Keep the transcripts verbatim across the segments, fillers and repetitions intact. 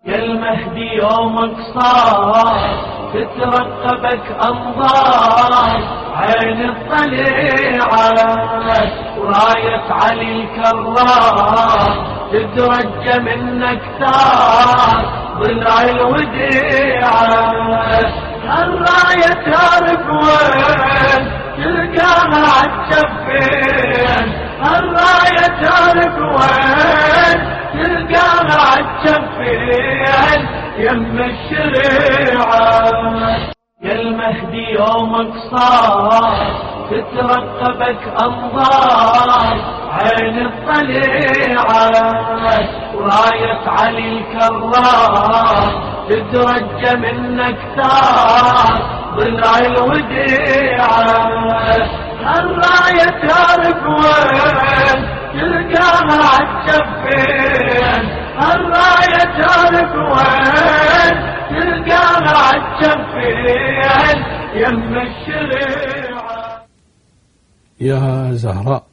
يا المهدي يومك صار تترقبك أنظار عين الطليعة وراية علي الكرار تترجى منك ثار ضلع الوديعة الراية تعرف وين تلقاها عالجفين الراية تعرف وين تلقاها عالجفين يم الشريعة يا المهدي يومك صار تترقبك أنظار عين الطليعة وراية علي الكرار تترجى منك ثار ضلع الوديعة الراية تعرف وين تلقاها عالجفين الراية تعرف وين تلقاها عالجفين يم الشريعة. يا زهراء،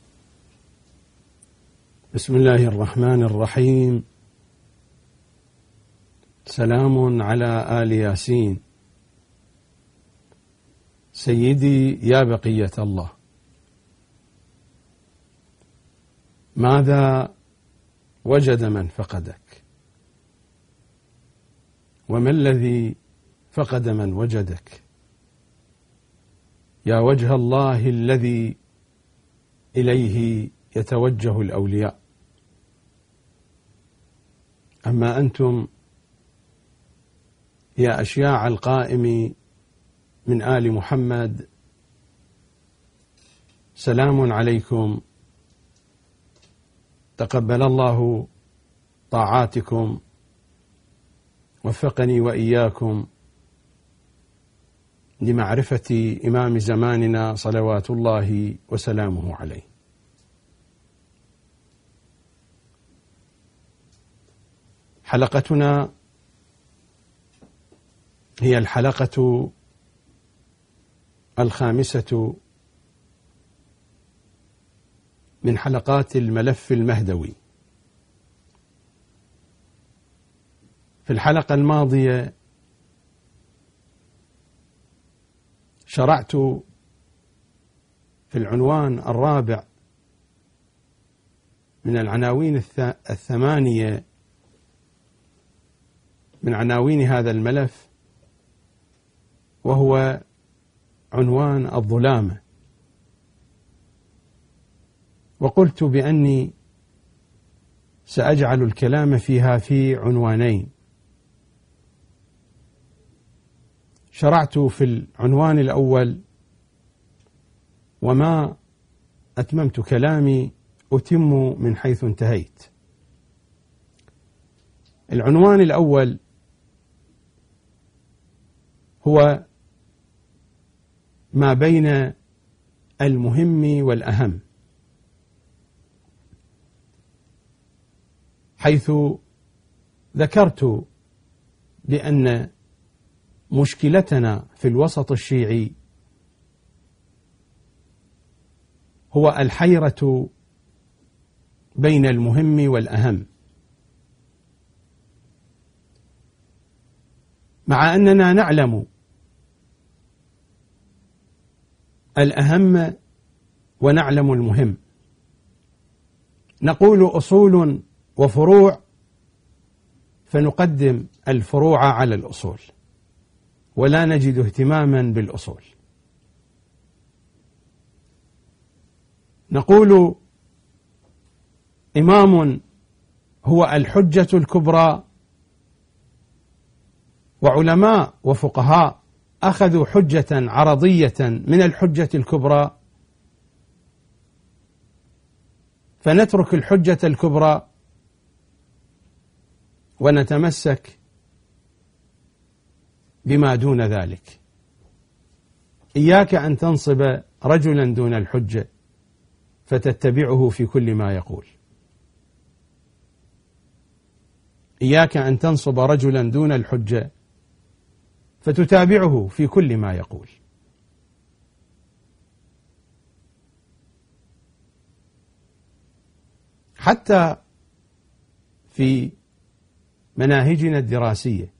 بسم الله الرحمن الرحيم. سلام على آل ياسين. سيدي يا بقية الله، ماذا وجد من فقدك؟ وما الذي فقد من وجدك؟ يا وجه الله الذي إليه يتوجه الأولياء، أما أنتم يا أشياع القائم من آل محمد، سلام عليكم، تقبل الله طاعاتكم، وفقني وإياكم لمعرفة إمام زماننا صلوات الله وسلامه عليه. حلقتنا هي الحلقة الخامسة من حلقات الملف المهدوي. في الحلقة الماضية شرعت في العنوان الرابع من العناوين الثمانية من عناوين هذا الملف، وهو عنوان الظلامة، وقلت بأني سأجعل الكلام فيها في عنوانين. شرعت في العنوان الأول: وما أتممت كلامي أتم من حيث انتهيت. العنوان الأول هو ما بين المهم والأهم، حيث ذكرت بأن مشكلتنا في الوسط الشيعي هو الحيرة بين المهم والأهم، مع أننا نعلم الأهم ونعلم المهم. نقول أصول وفروع، فنقدم الفروع على الأصول، ولا نجد اهتماما بالأصول. نقول إمام هو الحجة الكبرى، وعلماء وفقهاء أخذوا حجة عرضية من الحجة الكبرى، فنترك الحجة الكبرى ونتمسك بما دون ذلك. إياك أن تنصب رجلا دون الحجة فتتبعه في كل ما يقول. إياك أن تنصب رجلا دون الحجة فتتابعه في كل ما يقول. حتى في مناهجنا الدراسية.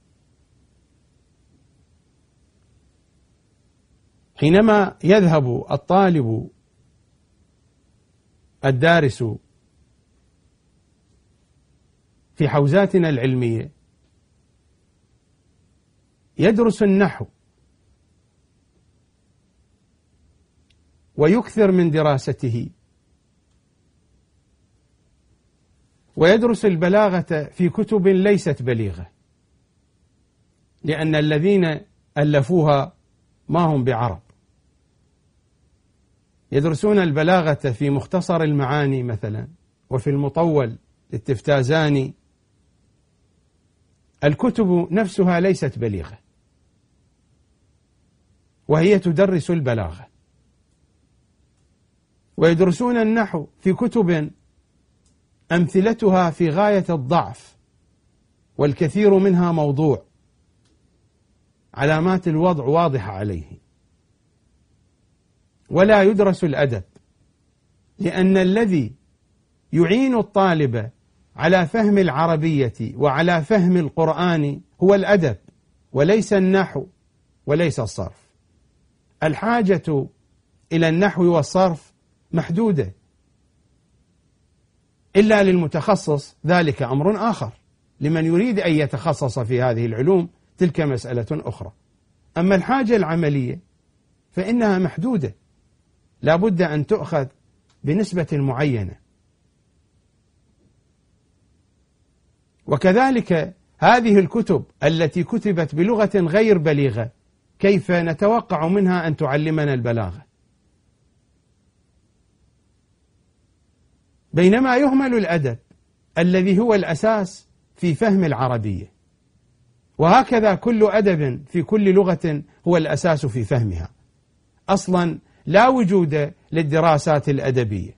حينما يذهب الطالب الدارس في حوزاتنا العلمية يدرس النحو ويكثر من دراسته، ويدرس البلاغة في كتب ليست بليغة، لأن الذين ألفوها ما هم بعرب. يدرسون البلاغة في مختصر المعاني مثلا، وفي المطول للتفتازاني. الكتب نفسها ليست بليغة، وهي تدرس البلاغة. ويدرسون النحو في كتب أمثلتها في غاية الضعف، والكثير منها موضوع، علامات الوضع واضحة عليه. ولا يدرس الأدب، لأن الذي يعين الطالب على فهم العربية وعلى فهم القرآن هو الأدب، وليس النحو وليس الصرف. الحاجة إلى النحو والصرف محدودة، إلا للمتخصص ذلك أمر آخر. لمن يريد أن يتخصص في هذه العلوم تلك مسألة أخرى. أما الحاجة العملية فإنها محدودة، لا بد أن تؤخذ بنسبة معينة. وكذلك هذه الكتب التي كتبت بلغة غير بليغة، كيف نتوقع منها أن تعلمنا البلاغة؟ بينما يهمل الأدب الذي هو الأساس في فهم العربية. وهكذا كل أدب في كل لغة هو الأساس في فهمها. أصلا لا وجود للدراسات الأدبية.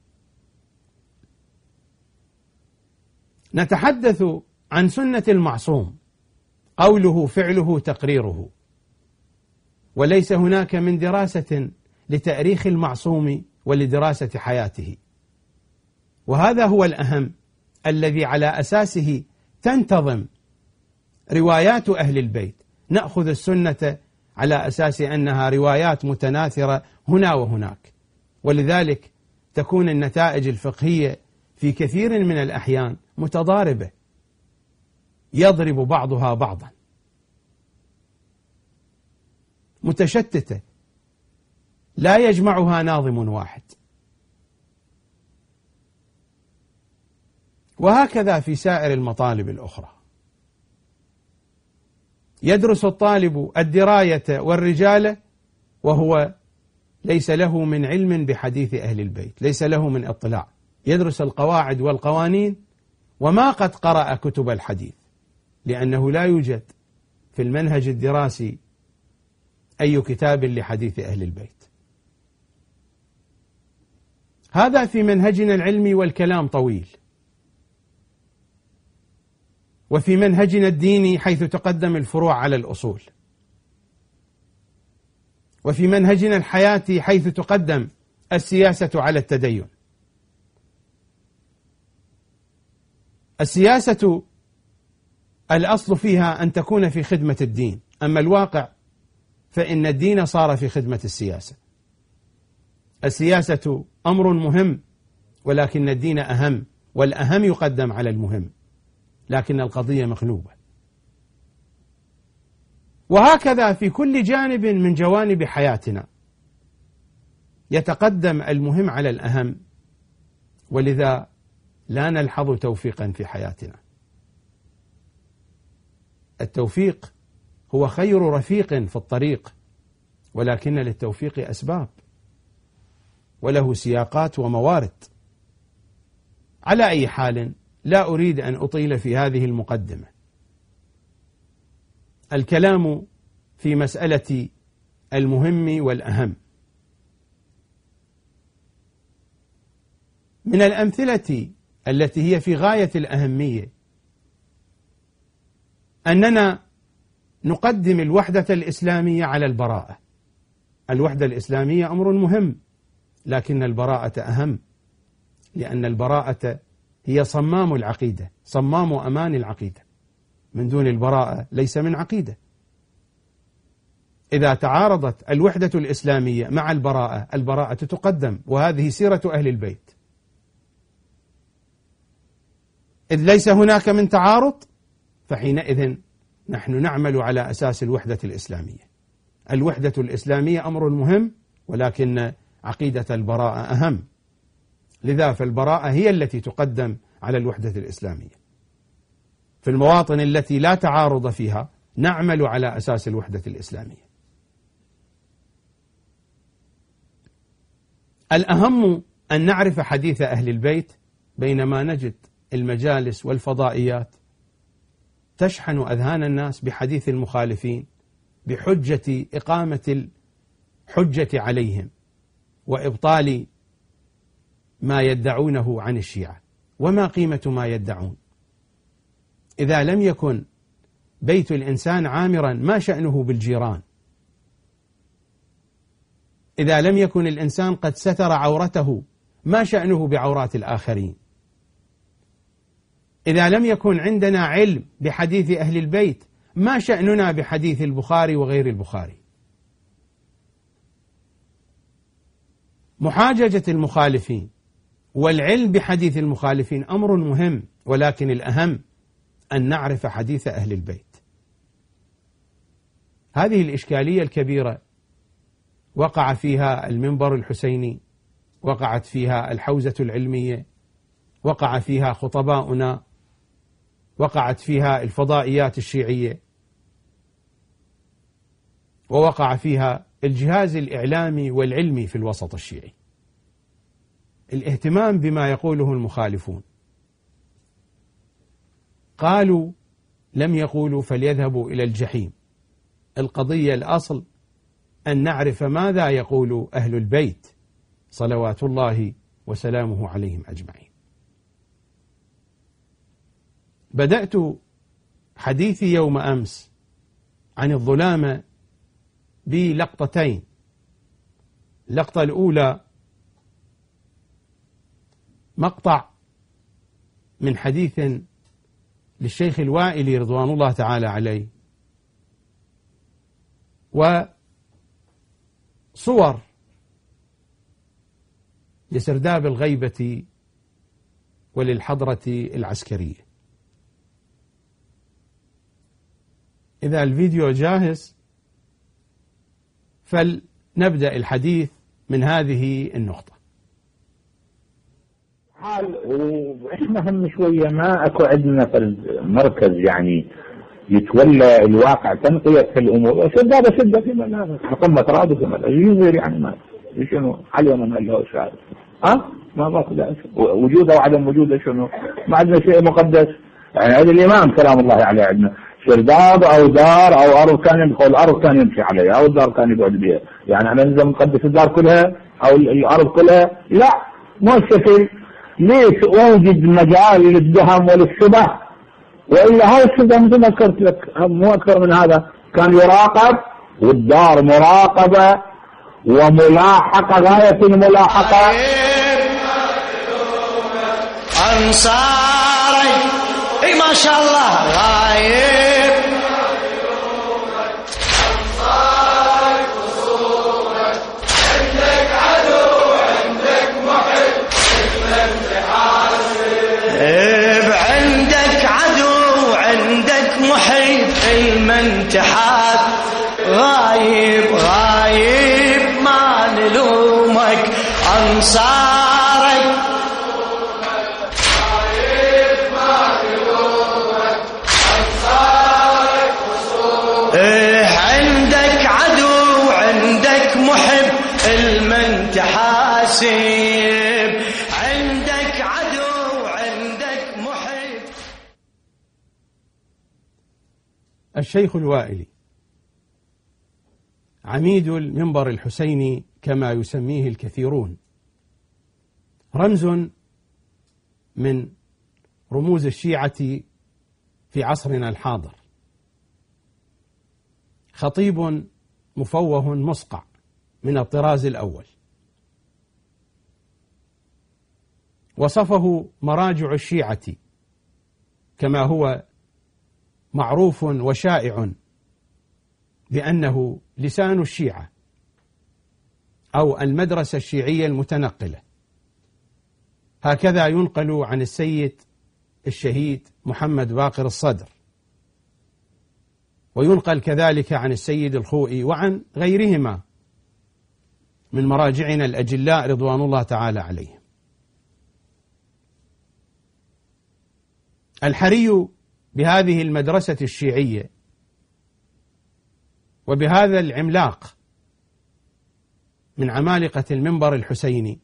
نتحدث عن سنة المعصوم، قوله فعله تقريره، وليس هناك من دراسة لتأريخ المعصوم ولدراسة حياته. وهذا هو الأهم الذي على أساسه تنتظم روايات أهل البيت. نأخذ السنة على أساس أنها روايات متناثرة هنا وهناك، ولذلك تكون النتائج الفقهية في كثير من الأحيان متضاربة، يضرب بعضها بعضا، متشتتة، لا يجمعها ناظم واحد. وهكذا في سائر المطالب الأخرى. يدرس الطالب الدراية والرجالة وهو ليس له من علم بحديث أهل البيت، ليس له من اطلاع. يدرس القواعد والقوانين وما قد قرأ كتب الحديث، لأنه لا يوجد في المنهج الدراسي أي كتاب لحديث أهل البيت. هذا في منهجنا العلمي، والكلام طويل. وفي منهجنا الديني حيث تقدم الفروع على الأصول. وفي منهجنا الحياتي حيث تقدم السياسة على التدين. السياسة الأصل فيها أن تكون في خدمة الدين، أما الواقع فإن الدين صار في خدمة السياسة. السياسة أمر مهم، ولكن الدين أهم، والأهم يقدم على المهم، لكن القضية مقلوبة. وهكذا في كل جانب من جوانب حياتنا يتقدم المهم على الأهم، ولذا لا نلحظ توفيقا في حياتنا. التوفيق هو خير رفيق في الطريق، ولكن للتوفيق أسباب وله سياقات وموارد. على أي حال لا أريد أن أطيل في هذه المقدمة. الكلام في مسألة المهم والأهم. من الأمثلة التي هي في غاية الأهمية أننا نقدم الوحدة الإسلامية على البراءة. الوحدة الإسلامية أمر مهم، لكن البراءة أهم، لأن البراءة هي صمام العقيدة، صمام أمان العقيدة. من دون البراءة ليس من عقيدة. إذا تعارضت الوحدة الإسلامية مع البراءة، البراءة تقدم، وهذه سيرة أهل البيت. إذ ليس هناك من تعارض، فحينئذ نحن نعمل على أساس الوحدة الإسلامية. الوحدة الإسلامية أمر مهم، ولكن عقيدة البراءة أهم. لذا فالبراءة هي التي تقدم على الوحدة الإسلامية. في المواطن التي لا تعارض فيها نعمل على أساس الوحدة الإسلامية. الأهم أن نعرف حديث أهل البيت، بينما نجد المجالس والفضائيات تشحن أذهان الناس بحديث المخالفين بحجة إقامة الحجة عليهم وإبطال ما يدعونه عن الشيعة. وما قيمة ما يدعون؟ إذا لم يكن بيت الإنسان عامرا ما شأنه بالجيران؟ إذا لم يكن الإنسان قد ستر عورته ما شأنه بعورات الآخرين؟ إذا لم يكن عندنا علم بحديث أهل البيت ما شأننا بحديث البخاري وغير البخاري؟ محاججة المخالفين والعلم بحديث المخالفين أمر مهم، ولكن الأهم أن نعرف حديث أهل البيت. هذه الإشكالية الكبيرة وقع فيها المنبر الحسيني، وقعت فيها الحوزة العلمية، وقع فيها خطباؤنا، وقعت فيها الفضائيات الشيعية، ووقع فيها الجهاز الإعلامي والعلمي في الوسط الشيعي. الاهتمام بما يقوله المخالفون. قالوا لم يقولوا فليذهبوا إلى الجحيم. القضية الأصل أن نعرف ماذا يقول أهل البيت صلوات الله وسلامه عليهم أجمعين. بدأت حديثي يوم أمس عن الظلامة بلقطتين. اللقطة الأولى مقطع من حديث للشيخ الوائلي رضوان الله تعالى عليه، وصور لسرداب الغيبة وللحضرة العسكرية. إذا الفيديو جاهز فلنبدأ الحديث من هذه النقطة. حال وإحنا هم شوية ما أكو عندنا في المركز يعني يتولى الواقع تنقية في الأمور. سدادة سدة في ملابس قمة رابط في ملابس يصير يعني ما شنو علينا من الله شعر ها ما باخذ وجوده وعدم وجوده شنو ما عندنا شيء مقدس يعني. هذا الإمام كلام الله عليه عندنا سرداب أو دار أو أرض كان يدخل الأرض كان يمشي عليها أو الدار كان يقعد بها. يعني احنا نلزم نقدس الدار كلها أو الأرض كلها؟ لا مو الشكل. ليش وجد مجال للدهم وللشبه؟ وإلا هاي الشبه مثل ما ذكرت لك مو أكثر من هذا. كان يراقب والدار مراقبة وملاحقة غاية الملاحقة. أنصاري اي ما شاء الله غايب أنصاري خصومك عندك عدو عندك محب عندك عدو عندك محب المنتحات غايب غايب ما نلومك أنصاري غايب ما نلومك أنصاري إيه عندك عدو عندك محب المنتحاسب عندك عدو عندك محب. الشيخ الوائلي عميد المنبر الحسيني كما يسميه الكثيرون، رمز من رموز الشيعة في عصرنا الحاضر، خطيب مفوه مصقع من الطراز الأول. وصفه مراجع الشيعة كما هو معروف وشائع بأنه لسان الشيعة أو المدرسة الشيعية المتنقلة. هكذا ينقل عن السيد الشهيد محمد باقر الصدر، وينقل كذلك عن السيد الخوئي وعن غيرهما من مراجعنا الأجلاء رضوان الله تعالى عليهم. الحري بهذه المدرسة الشيعية وبهذا العملاق من عمالقة المنبر الحسيني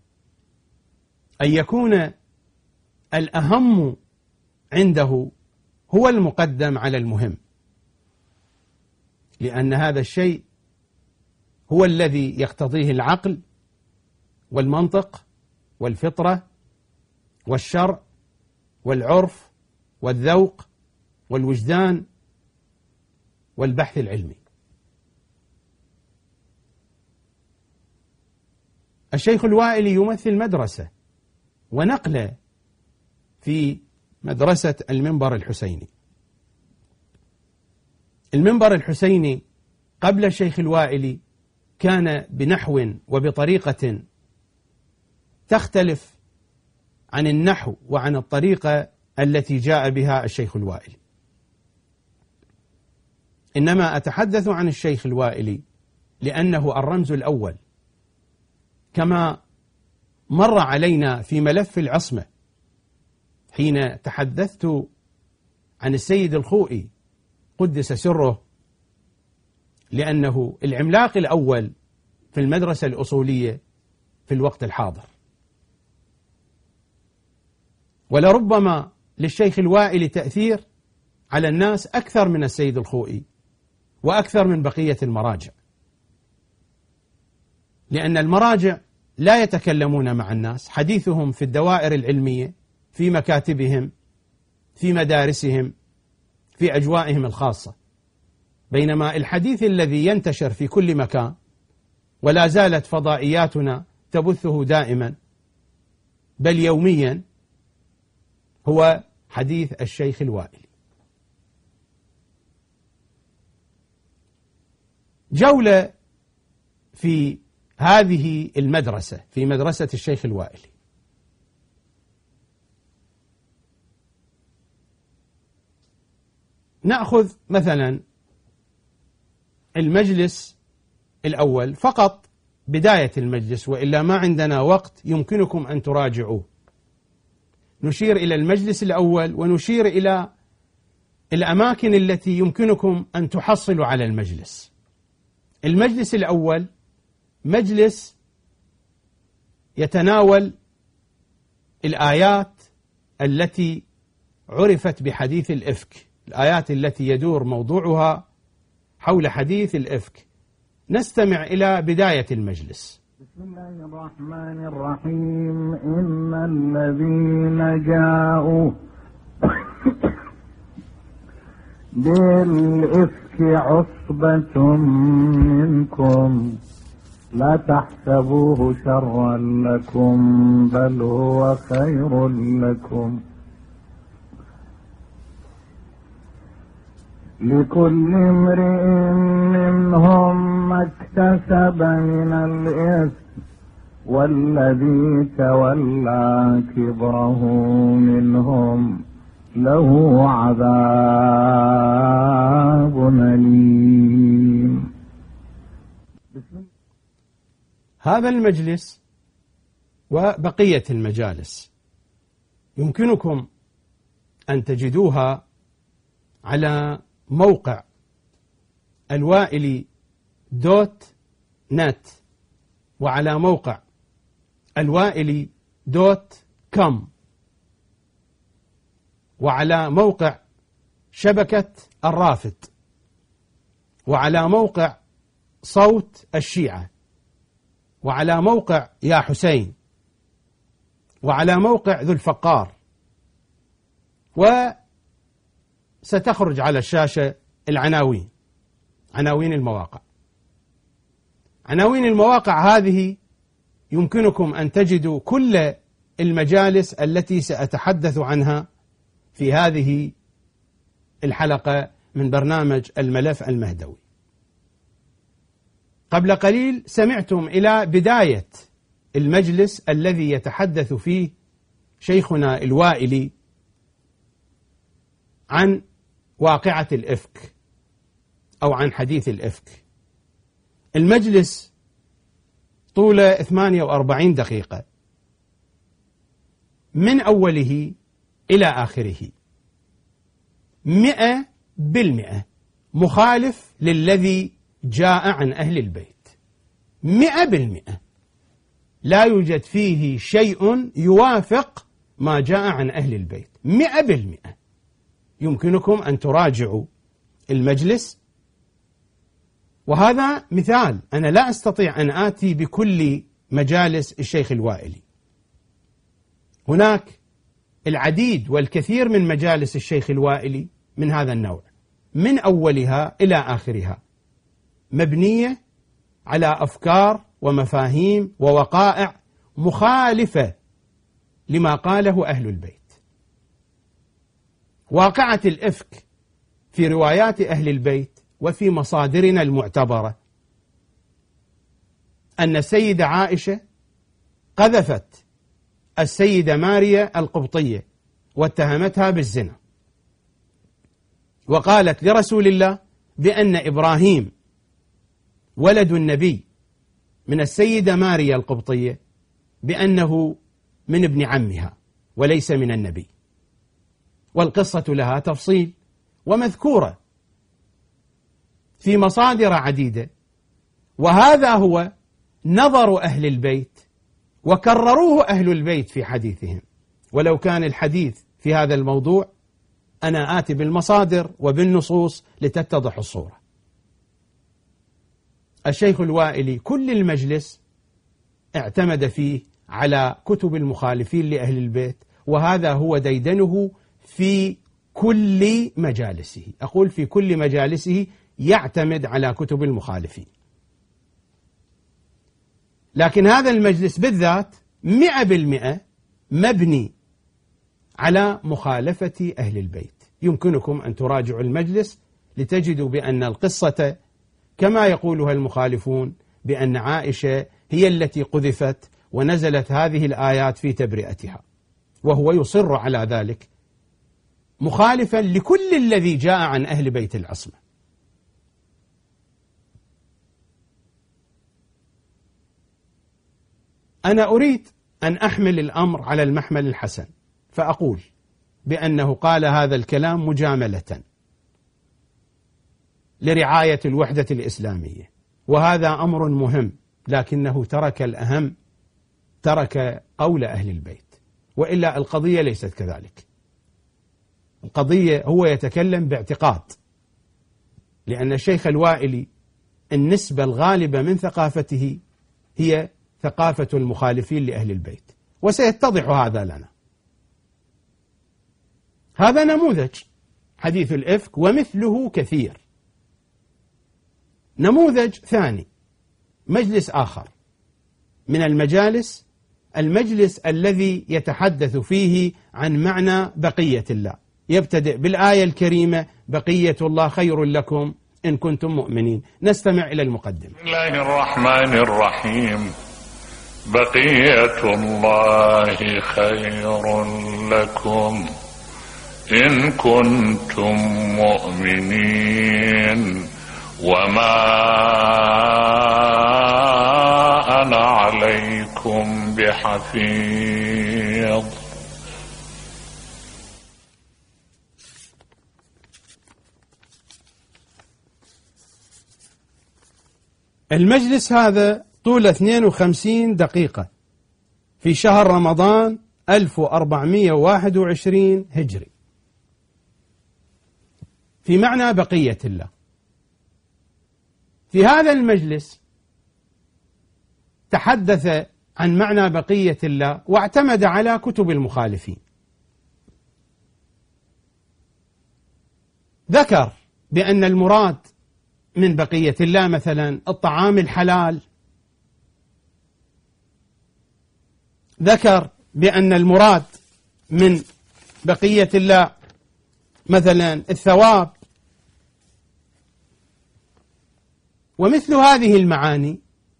أن يكون الأهم عنده هو المقدم على المهم، لأن هذا الشيء هو الذي يقتضيه العقل والمنطق والفطرة والشرع والعرف والذوق والوجدان والبحث العلمي. الشيخ الوائلي يمثل مدرسة ونقلة في مدرسة المنبر الحسيني. المنبر الحسيني قبل الشيخ الوائلي كان بنحو وبطريقة تختلف عن النحو وعن الطريقة التي جاء بها الشيخ الوائلي. إنما أتحدث عن الشيخ الوائلي لأنه الرمز الأول، كما مر علينا في ملف العصمة حين تحدثت عن السيد الخوئي قدس سره، لأنه العملاق الأول في المدرسة الأصولية في الوقت الحاضر. ولربما للشيخ الوائلي تأثير على الناس أكثر من السيد الخوئي وأكثر من بقية المراجع، لأن المراجع لا يتكلمون مع الناس، حديثهم في الدوائر العلمية، في مكاتبهم، في مدارسهم، في أجوائهم الخاصة، بينما الحديث الذي ينتشر في كل مكان ولا زالت فضائياتنا تبثه دائما بل يوميا هو حديث الشيخ الوائلي. جولة في هذه المدرسة، في مدرسة الشيخ الوائلي. نأخذ مثلا المجلس الأول فقط، بداية المجلس، وإلا ما عندنا وقت يمكنكم أن تراجعوه. نشير إلى المجلس الأول ونشير إلى الأماكن التي يمكنكم أن تحصلوا على المجلس. المجلس الأول مجلس يتناول الآيات التي عرفت بحديث الإفك، الآيات التي يدور موضوعها حول حديث الإفك. نستمع إلى بداية المجلس. بسم الله الرحمن الرحيم. إن الذين جاءوا بالإفك عصبة منكم لا تحسبوه شرا لكم بل هو خير لكم، لكل امرئ منهم ما اكتسب من الإثم والذي تولى كبره منهم له عذاب أليم. هذا المجلس وبقية المجالس يمكنكم أن تجدوها على موقع الوائلي دوت نت وعلى موقع الوائلي دوت كوم وعلى موقع شبكة الرافد وعلى موقع صوت الشيعة وعلى موقع يا حسين وعلى موقع ذو الفقار. وستخرج على الشاشة العناوين، عناوين المواقع. عناوين المواقع هذه يمكنكم أن تجدوا كل المجالس التي سأتحدث عنها في هذه الحلقة من برنامج الملف المهدوي. قبل قليل سمعتم إلى بداية المجلس الذي يتحدث فيه شيخنا الوائلي عن واقعة الإفك أو عن حديث الإفك. المجلس طوله ثمانية وأربعين دقيقة من أوله إلى آخره، مئة بالمئة مخالف للذي جاء عن أهل البيت، مئة بالمئة لا يوجد فيه شيء يوافق ما جاء عن أهل البيت، مئة بالمئة. يمكنكم أن تراجعوا المجلس، وهذا مثال. أنا لا أستطيع أن آتي بكل مجالس الشيخ الوائلي، هناك العديد والكثير من مجالس الشيخ الوائلي من هذا النوع، من أولها إلى آخرها مبنية على أفكار ومفاهيم ووقائع مخالفة لما قاله أهل البيت. واقعة الإفك في روايات أهل البيت وفي مصادرنا المعتبرة أن السيدة عائشة قذفت السيدة ماريا القبطية واتهمتها بالزنا، وقالت لرسول الله بأن إبراهيم ولد النبي من السيدة ماريا القبطية بأنه من ابن عمها وليس من النبي، والقصة لها تفصيل ومذكورة في مصادر عديدة، وهذا هو نظر أهل البيت وكرروه أهل البيت في حديثهم. ولو كان الحديث في هذا الموضوع أنا آتي بالمصادر وبالنصوص لتتضح الصورة. الشيخ الوائلي كل المجلس اعتمد فيه على كتب المخالفين لأهل البيت، وهذا هو ديدنه في كل مجالسه. أقول في كل مجالسه يعتمد على كتب المخالفين، لكن هذا المجلس بالذات مئة بالمئة مبني على مخالفة أهل البيت. يمكنكم أن تراجعوا المجلس لتجدوا بأن القصة كما يقولها المخالفون، بأن عائشة هي التي قذفت ونزلت هذه الآيات في تبرئتها، وهو يصر على ذلك مخالفا لكل الذي جاء عن أهل بيت العصمة. أنا أريد أن أحمل الأمر على المحمل الحسن، فأقول بأنه قال هذا الكلام مجاملة لرعاية الوحدة الإسلامية، وهذا أمر مهم، لكنه ترك الأهم، ترك قول أهل البيت، وإلا القضية ليست كذلك. القضية هو يتكلم باعتقاد، لأن الشيخ الوائلي النسبة الغالبة من ثقافته هي ثقافة المخالفين لأهل البيت، وسيتضح هذا لنا. هذا نموذج حديث الإفك ومثله كثير. نموذج ثاني، مجلس آخر من المجالس، المجلس الذي يتحدث فيه عن معنى بقية الله، يبتدئ بالآية الكريمة بقية الله خير لكم إن كنتم مؤمنين. نستمع إلى المقدمة. بسم الله الرحمن الرحيم. بقية الله خير لكم إن كنتم مؤمنين وما أنا عليكم بحفيظ. المجلس هذا طول اثنين وخمسين دقيقة في شهر رمضان ألف وأربعمئة وواحد وعشرين هجري، في معنى بقية الله. في هذا المجلس تحدث عن معنى بقية الله واعتمد على كتب المخالفين. ذكر بأن المراد من بقية الله مثلا الطعام الحلال، ذكر بأن المراد من بقية الله مثلا الثواب، ومثل هذه المعاني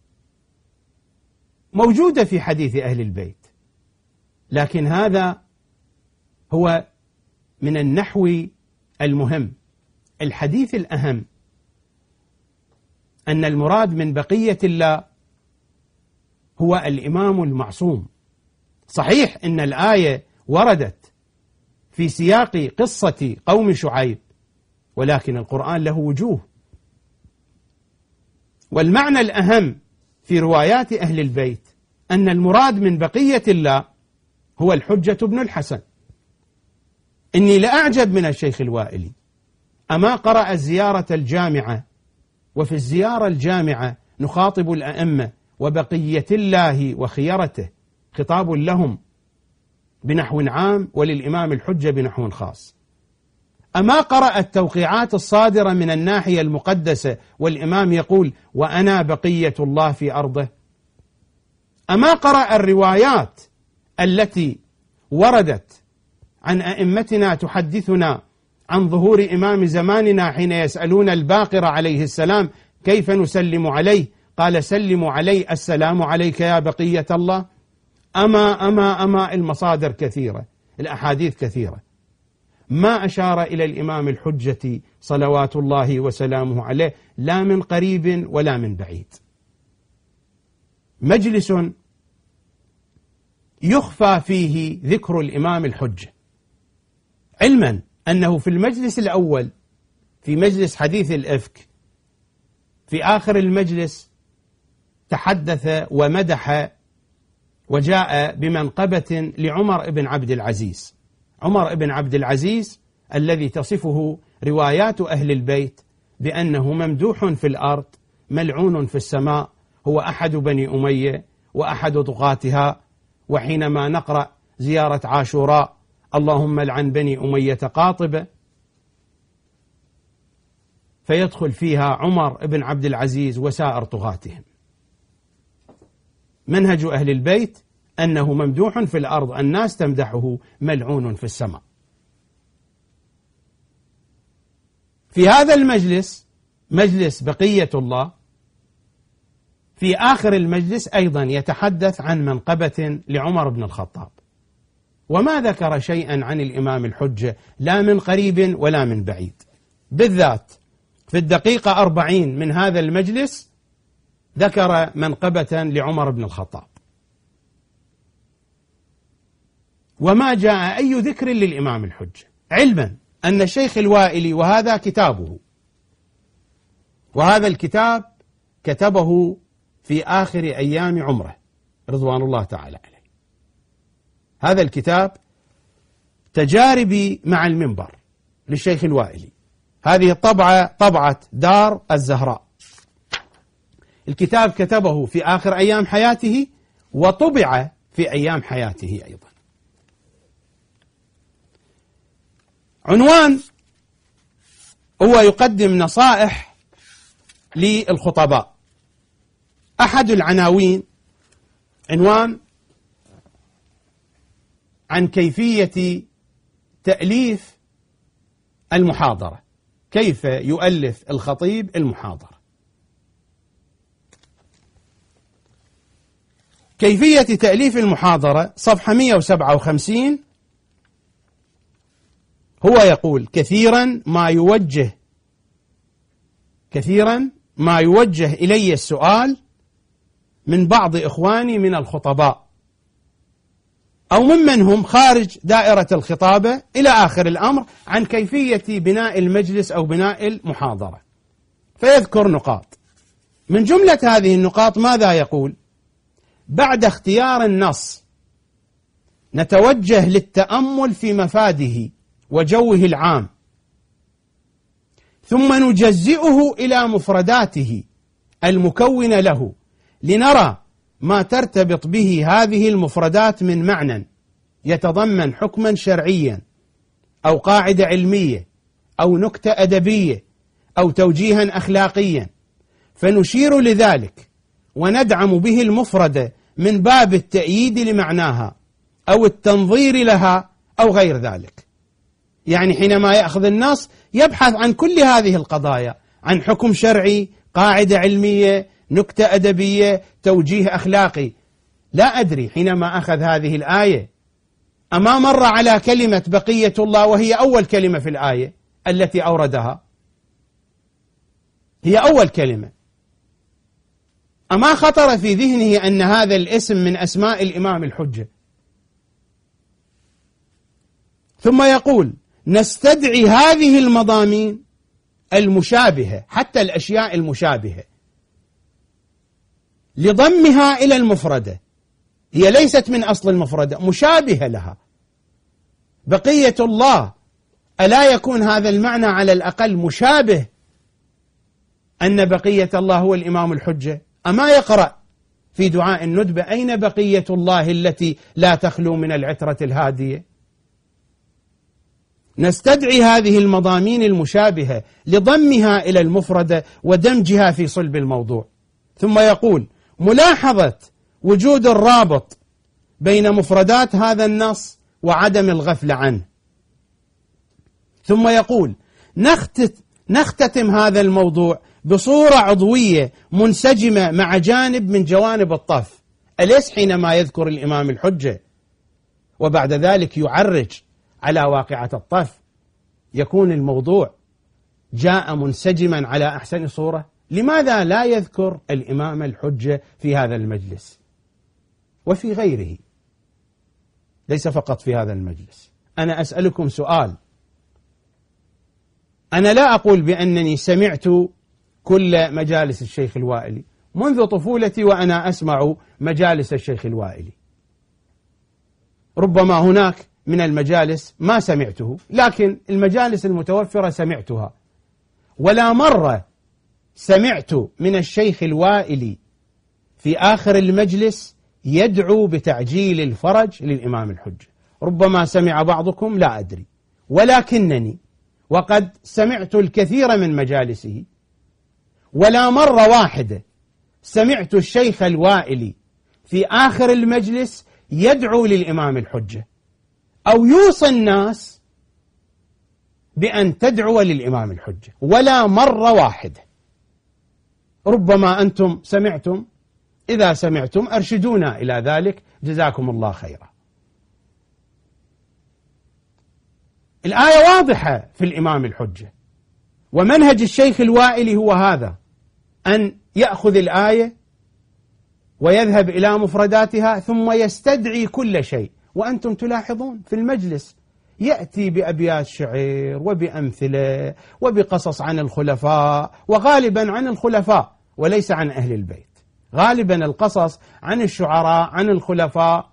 موجودة في حديث أهل البيت. لكن هذا هو من النحو المهم. الحديث الأهم أن المراد من بقية الله هو الإمام المعصوم. صحيح أن الآية وردت في سياق قصة قوم شعيب، ولكن القرآن له وجوه، والمعنى الأهم في روايات أهل البيت أن المراد من بقية الله هو الحجة بن الحسن. إني لأعجب من الشيخ الوائلي، أما قرأ الزيارة الجامعة، وفي الزيارة الجامعة نخاطب الأئمة وبقية الله وخيرته خطاب لهم بنحو عام وللإمام الحجة بنحو خاص. أما قرأ التوقيعات الصادرة من الناحية المقدسة والإمام يقول وأنا بقية الله في أرضه. أما قرأ الروايات التي وردت عن أئمتنا تحدثنا عن ظهور إمام زماننا حين يسألون الباقر عليه السلام كيف نسلم عليه، قال سلموا علي السلام عليك يا بقية الله. أما أما أما المصادر كثيرة، الأحاديث كثيرة، ما أشار إلى الإمام الحجة صلوات الله وسلامه عليه لا من قريب ولا من بعيد. مجلس يخفى فيه ذكر الإمام الحجة، علما أنه في المجلس الأول في مجلس حديث الإفك في آخر المجلس تحدث ومدح وجاء بمنقبة لعمر بن عبد العزيز. عمر بن عبد العزيز الذي تصفه روايات أهل البيت بأنه ممدوح في الأرض ملعون في السماء، هو أحد بني أمية وأحد طغاتها. وحينما نقرأ زيارة عاشوراء اللهم لعن بني أمية قاطبة، فيدخل فيها عمر بن عبد العزيز وسائر طغاتهم. منهج أهل البيت أنه ممدوح في الأرض، الناس تمدحه، ملعون في السماء. في هذا المجلس، مجلس بقية الله، في آخر المجلس أيضا يتحدث عن منقبة لعمر بن الخطاب، وما ذكر شيئا عن الإمام الحجة لا من قريب ولا من بعيد. بالذات في الدقيقة أربعين من هذا المجلس ذكر منقبة لعمر بن الخطاب، وما جاء أي ذكر للإمام الحجة، علما أن الشيخ الوائلي وهذا كتابه، وهذا الكتاب كتبه في آخر أيام عمره رضوان الله تعالى عليه. هذا الكتاب تجاربي مع المنبر للشيخ الوائلي، هذه الطبعة طبعة دار الزهراء. الكتاب كتبه في آخر أيام حياته وطبع في أيام حياته أيضا. عنوان هو يقدم نصائح للخطباء. أحد العناوين عنوان عن كيفية تأليف المحاضرة، كيف يؤلف الخطيب المحاضرة. كيفية تأليف المحاضرة صفحة مئة وسبعة وخمسين. هو يقول كثيرا ما يوجه كثيرا ما يوجه إلي السؤال من بعض إخواني من الخطباء أو ممن هم خارج دائرة الخطابة إلى آخر الأمر عن كيفية بناء المجلس أو بناء المحاضرة، فيذكر نقاط. من جملة هذه النقاط ماذا يقول؟ بعد اختيار النص نتوجه للتأمل في مفاده وجوه العام، ثم نجزئه إلى مفرداته المكونة له لنرى ما ترتبط به هذه المفردات من معنى يتضمن حكما شرعيا أو قاعدة علمية أو نكتة أدبية أو توجيها أخلاقيا، فنشير لذلك وندعم به المفردة من باب التأييد لمعناها أو التنظير لها أو غير ذلك. يعني حينما يأخذ النص يبحث عن كل هذه القضايا، عن حكم شرعي، قاعدة علمية، نكتة أدبية، توجيه أخلاقي. لا أدري حينما أخذ هذه الآية أما مر على كلمة بقية الله وهي أول كلمة في الآية التي أوردها، هي أول كلمة، أما خطر في ذهنه أن هذا الاسم من أسماء الإمام الحجة؟ ثم يقول نستدعي هذه المضامين المشابهة، حتى الأشياء المشابهة، لضمها إلى المفردة، هي ليست من أصل المفردة، مشابهة لها. بقية الله، ألا يكون هذا المعنى على الأقل مشابه أن بقية الله هو الإمام الحجة؟ أما يقرأ في دعاء الندبة أين بقية الله التي لا تخلو من العترة الهادية؟ نستدعي هذه المضامين المشابهة لضمها إلى المفردة ودمجها في صلب الموضوع. ثم يقول ملاحظة وجود الرابط بين مفردات هذا النص وعدم الغفلة عنه. ثم يقول نختتم هذا الموضوع بصورة عضوية منسجمة مع جانب من جوانب الطف. أليس حينما يذكر الإمام الحجة وبعد ذلك يعرج على واقعة الطف يكون الموضوع جاء منسجما على أحسن صورة؟ لماذا لا يذكر الإمام الحجة في هذا المجلس وفي غيره، ليس فقط في هذا المجلس؟ أنا أسألكم سؤال، أنا لا أقول بأنني سمعت كل مجالس الشيخ الوائلي، منذ طفولتي وأنا أسمع مجالس الشيخ الوائلي، ربما هناك من المجالس ما سمعته، لكن المجالس المتوفرة سمعتها، ولا مرة سمعت من الشيخ الوائلي في آخر المجلس يدعو بتعجيل الفرج للإمام الحجة. ربما سمع بعضكم، لا أدري، ولكنني وقد سمعت الكثير من مجالسه، ولا مرة واحدة سمعت الشيخ الوائلي في آخر المجلس يدعو للإمام الحجة أو يوصي الناس بأن تدعو للإمام الحجة، ولا مرة واحدة. ربما أنتم سمعتم، إذا سمعتم أرشدونا إلى ذلك، جزاكم الله خيرا. الآية واضحة في الإمام الحجة، ومنهج الشيخ الوائلي هو هذا، أن يأخذ الآية ويذهب إلى مفرداتها ثم يستدعي كل شيء. وأنتم تلاحظون في المجلس يأتي بأبيات شعر وبأمثلة وبقصص عن الخلفاء، وغالبا عن الخلفاء وليس عن أهل البيت، غالبا القصص عن الشعراء عن الخلفاء.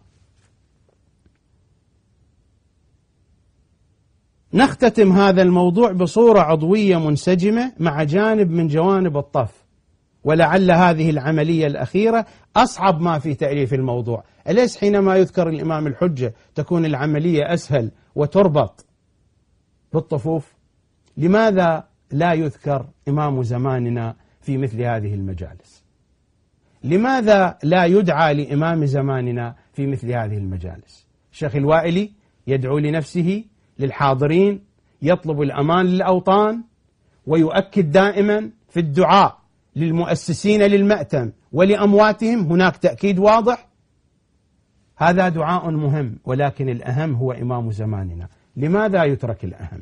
نختتم هذا الموضوع بصورة عضوية منسجمة مع جانب من جوانب الطف، ولعل هذه العملية الأخيرة أصعب ما في تأليف الموضوع. أليس حينما يذكر الإمام الحجة تكون العملية أسهل وتربط بالطفوف؟ لماذا لا يذكر إمام زماننا في مثل هذه المجالس؟ لماذا لا يدعى لإمام زماننا في مثل هذه المجالس؟ الشيخ الوائلي يدعو لنفسه، للحاضرين، يطلب الأمان للأوطان، ويؤكد دائما في الدعاء للمؤسسين للمأتم ولأمواتهم هناك تأكيد واضح. هذا دعاء مهم، ولكن الأهم هو إمام زماننا. لماذا يترك الأهم؟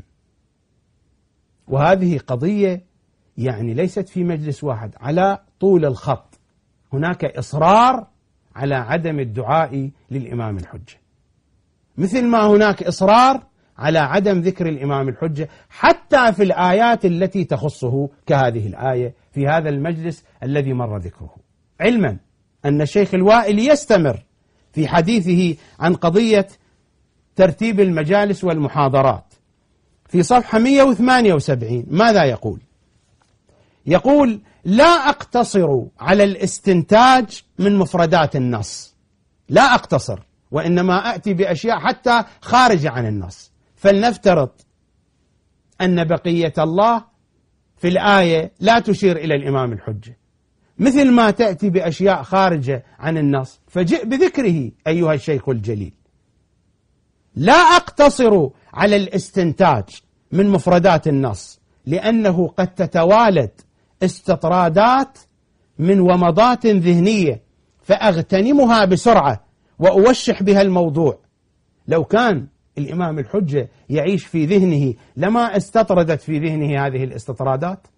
وهذه قضية يعني ليست في مجلس واحد، على طول الخط هناك إصرار على عدم الدعاء للإمام الحجة، مثل ما هناك إصرار على عدم ذكر الإمام الحجة حتى في الآيات التي تخصه، كهذه الآية في هذا المجلس الذي مر ذكره، علما أن الشيخ الوائلي يستمر في حديثه عن قضية ترتيب المجالس والمحاضرات. في صفحة مئة وثمانية وسبعين ماذا يقول؟ يقول لا أقتصر على الاستنتاج من مفردات النص، لا أقتصر، وإنما أأتي بأشياء حتى خارجة عن النص. فلنفترض أن بقية الله في الآية لا تشير إلى الإمام الحجة، مثل ما تأتي بأشياء خارجة عن النص، فجئ بذكره أيها الشيخ الجليل. لا أقتصر على الاستنتاج من مفردات النص، لأنه قد تتوالد استطرادات من ومضات ذهنية فأغتنمها بسرعة وأوشح بها الموضوع. لو كان الإمام الحجة يعيش في ذهنه لما استطردت في ذهنه هذه الاستطرادات،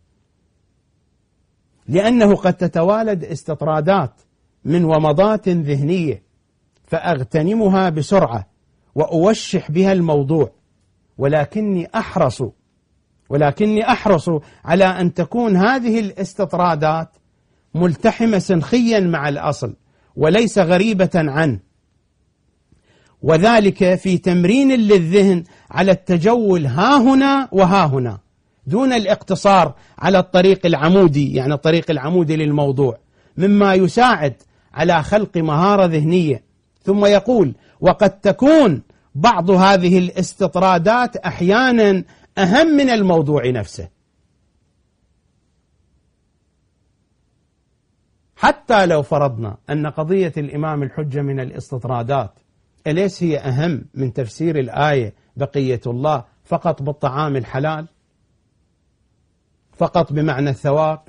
لأنه قد تتوالد استطرادات من ومضات ذهنية فأغتنمها بسرعة وأوشح بها الموضوع. ولكني أحرص ولكني أحرص على أن تكون هذه الاستطرادات ملتحمة سنخيا مع الأصل وليس غريبة عنه، وذلك في تمرين للذهن على التجول ها هنا وها هنا دون الاقتصار على الطريق العمودي، يعني الطريق العمودي للموضوع، مما يساعد على خلق مهارة ذهنية. ثم يقول: وقد تكون بعض هذه الاستطرادات أحيانا أهم من الموضوع نفسه. حتى لو فرضنا أن قضية الإمام الحجة من الاستطرادات أليس هي أهم من تفسير الآية بقية الله فقط بالطعام الحلال، فقط بمعنى الثواب؟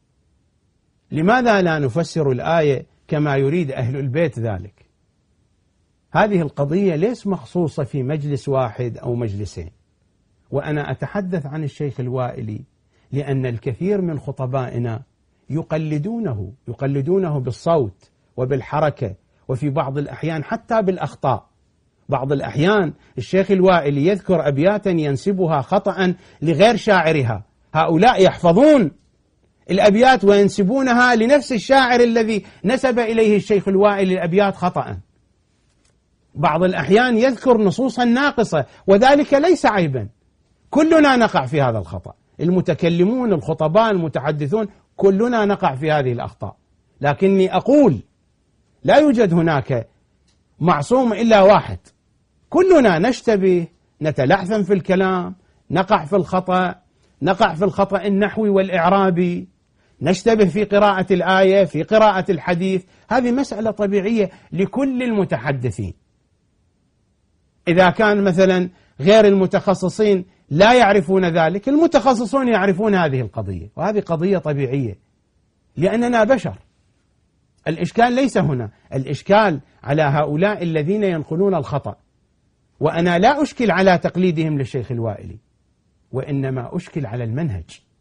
لماذا لا نفسر الآية كما يريد أهل البيت ذلك؟ هذه القضية ليس مخصوصة في مجلس واحد أو مجلسين. وأنا أتحدث عن الشيخ الوائلي لأن الكثير من خطبائنا يقلدونه يقلدونه بالصوت وبالحركة، وفي بعض الأحيان حتى بالأخطاء. بعض الأحيان الشيخ الوائلي يذكر أبياتا ينسبها خطأ لغير شاعرها، هؤلاء يحفظون الأبيات وينسبونها لنفس الشاعر الذي نسب إليه الشيخ الوائلي الأبيات خطأ. بعض الأحيان يذكر نصوصا ناقصة، وذلك ليس عيبا، كلنا نقع في هذا الخطأ، المتكلمون الخطباء المتحدثون كلنا نقع في هذه الأخطاء. لكني أقول لا يوجد هناك معصوم إلا واحد، كلنا نشتبه، نتلعثم في الكلام، نقع في الخطأ، نقع في الخطأ النحوي والإعرابي، نشتبه في قراءة الآية، في قراءة الحديث. هذه مسألة طبيعية لكل المتحدثين. إذا كان مثلا غير المتخصصين لا يعرفون ذلك، المتخصصون يعرفون هذه القضية، وهذه قضية طبيعية لأننا بشر. الإشكال ليس هنا، الإشكال على هؤلاء الذين ينقلون الخطأ. وأنا لا أشكل على تقليدهم للشيخ الوائلي، وإنما أشكل على المنهج.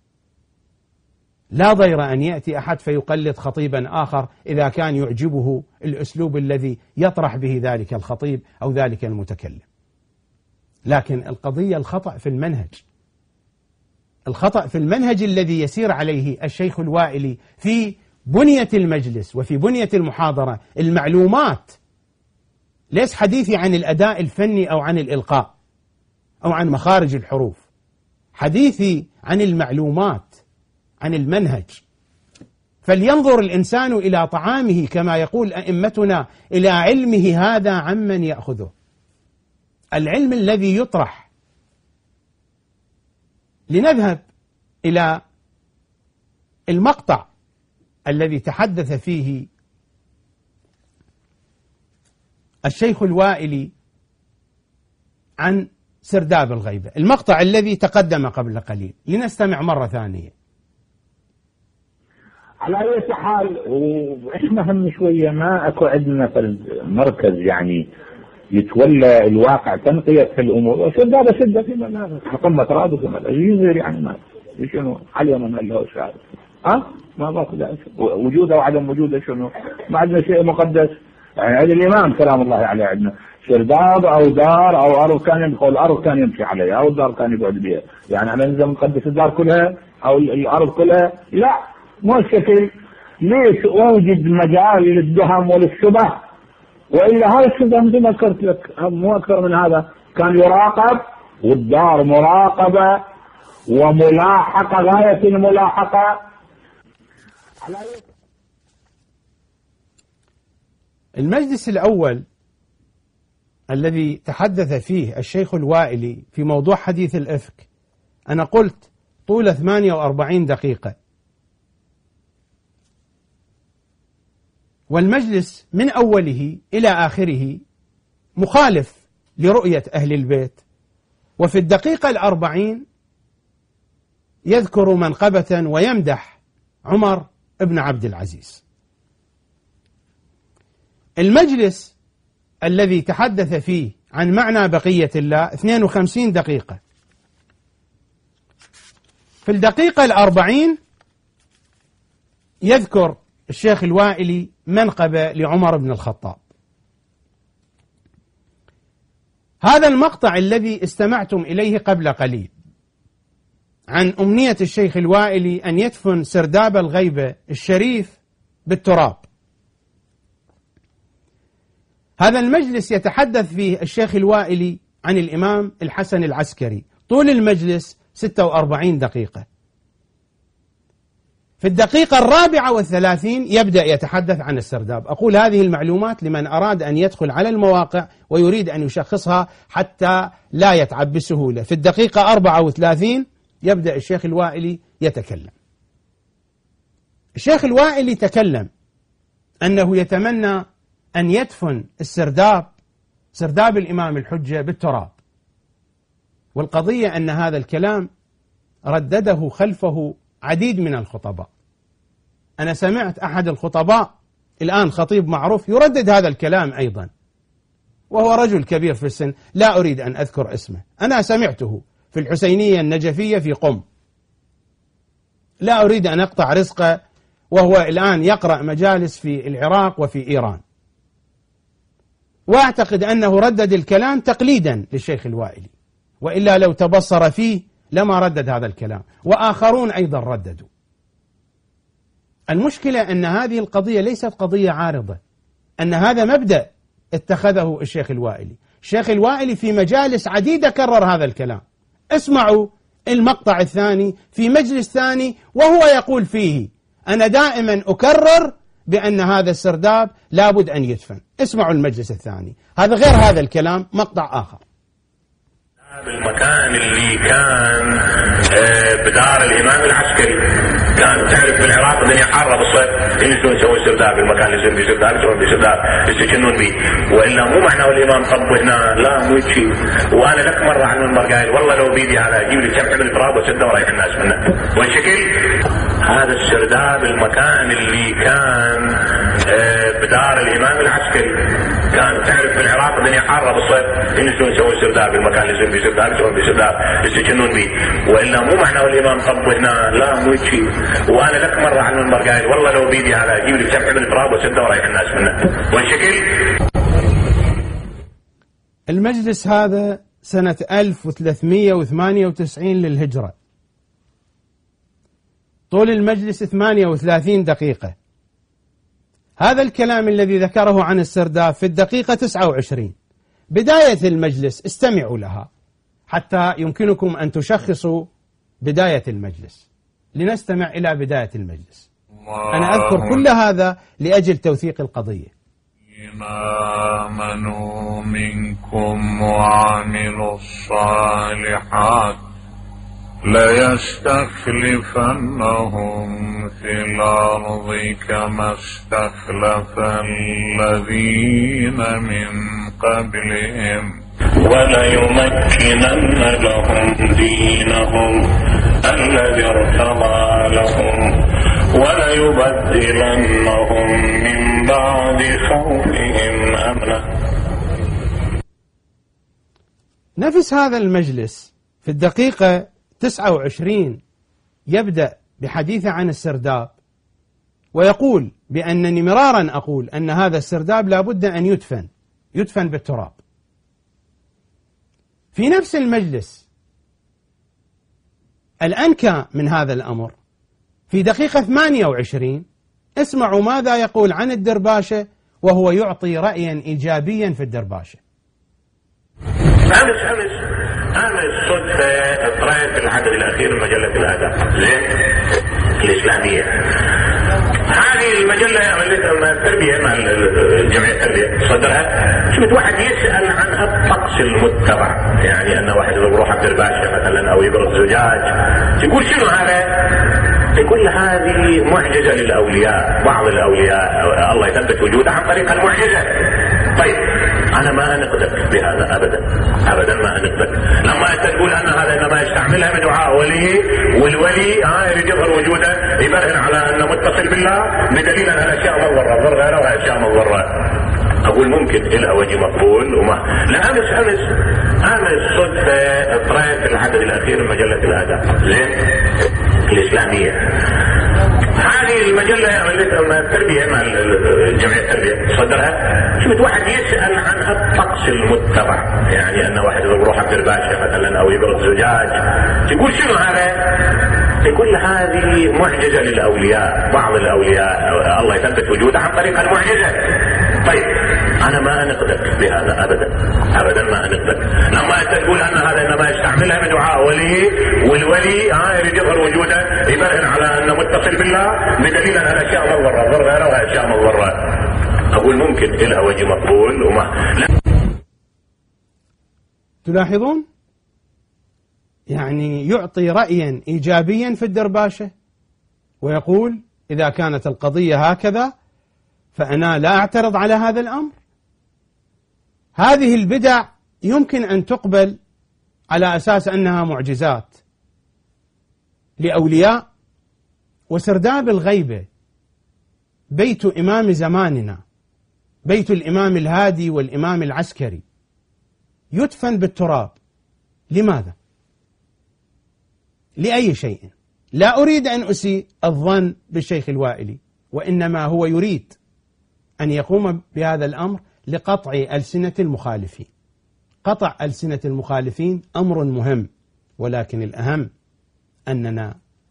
لا ضير أن يأتي أحد فيقلد خطيبا آخر إذا كان يعجبه الأسلوب الذي يطرح به ذلك الخطيب أو ذلك المتكلم، لكن القضية الخطأ في المنهج، الخطأ في المنهج الذي يسير عليه الشيخ الوائلي في بنية المجلس وفي بنية المحاضرة. المعلومات، ليس حديثي عن الأداء الفني أو عن الإلقاء أو عن مخارج الحروف، حديثي عن المعلومات، عن المنهج. فلينظر الإنسان إلى طعامه كما يقول أئمتنا إلى علمه هذا عمن يأخذه. العلم الذي يطرح. لنذهب إلى المقطع الذي تحدث فيه الشيخ الوائلي عن سرداب الغيبة، المقطع الذي تقدم قبل قليل، لنستمع مرة ثانية. على أي حال، وإحنا هم شوية ما أكو عندنا في المركز يعني يتولى الواقع تنقية الأمور. سرداب سدة في منافس حكم ترادف يصير يعني ما شنو عليه من الله شعر ها ما باخذ وجوده وعدم وجوده شنو، ما عندنا شيء مقدس يعني. هذا الإمام سلام الله عليه عندنا سرداب أو دار أو أرض كان يدخل، الأرض كان يمشي عليها أو الدار كان يقعد بها، يعني أنا نلزم نقدس الدار كلها أو الأرض كلها؟ لا، مو الشكل. ليش أوجد مجال للدهم وللشبه؟ وإلا هذا الشبه مثل ما ذكرت لك مو أكثر من هذا، كان يراقب، والدار مراقبة وملاحقة غاية الملاحقة. المجلس الأول الذي تحدث فيه الشيخ الوائلي في موضوع حديث الإفك، أنا قلت طول ثمانية وأربعين دقيقة، والمجلس من أوله إلى آخره مخالف لرؤية أهل البيت. وفي الدقيقة الأربعين يذكر منقبة ويمدح عمر بن عبد العزيز. المجلس الذي تحدث فيه عن معنى بقية الله اثنين وخمسين دقيقة. في الدقيقة الأربعين يذكر الشيخ الوائلي منقبة لعمر بن الخطاب. هذا المقطع الذي استمعتم إليه قبل قليل عن أمنية الشيخ الوائلي أن يدفن سرداب الغيبة الشريف بالتراب. هذا المجلس يتحدث فيه الشيخ الوائلي عن الإمام الحسن العسكري، طول المجلس ستة وأربعين دقيقة. في الدقيقة الرابعة والثلاثين يبدأ يتحدث عن السرداب. أقول هذه المعلومات لمن أراد أن يدخل على المواقع ويريد أن يشخصها حتى لا يتعب بسهولة. في الدقيقة أربعة وثلاثين يبدأ الشيخ الوائلي يتكلم. الشيخ الوائلي تكلم أنه يتمنى أن يدفن السرداب سرداب الإمام الحجة بالتراب، والقضية أن هذا الكلام ردده خلفه عديد من الخطباء. أنا سمعت أحد الخطباء الآن خطيب معروف يردد هذا الكلام أيضا، وهو رجل كبير في السن لا أريد أن أذكر اسمه. أنا سمعته في الحسينية النجفية في قم، لا أريد أن أقطع رزقه، وهو الآن يقرأ مجالس في العراق وفي إيران، وأعتقد أنه ردد الكلام تقليدا للشيخ الوائلي، وإلا لو تبصر فيه لما ردد هذا الكلام، وآخرون أيضا رددوا. المشكلة أن هذه القضية ليست قضية عارضة، أن هذا مبدأ اتخذه الشيخ الوائلي. الشيخ الوائلي في مجالس عديدة كرر هذا الكلام. اسمعوا المقطع الثاني في مجلس ثاني وهو يقول فيه: أنا دائما أكرر بأن هذا السرداب لابد أن يدفن. اسمعوا المجلس الثاني، هذا غير هذا الكلام، مقطع آخر. المكان اللي كان بدار الإمام العسكري، كان تعرف بالعراق الدنيا حارة بالصيف، ينزلون يسوون سرداب، المكان اللي يسوون فيه سرداب يسوون فيه سرداب يسكنون به. وإلا مو معناه الإمام طب هنا، لا مو شيء. وأنا لك مرة عن المنبر قايل والله لو بيدي على أجيب لي كم حمل تراب وسده ورايح الناس منه. والشكل هذا السرداب المكان اللي كان بدار الإمام العسكري، كان تعرف بالعراق الدنيا حارة بالصيف، ينزلون يسوون سرداب، المكان اللي يسوون فيه سرداب يسوون فيه سرداب يسكنون به. وإلا مو معناه الإمام طب هنا، لا مو شيء. وأنا لك مرة عن المنبر قايل والله لو بيدي على أجيب لي كم حمل تراب وسده ورايح الناس منه. والشكل المجلس هذا سنة ألف وثلاثمئة وثمانية وتسعين للهجرة، طول المجلس ثمانية وثلاثين دقيقة. هذا الكلام الذي ذكره عن السرداب في الدقيقة تسعة وعشرين. بداية المجلس استمعوا لها حتى يمكنكم أن تشخصوا بداية المجلس. لنستمع إلى بداية المجلس. أنا أذكر كل هذا لأجل توثيق القضية. آمنوا منكم وعملوا الصالحات ليستخلفنهم في الأرض كما استخلف الذين من قبلهم وليمكنن لهم دينهم الذي ارتضى لهم وليبدلنهم من بعد خوفهم أمنا. نفس هذا المجلس في الدقيقة تسعة وعشرين يبدأ بحديث عن السرداب، ويقول بأنني مرارا أقول أن هذا السرداب لابد أن يدفن يدفن بالتراب. في نفس المجلس الأنكى من هذا الأمر في دقيقة ثمانية وعشرين اسمعوا ماذا يقول عن الدرباشة وهو يعطي رأيا إيجابيا في الدرباشة. أمس أمس أمس صدفة قرأت في العدد الأخير من مجلة الأدب زين الإسلامية. هذه المجلة التربية مع الجمعية التربية صدرها، شفت واحد يسأل عن الطقس المتبع، يعني أن واحد يروح عبد الباشا مثلا أو يبرز زجاج، يقول شنو هذا؟ يقول هذه معجزة للأولياء، بعض الأولياء الله يثبت وجوده عن طريق المعجزة. طيب انا ما انقدك بهذا ابدا ابدا، ما انقدك. لما انت تقول ان هذا انما يستعملها بدعاء ولي، والولي ها يريد يظهر وجوده، يبرهن على انه متصل بالله بدليل انها الاشياء مضره، ضر غيرها اشياء مضره. اقول ممكن لها وجه مقبول وما لا. امس امس امس صدفه قرأت في العدد الاخير من مجله الاداء زين الاسلاميه. هذه المجله التربيه مع جمعيه التربيه صدرها، شفت واحد يسال عن الطقس المتبع، يعني ان واحد يروح عبد الباشا مثلا او يقرض زجاج، يقول شنو هذا؟ يقول هذه معجزه للاولياء، بعض الاولياء الله يثبت وجوده عن طريق المعجزه. طيب انا ما انقدك بهذا ابدا ابدا، ما انقدك. لما انت تقول ان هذا انما يستعملها بدعاء ولي، والولي ها يريد يظهر وجوده، يبرهن على انه متصل بالله بدليل انها الاشياء مضره، ضر غيرها اشياء مضره. اقول ممكن لها وجه مقبول وما لا. تلاحظون يعني يعطي رأيا ايجابيا في الدرباشه ويقول اذا كانت القضيه هكذا فأنا لا أعترض على هذا الأمر. هذه البدع يمكن أن تقبل على أساس أنها معجزات لأولياء، وسرداب الغيبة بيت إمام زماننا، بيت الإمام الهادي والإمام العسكري، يدفن بالتراب. لماذا؟ لأي شيء؟ لا أريد أن أسيء الظن بالشيخ الوائلي، وإنما هو يريد أن يقوم بهذا الأمر لقطع ألسنة المخالفين. قطع ألسنة المخالفين أمر مهم، ولكن الأهم أننا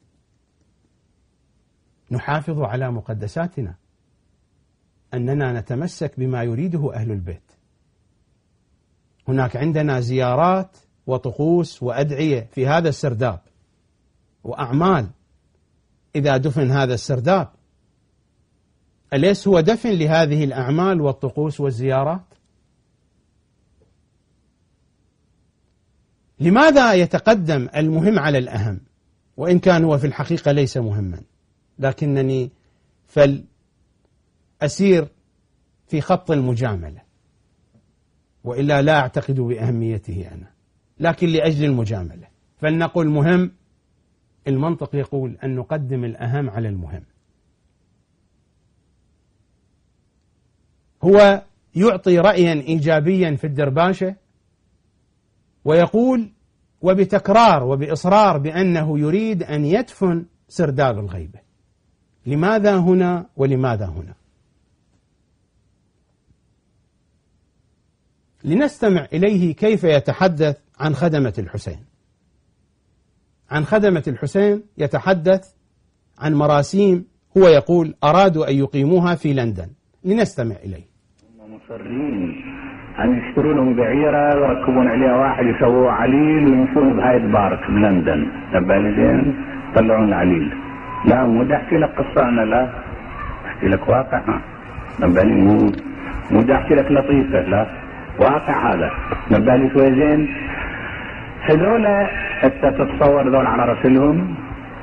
نحافظ على مقدساتنا، أننا نتمسك بما يريده أهل البيت. هناك عندنا زيارات وطقوس وأدعية في هذا السرداب وأعمال إذا دفن هذا السرداب. أليس هو دفن لهذه الأعمال والطقوس والزيارات؟ لماذا يتقدم المهم على الأهم؟ وإن كان هو في الحقيقة ليس مهما، لكنني فالأسير في خط المجاملة، وإلا لا أعتقد بأهميته أنا، لكن لأجل المجاملة فلنقول مهم. المنطق يقول أن نقدم الأهم على المهم. هو يعطي رأيا إيجابيا في الدرباشة ويقول وبتكرار وبإصرار بأنه يريد أن يدفن سرداب الغيبة. لماذا هنا ولماذا هنا؟ لنستمع إليه كيف يتحدث عن خدمة الحسين. عن خدمة الحسين يتحدث عن مراسيم هو يقول أرادوا أن يقيموها في لندن. لنستمع إليه. مصرين أن يشترون بعيرة ويركبون عليها واحد يسووه عليل ويمشون بهايد بارك بلندن، تبالي زين يطلعون العليل. لا مو دا أحكي لك قصة أنا، لا أحكي لك واقع. تبالي مو مو دا أحكي لك لطيفة، لا واقع هذا. تبالي شوي زين. هذول أنت تتصور ذول على رسلهم؟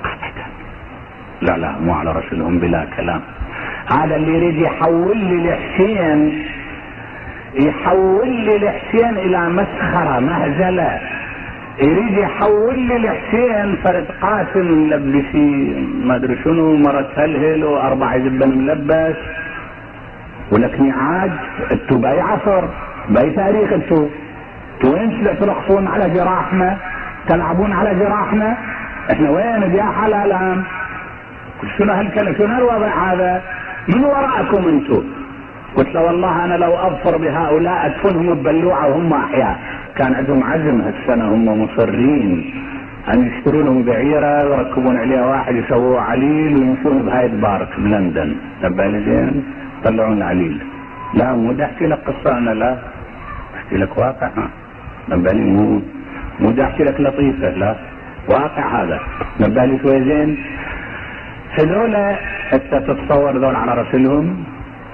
لا لا مو على رسلهم بلا كلام. هذا اللي يريد يحول لي الحسين، يحول لي الحسين الى مسخرة مهزلة. يريد يحول لي الحسين فرد قاسم ملبسي ما ادري شنو، مرة تهلهل واربع زبن ملبس ولك نعاج. انتو باي عصر باي تاريخ؟ انتو انتو وين ترقصون على جراحنا، تلعبون على جراحنا؟ احنا وين يا حلال؟ شنو هالكلام؟ شنو هالوضع هذا؟ من وراءكم انتم؟ قلت له والله انا لو اظفر بهؤلاء ادفنهم ببلوعه وهم احياء. كان عندهم عزم هالسنه، هم مصرين ان يشترونهم بعيره ويركبون عليها واحد يسووه عليل ويمشون بهايد بارك بلندن، تبالي زين يطلعون العليل. لا مو دا احكي لك قصه انا، لا احكي لك واقع. تبالي مو مو دا احكي لك لطيفه، لا واقع هذا. تبالي شوي زين. هذول انت تتصور ذول على رسلهم؟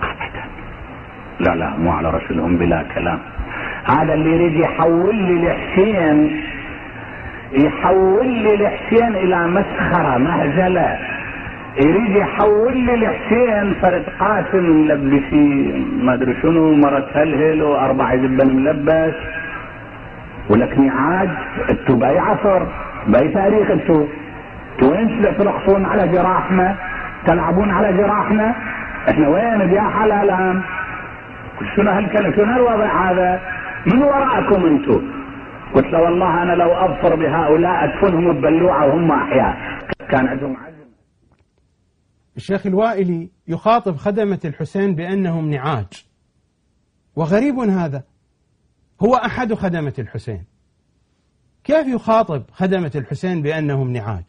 لا لا مو على رسلهم بلا كلام. هذا اللي يريد يحول لي الحسين، يحول لي الحسين الى مسخرة مهزلة. يريد يحول لي الحسين فرد قاسم ملبسين ما ادري شنو مرة هلهل واربع زبن ملبس ولك نعاج. انتو باي عصر باي تاريخ انتو انتو وين ترقصون على جراحنا تلعبون على جراحنا؟ احنا وين يا حلال شنو هالكلام شنو هالوضع هذا؟ من وراءكم انتو. قلت له والله انا لو ابصر بهؤلاء ادفنهم ببلوعه وهم احياء. كان عندهم عزم. الشيخ الوائلي يخاطب خدمة الحسين بأنهم نعاج، وغريب هذا، هو أحد خدمة الحسين، كيف يخاطب خدمة الحسين بأنهم نعاج؟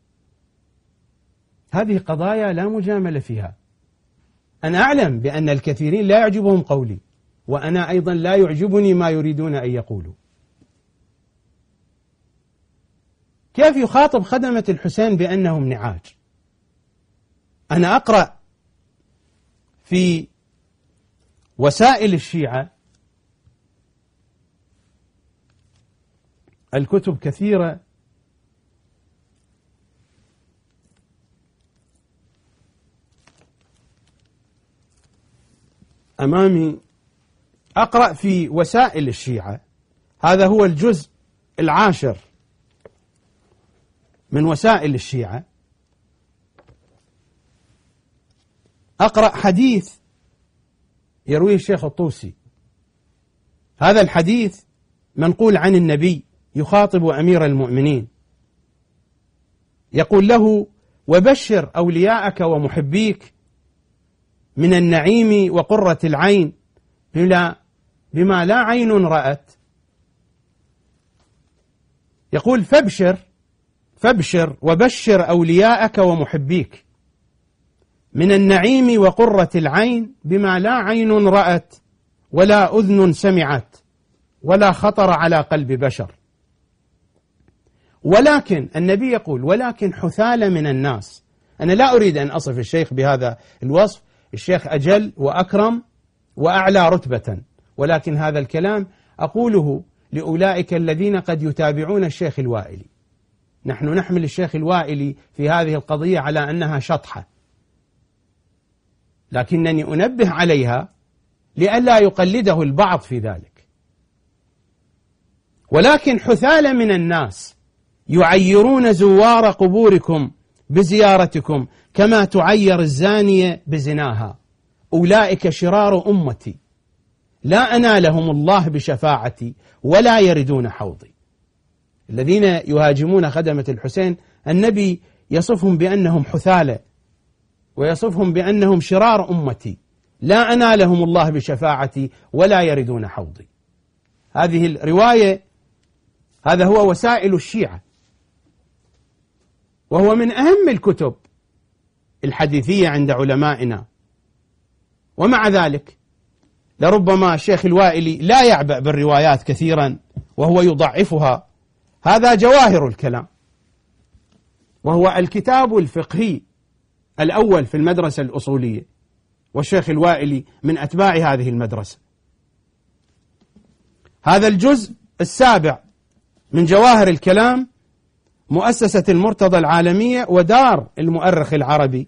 هذه قضايا لا مجاملة فيها. أنا أعلم بأن الكثيرين لا يعجبهم قولي، وأنا أيضا لا يعجبني ما يريدون أن يقولوا. كيف يخاطب خدمة الحسين بأنهم نعاج؟ أنا أقرأ في وسائل الشيعة الكتب كثيرة أمامي، أقرأ في وسائل الشيعة، هذا هو الجزء العاشر من وسائل الشيعة، أقرأ حديث يرويه الشيخ الطوسي. هذا الحديث منقول عن النبي يخاطب أمير المؤمنين، يقول له: وبشر أولياءك ومحبيك من النعيم وقرة العين بلا بما لا عين رأت. يقول فابشر فابشر وبشر أولياءك ومحبيك من النعيم وقرة العين بما لا عين رأت ولا أذن سمعت ولا خطر على قلب بشر. ولكن النبي يقول: ولكن حثالة من الناس. أنا لا أريد أن أصف الشيخ بهذا الوصف، الشيخ أجل وأكرم وأعلى رتبة، ولكن هذا الكلام أقوله لأولئك الذين قد يتابعون الشيخ الوائلي. نحن نحمل الشيخ الوائلي في هذه القضية على أنها شطحة، لكنني أنبه عليها لئلا يقلده البعض في ذلك. ولكن حثالة من الناس يعيرون زوار قبوركم بزيارتكم كما تعير الزانية بزناها، أولئك شرار أمتي لا أنالهم الله بشفاعتي ولا يردون حوضي. الذين يهاجمون خدمة الحسين النبي يصفهم بأنهم حثالة، ويصفهم بأنهم شرار أمتي لا أنالهم الله بشفاعتي ولا يردون حوضي. هذه الرواية، هذا هو وسائل الشيعة، وهو من أهم الكتب الحديثية عند علمائنا. ومع ذلك لربما الشيخ الوائلي لا يعبأ بالروايات كثيرا وهو يضعفها. هذا جواهر الكلام، وهو الكتاب الفقهي الأول في المدرسة الأصولية، والشيخ الوائلي من أتباع هذه المدرسة. هذا الجزء السابع من جواهر الكلام، مؤسسة المرتضى العالمية ودار المؤرخ العربي،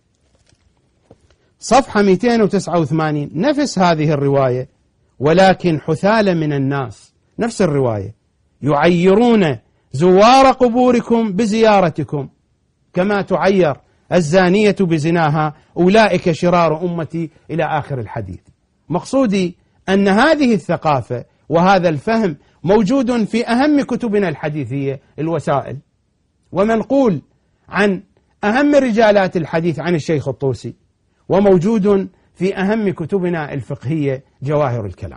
صفحة مئتين وتسعة وثمانين، نفس هذه الرواية: ولكن حثالة من الناس، نفس الرواية، يعيرون زوار قبوركم بزيارتكم كما تعير الزانية بزناها، أولئك شرار أمتي، إلى آخر الحديث. مقصودي أن هذه الثقافة وهذا الفهم موجود في أهم كتبنا الحديثية الوسائل، ومنقول عن أهم رجالات الحديث عن الشيخ الطوسي، وموجود في أهم كتبنا الفقهية جواهر الكلام.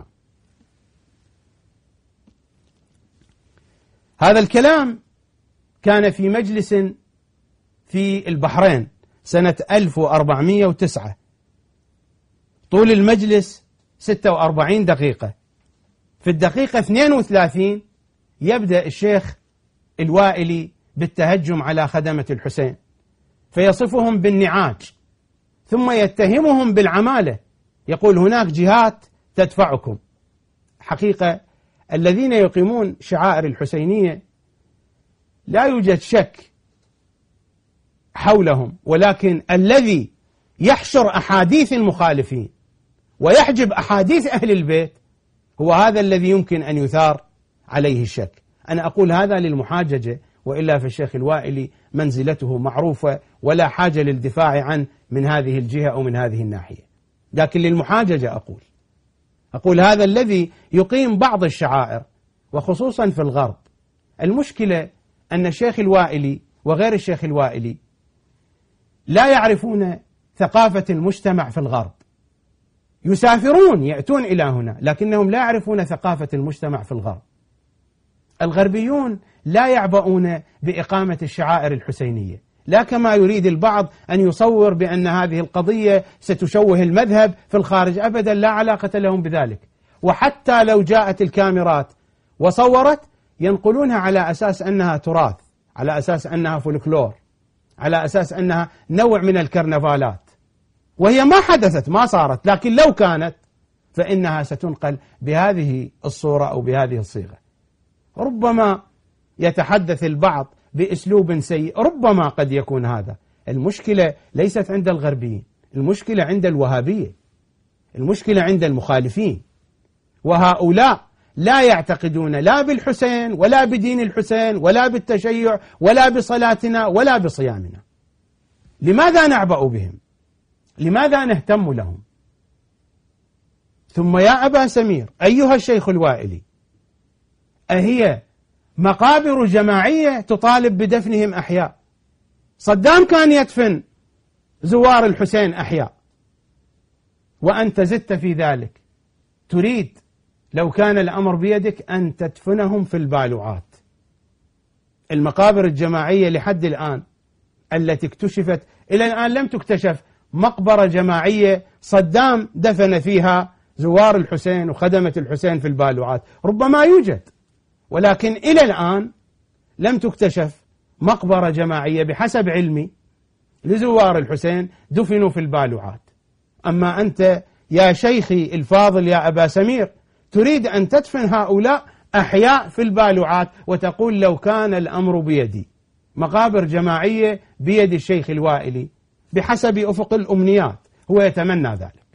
هذا الكلام كان في مجلس في البحرين سنة ألف وأربعمئة وتسعة، طول المجلس ستة وأربعين دقيقة. في الدقيقة اثنين وثلاثين يبدأ الشيخ الوائلي بالتهجم على خدمة الحسين، فيصفهم بالنعاج، ثم يتهمهم بالعمالة، يقول هناك جهات تدفعكم. حقيقة الذين يقيمون شعائر الحسينية لا يوجد شك حولهم، ولكن الذي يحشر أحاديث المخالفين ويحجب أحاديث أهل البيت هو هذا الذي يمكن أن يثار عليه الشك. أنا أقول هذا للمحاججة، وإلا في الشيخ الوائلي منزلته معروفة ولا حاجة للدفاع عنه من هذه الجهة أو من هذه الناحية. لكن للمحاججة أقول أقول هذا الذي يقيم بعض الشعائر وخصوصا في الغرب. المشكلة أن الشيخ الوائلي وغير الشيخ الوائلي لا يعرفون ثقافة المجتمع في الغرب، يسافرون يأتون إلى هنا لكنهم لا يعرفون ثقافة المجتمع في الغرب. الغربيون لا يعبؤون بإقامة الشعائر الحسينية، لا كما يريد البعض أن يصور بأن هذه القضية ستشوه المذهب في الخارج، أبدا لا علاقة لهم بذلك. وحتى لو جاءت الكاميرات وصورت ينقلونها على أساس أنها تراث، على أساس أنها فولكلور، على أساس أنها نوع من الكرنفالات، وهي ما حدثت ما صارت، لكن لو كانت فإنها ستنقل بهذه الصورة أو بهذه الصيغة. ربما يتحدث البعض بأسلوب سيء، ربما قد يكون هذا. المشكلة ليست عند الغربيين، المشكلة عند الوهابية، المشكلة عند المخالفين، وهؤلاء لا يعتقدون لا بالحسين ولا بدين الحسين ولا بالتشيع ولا بصلاتنا ولا بصيامنا. لماذا نعبأ بهم؟ لماذا نهتم لهم؟ ثم يا أبا سمير أيها الشيخ الوائلي، أهي مقابر جماعية تطالب بدفنهم أحياء؟ صدام كان يدفن زوار الحسين أحياء، وأنت زدت في ذلك، تريد لو كان الأمر بيدك أن تدفنهم في البالوعات. المقابر الجماعية لحد الآن التي اكتشفت، إلى الآن لم تكتشف مقبرة جماعية صدام دفن فيها زوار الحسين وخدمة الحسين في البالوعات. ربما يوجد، ولكن إلى الآن لم تكتشف مقبرة جماعية بحسب علمي لزوار الحسين دفنوا في البالوعات. أما أنت يا شيخي الفاضل يا أبا سمير تريد أن تدفن هؤلاء أحياء في البالوعات، وتقول لو كان الأمر بيدي. مقابر جماعية بيد الشيخ الوائلي بحسب أفق الأمنيات، هو يتمنى ذلك.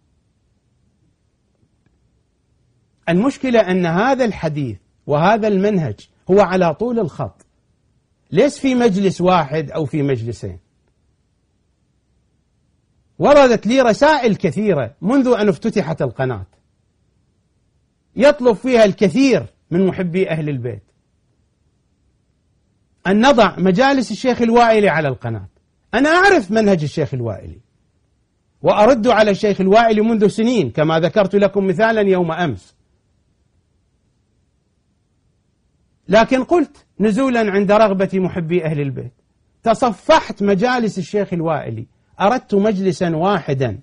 المشكلة أن هذا الحديث وهذا المنهج هو على طول الخط، ليس في مجلس واحد أو في مجلسين. وردت لي رسائل كثيرة منذ أن افتتحت القناة يطلب فيها الكثير من محبي أهل البيت أن نضع مجالس الشيخ الوائلي على القناة. أنا أعرف منهج الشيخ الوائلي وأرد على الشيخ الوائلي منذ سنين، كما ذكرت لكم مثالا يوم أمس، لكن قلت نزولا عند رغبة محبي أهل البيت تصفحت مجالس الشيخ الوائلي، أردت مجلسا واحدا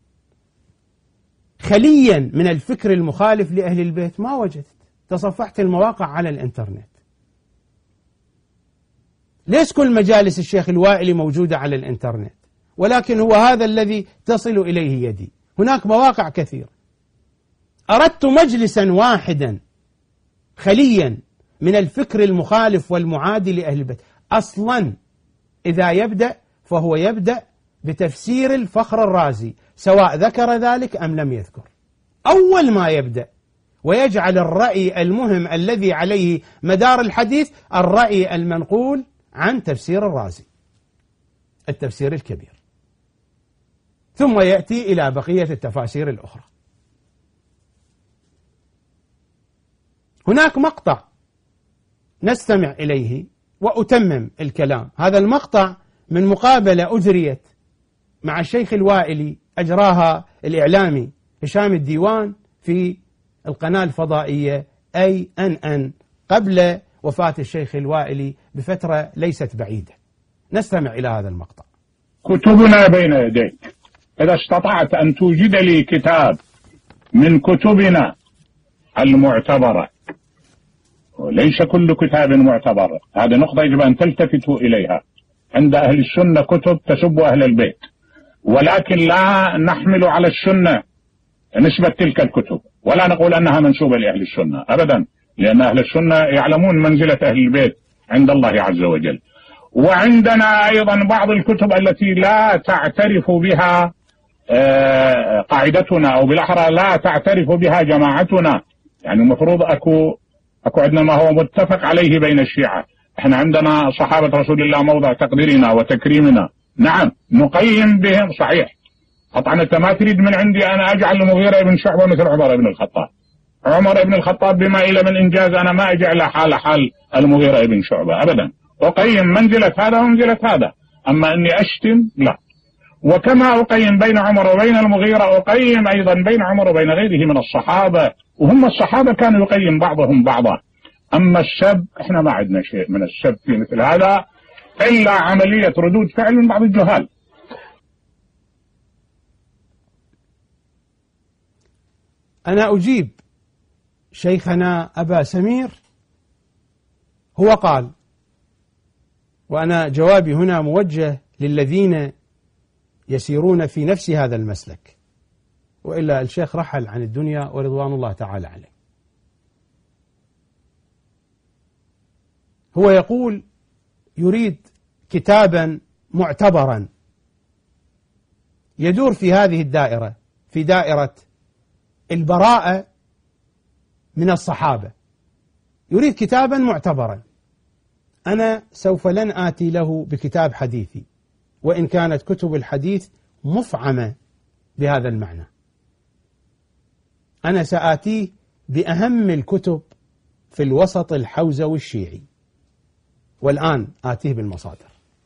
خليا من الفكر المخالف لأهل البيت ما وجدت. تصفحت المواقع على الإنترنت، ليس كل مجالس الشيخ الوائلي موجودة على الإنترنت، ولكن هو هذا الذي تصل إليه يدي. هناك مواقع كثيرة. أردت مجلسا واحدا خليا من الفكر المخالف والمعادي لأهل البيت. أصلا إذا يبدأ فهو يبدأ بتفسير الفخر الرازي، سواء ذكر ذلك أم لم يذكر. أول ما يبدأ ويجعل الرأي المهم الذي عليه مدار الحديث الرأي المنقول عن تفسير الرازي، التفسير الكبير، ثم يأتي إلى بقية التفاسير الأخرى. هناك مقطع نستمع إليه وأتمم الكلام. هذا المقطع من مقابلة أجريت مع الشيخ الوائلي أجراها الإعلامي هشام الديوان في القناة الفضائية أي أن أن قبل وفاة الشيخ الوائلي بفترة ليست بعيدة. نستمع إلى هذا المقطع. كتبنا بين يديك، إذا استطعت أن توجد لي كتاب من كتبنا المعتبرة، وليس كل كتاب معتبر، هذه نقطة يجب أن تلتفتوا إليها. عند أهل السنة كتب تسب أهل البيت، ولكن لا نحمل على السنة نسبة تلك الكتب، ولا نقول أنها منسوبة لأهل السنة أبدا، لأن أهل السنة يعلمون منزلة أهل البيت عند الله عز وجل. وعندنا أيضا بعض الكتب التي لا تعترف بها قاعدتنا، أو بالأحرى لا تعترف بها جماعتنا. يعني المفروض أكو أكو عندنا ما هو متفق عليه بين الشيعة. احنا عندنا صحابة رسول الله موضع تقديرنا وتكريمنا، نعم نقيم بهم صحيح. طبعا انت ما تريد من عندي انا اجعل المغيرة بن شعبة مثل عمر بن الخطاب. عمر بن الخطاب بما الى من انجاز انا ما اجعل حال حال المغيرة بن شعبة ابدا. اقيم منزلة هذا ومنزلة هذا، اما اني اشتم لا. وكما اقيم بين عمر وبين المغيرة اقيم ايضا بين عمر وبين غيره من الصحابة، وهم الصحابة كانوا يقيم بعضهم بعضا. اما السب احنا ما عندنا شيء من السب في مثل هذا الا عملية ردود فعل من بعض الجهال. أنا أجيب شيخنا أبا سمير، هو قال، وأنا جوابي هنا موجه للذين يسيرون في نفس هذا المسلك، وإلا الشيخ رحل عن الدنيا ورضوان الله تعالى عليه. هو يقول يريد كتابا معتبرا يدور في هذه الدائرة، في دائرة البراءة من الصحابة، يريد كتابا معتبرا. أنا سوف لن آتي له بكتاب حديثي، وإن كانت كتب الحديث مفعمة بهذا المعنى. أنا سآتيه بأهم الكتب في الوسط الحوزوي الشيعي، والآن آتيه بالمصادر.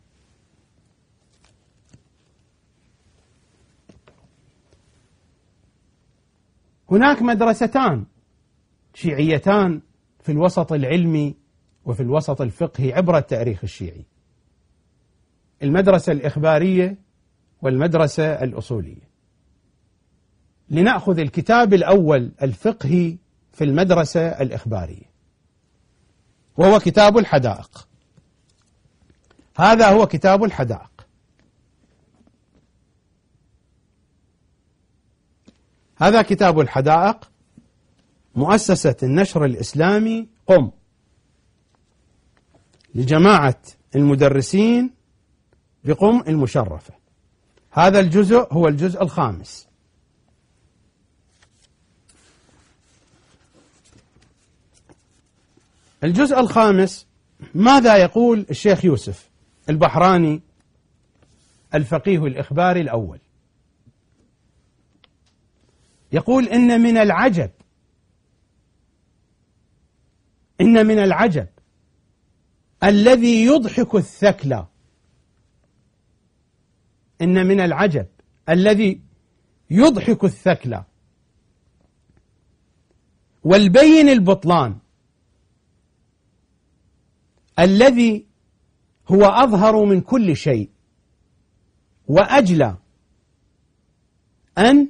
هناك مدرستان شيعيتان في الوسط العلمي وفي الوسط الفقهي عبر التاريخ الشيعي: المدرسة الإخبارية والمدرسة الأصولية. لنأخذ الكتاب الأول الفقهي في المدرسة الإخبارية، وهو كتاب الحدائق. هذا هو كتاب الحدائق. هذا كتاب الحدائق، مؤسسة النشر الإسلامي قم، لجماعة المدرسين بقم المشرفة. هذا الجزء هو الجزء الخامس. الجزء الخامس ماذا يقول الشيخ يوسف البحراني الفقيه الإخباري الأول؟ يقول: إن من العجب إن من العجب الذي يضحك الثكلى إن من العجب الذي يضحك الثكلى والبين البطلان الذي هو أظهر من كل شيء وأجلى أن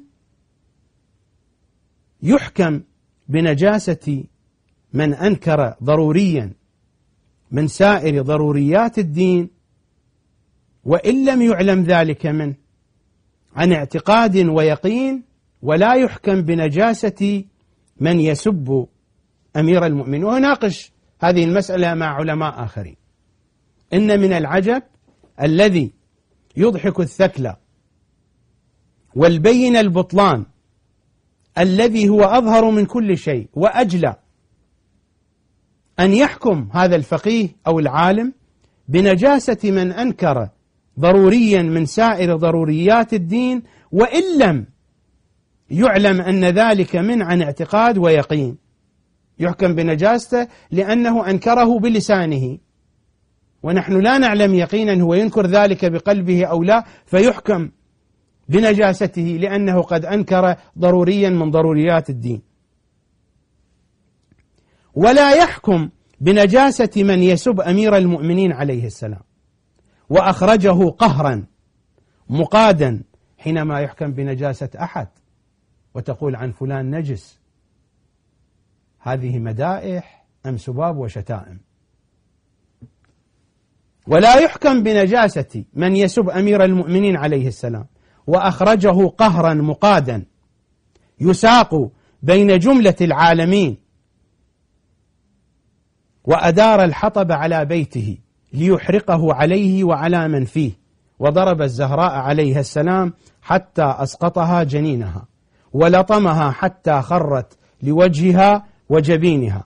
يحكم بنجاسة من أنكر ضروريا من سائر ضروريات الدين، وإن لم يعلم ذلك منه عن اعتقاد ويقين، ولا يحكم بنجاسة من يسب أمير المؤمنين. ويناقش هذه المسألة مع علماء آخرين. إن من العجب الذي يضحك الثكلى والبين البطلان الذي هو أظهر من كل شيء وأجلى أن يحكم هذا الفقيه أو العالم بنجاسة من أنكر ضروريا من سائر ضروريات الدين، وإن لم يعلم أن ذلك من عن اعتقاد ويقين. يحكم بنجاسته لأنه أنكره بلسانه، ونحن لا نعلم يقينا هو ينكر ذلك بقلبه أو لا، فيحكم بنجاسته لأنه قد أنكر ضروريا من ضروريات الدين. ولا يحكم بنجاسة من يسب أمير المؤمنين عليه السلام وأخرجه قهرا مقادا، حينما يحكم بنجاسة أحد وتقول عن فلان نجس، هذه مدائح أم سباب وشتائم؟ ولا يحكم بنجاسة من يسب أمير المؤمنين عليه السلام وأخرجه قهرا مقادا يساق بين جملة العالمين وأدار الحطب على بيته ليحرقه عليه وعلى من فيه، وضرب الزهراء عليها السلام حتى أسقطها جنينها، ولطمها حتى خرت لوجهها وجبينها،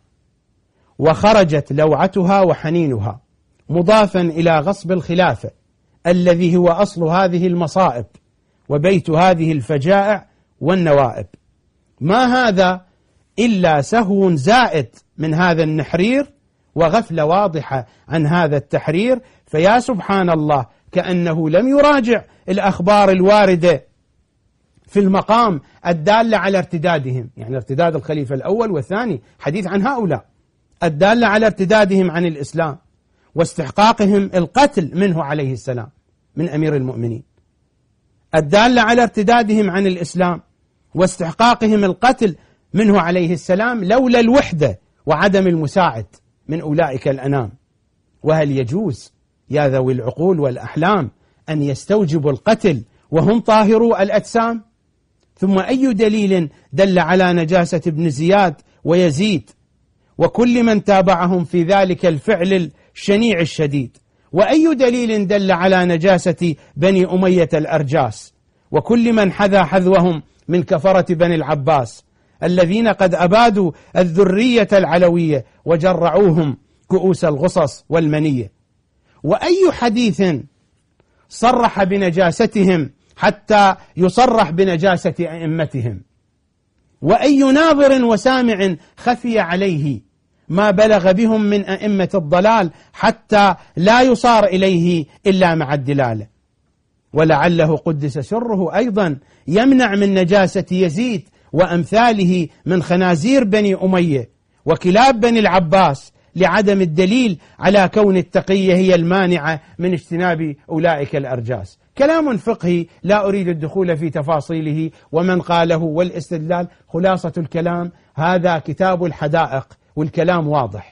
وخرجت لوعتها وحنينها، مضافا إلى غصب الخلافة الذي هو أصل هذه المصائب وبيت هذه الفجائع والنوائب. ما هذا إلا سهو زائد من هذا النحرير وغفلة واضحة عن هذا التحرير. فيا سبحان الله، كأنه لم يراجع الأخبار الواردة في المقام الدالة على ارتدادهم، يعني ارتداد الخليفة الأول والثاني، حديث عن هؤلاء، الدالة على ارتدادهم عن الإسلام واستحقاقهم القتل منه عليه السلام من أمير المؤمنين، الدالة على ارتدادهم عن الإسلام واستحقاقهم القتل منه عليه السلام لولا الوحدة وعدم المساعد من أولئك الأنام. وهل يجوز يا ذوي العقول والأحلام أن يستوجبوا القتل وهم طاهرو الأجسام؟ ثم أي دليل دل على نجاسة ابن زياد ويزيد وكل من تابعهم في ذلك الفعل الشنيع الشديد؟ وأي دليل دل على نجاسة بني أمية الأرجاس وكل من حذا حذوهم من كفرة بني العباس الذين قد أبادوا الذرية العلوية وجرعوهم كؤوس الغصص والمنية؟ وأي حديث صرح بنجاستهم حتى يصرح بنجاسة أئمتهم؟ وأي ناظر وسامع خفي عليه ما بلغ بهم من أئمة الضلال حتى لا يصار إليه إلا مع الدلالة؟ ولعله قدس سره أيضا يمنع من نجاسة يزيد وأمثاله من خنازير بني أمية وكلاب بني العباس لعدم الدليل على كون التقية هي المانعة من اجتناب أولئك الأرجاس. كلام فقهي لا أريد الدخول في تفاصيله ومن قاله والاستدلال. خلاصة الكلام، هذا كتاب الحدائق والكلام واضح.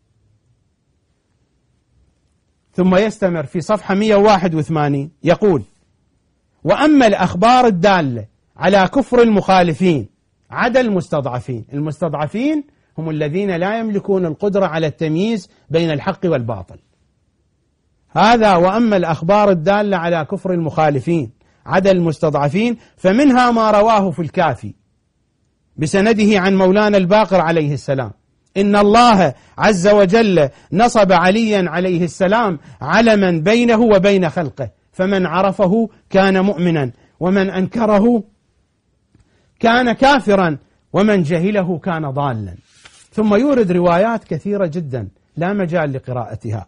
ثم يستمر في صفحة مئة وواحد وثمانين يقول: وأما الأخبار الدالة على كفر المخالفين عدا المستضعفين. المستضعفين هم الذين لا يملكون القدرة على التمييز بين الحق والباطل. هذا وأما الأخبار الدالة على كفر المخالفين عدا المستضعفين فمنها ما رواه في الكافي بسنده عن مولانا الباقر عليه السلام: إن الله عز وجل نصب عليا عليه السلام علما بينه وبين خلقه، فمن عرفه كان مؤمنا ومن أنكره كان كافرا ومن جهله كان ضالا. ثم يورد روايات كثيرة جدا لا مجال لقراءتها،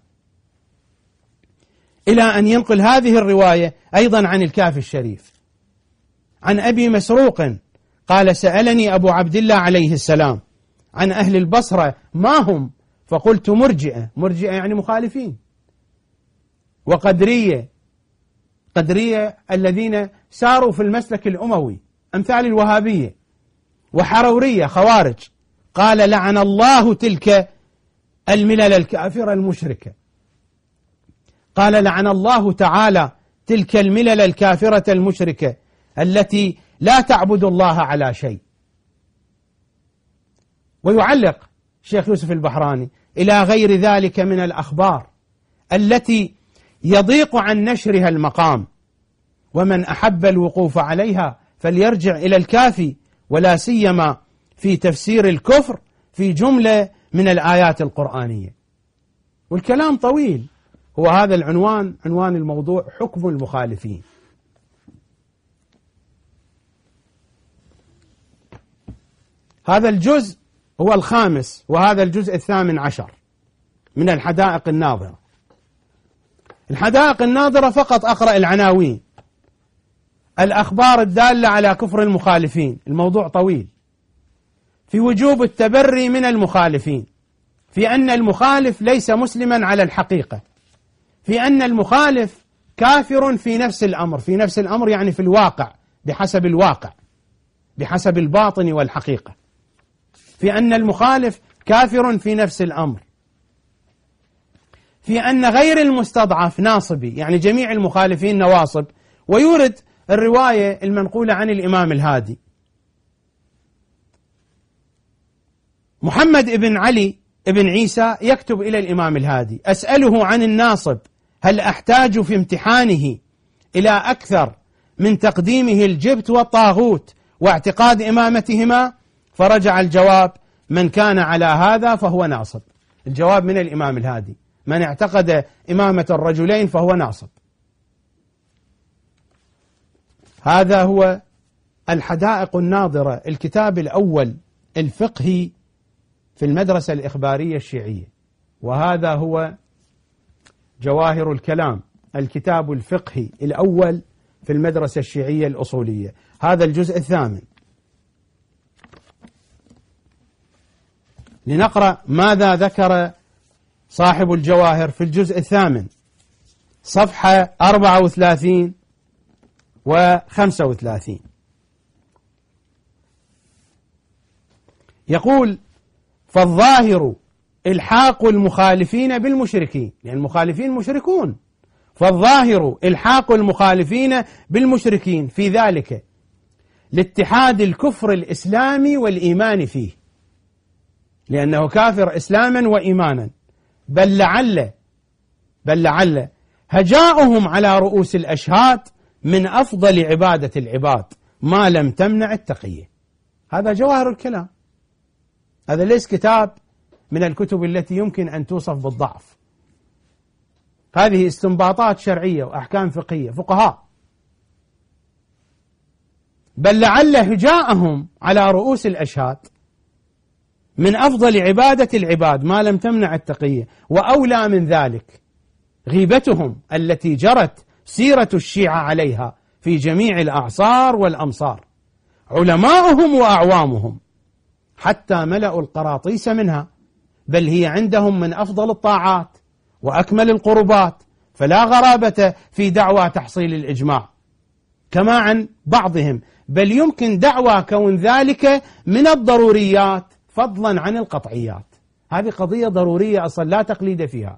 إلى أن ينقل هذه الرواية أيضا عن الكافي الشريف عن أبي مسروق قال: سألني أبو عبد الله عليه السلام عن أهل البصرة ما هم؟ فقلت: مرجئة. مرجئة يعني مخالفين، وقدرية، قدرية الذين ساروا في المسلك الأموي أمثال الوهابية، وحرورية خوارج. قال: لعن الله تلك الملل الكافرة المشركة. قال: لعن الله تعالى تلك الملل الكافرة المشركة التي لا تعبد الله على شيء. ويعلق الشيخ يوسف البحراني: إلى غير ذلك من الأخبار التي يضيق عن نشرها المقام، ومن أحب الوقوف عليها فليرجع إلى الكافي، ولا سيما في تفسير الكفر في جملة من الآيات القرآنية. والكلام طويل. هو هذا العنوان، عنوان الموضوع: حكم المخالفين. هذا الجزء هو الخامس، وهذا الجزء الثامن عشر من الحدائق الناظرة. الحدائق الناظرة فقط أقرأ العناوين: الأخبار الدالة على كفر المخالفين. الموضوع طويل. في وجوب التبري من المخالفين، في أن المخالف ليس مسلما على الحقيقة، في أن المخالف كافر في نفس الأمر. في نفس الأمر يعني في الواقع، بحسب الواقع، بحسب الباطن والحقيقة. في أن المخالف كافر في نفس الأمر. في أن غير المستضعف ناصبي، يعني جميع المخالفين نواصب. ويورد الرواية المنقولة عن الإمام الهادي: محمد بن علي ابن عيسى يكتب إلى الإمام الهادي: أسأله عن الناصب هل أحتاج في امتحانه إلى أكثر من تقديمه الجبت والطاغوت واعتقاد إمامتهما؟ فرجع الجواب: من كان على هذا فهو ناصب. الجواب من الإمام الهادي: من اعتقد إمامة الرجلين فهو ناصب. هذا هو الحدائق الناظرة، الكتاب الأول الفقهي في المدرسة الإخبارية الشيعية، وهذا هو جواهر الكلام، الكتاب الفقهي الأول في المدرسة الشيعية الأصولية، هذا الجزء الثامن. لنقرأ ماذا ذكر صاحب الجواهر في الجزء الثامن، صفحة أربعة وثلاثين وخمسة وثلاثين. يقول: فالظاهر إلحاق المخالفين بالمشركين، لأن المخالفين مشركون، فالظاهر إلحاق المخالفين بالمشركين في ذلك لاتحاد الكفر الإسلامي والإيمان فيه، لأنه كافر إسلاما وإيمانا، بل لعل بل لعل هجاؤهم على رؤوس الأشهاد من أفضل عبادة العباد ما لم تمنع التقية. هذا جواهر الكلام، هذا ليس كتاب من الكتب التي يمكن أن توصف بالضعف، هذه استنباطات شرعية وأحكام فقهية فقهاء. بل لعل هجاءهم على رؤوس الأشهاد من أفضل عبادة العباد ما لم تمنع التقية، وأولى من ذلك غيبتهم التي جرت سيرة الشيعة عليها في جميع الأعصار والأمصار، علماؤهم وأعوامهم حتى ملأوا القراطيس منها، بل هي عندهم من أفضل الطاعات وأكمل القربات، فلا غرابة في دعوى تحصيل الإجماع كما عن بعضهم، بل يمكن دعوى كون ذلك من الضروريات فضلا عن القطعيات. هذه قضية ضرورية أصلا لا تقليد فيها.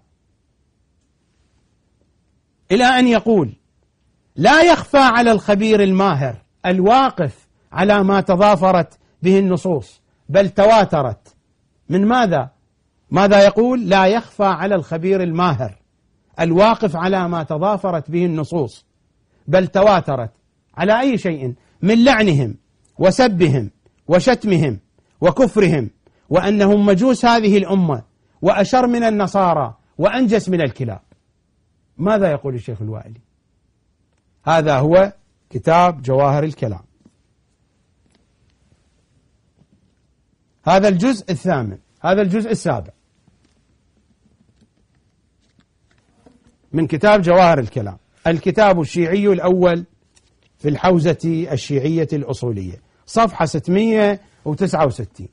إلى أن يقول: لا يخفى على الخبير الماهر الواقف على ما تضافرت به النصوص بل تواترت. من ماذا؟ ماذا يقول؟ لا يخفى على الخبير الماهر الواقف على ما تضافرت به النصوص بل تواترت على أي شيء من لعنهم وسبهم وشتمهم وكفرهم، وأنهم مجوس هذه الأمة وأشر من النصارى وأنجس من الكلاب. ماذا يقول الشيخ الوائلي؟ هذا هو كتاب جواهر الكلام، هذا الجزء الثامن، هذا الجزء السابع من كتاب جواهر الكلام، الكتاب الشيعي الأول في الحوزة الشيعية الأصولية، صفحة ستمائة وتسعة وستين.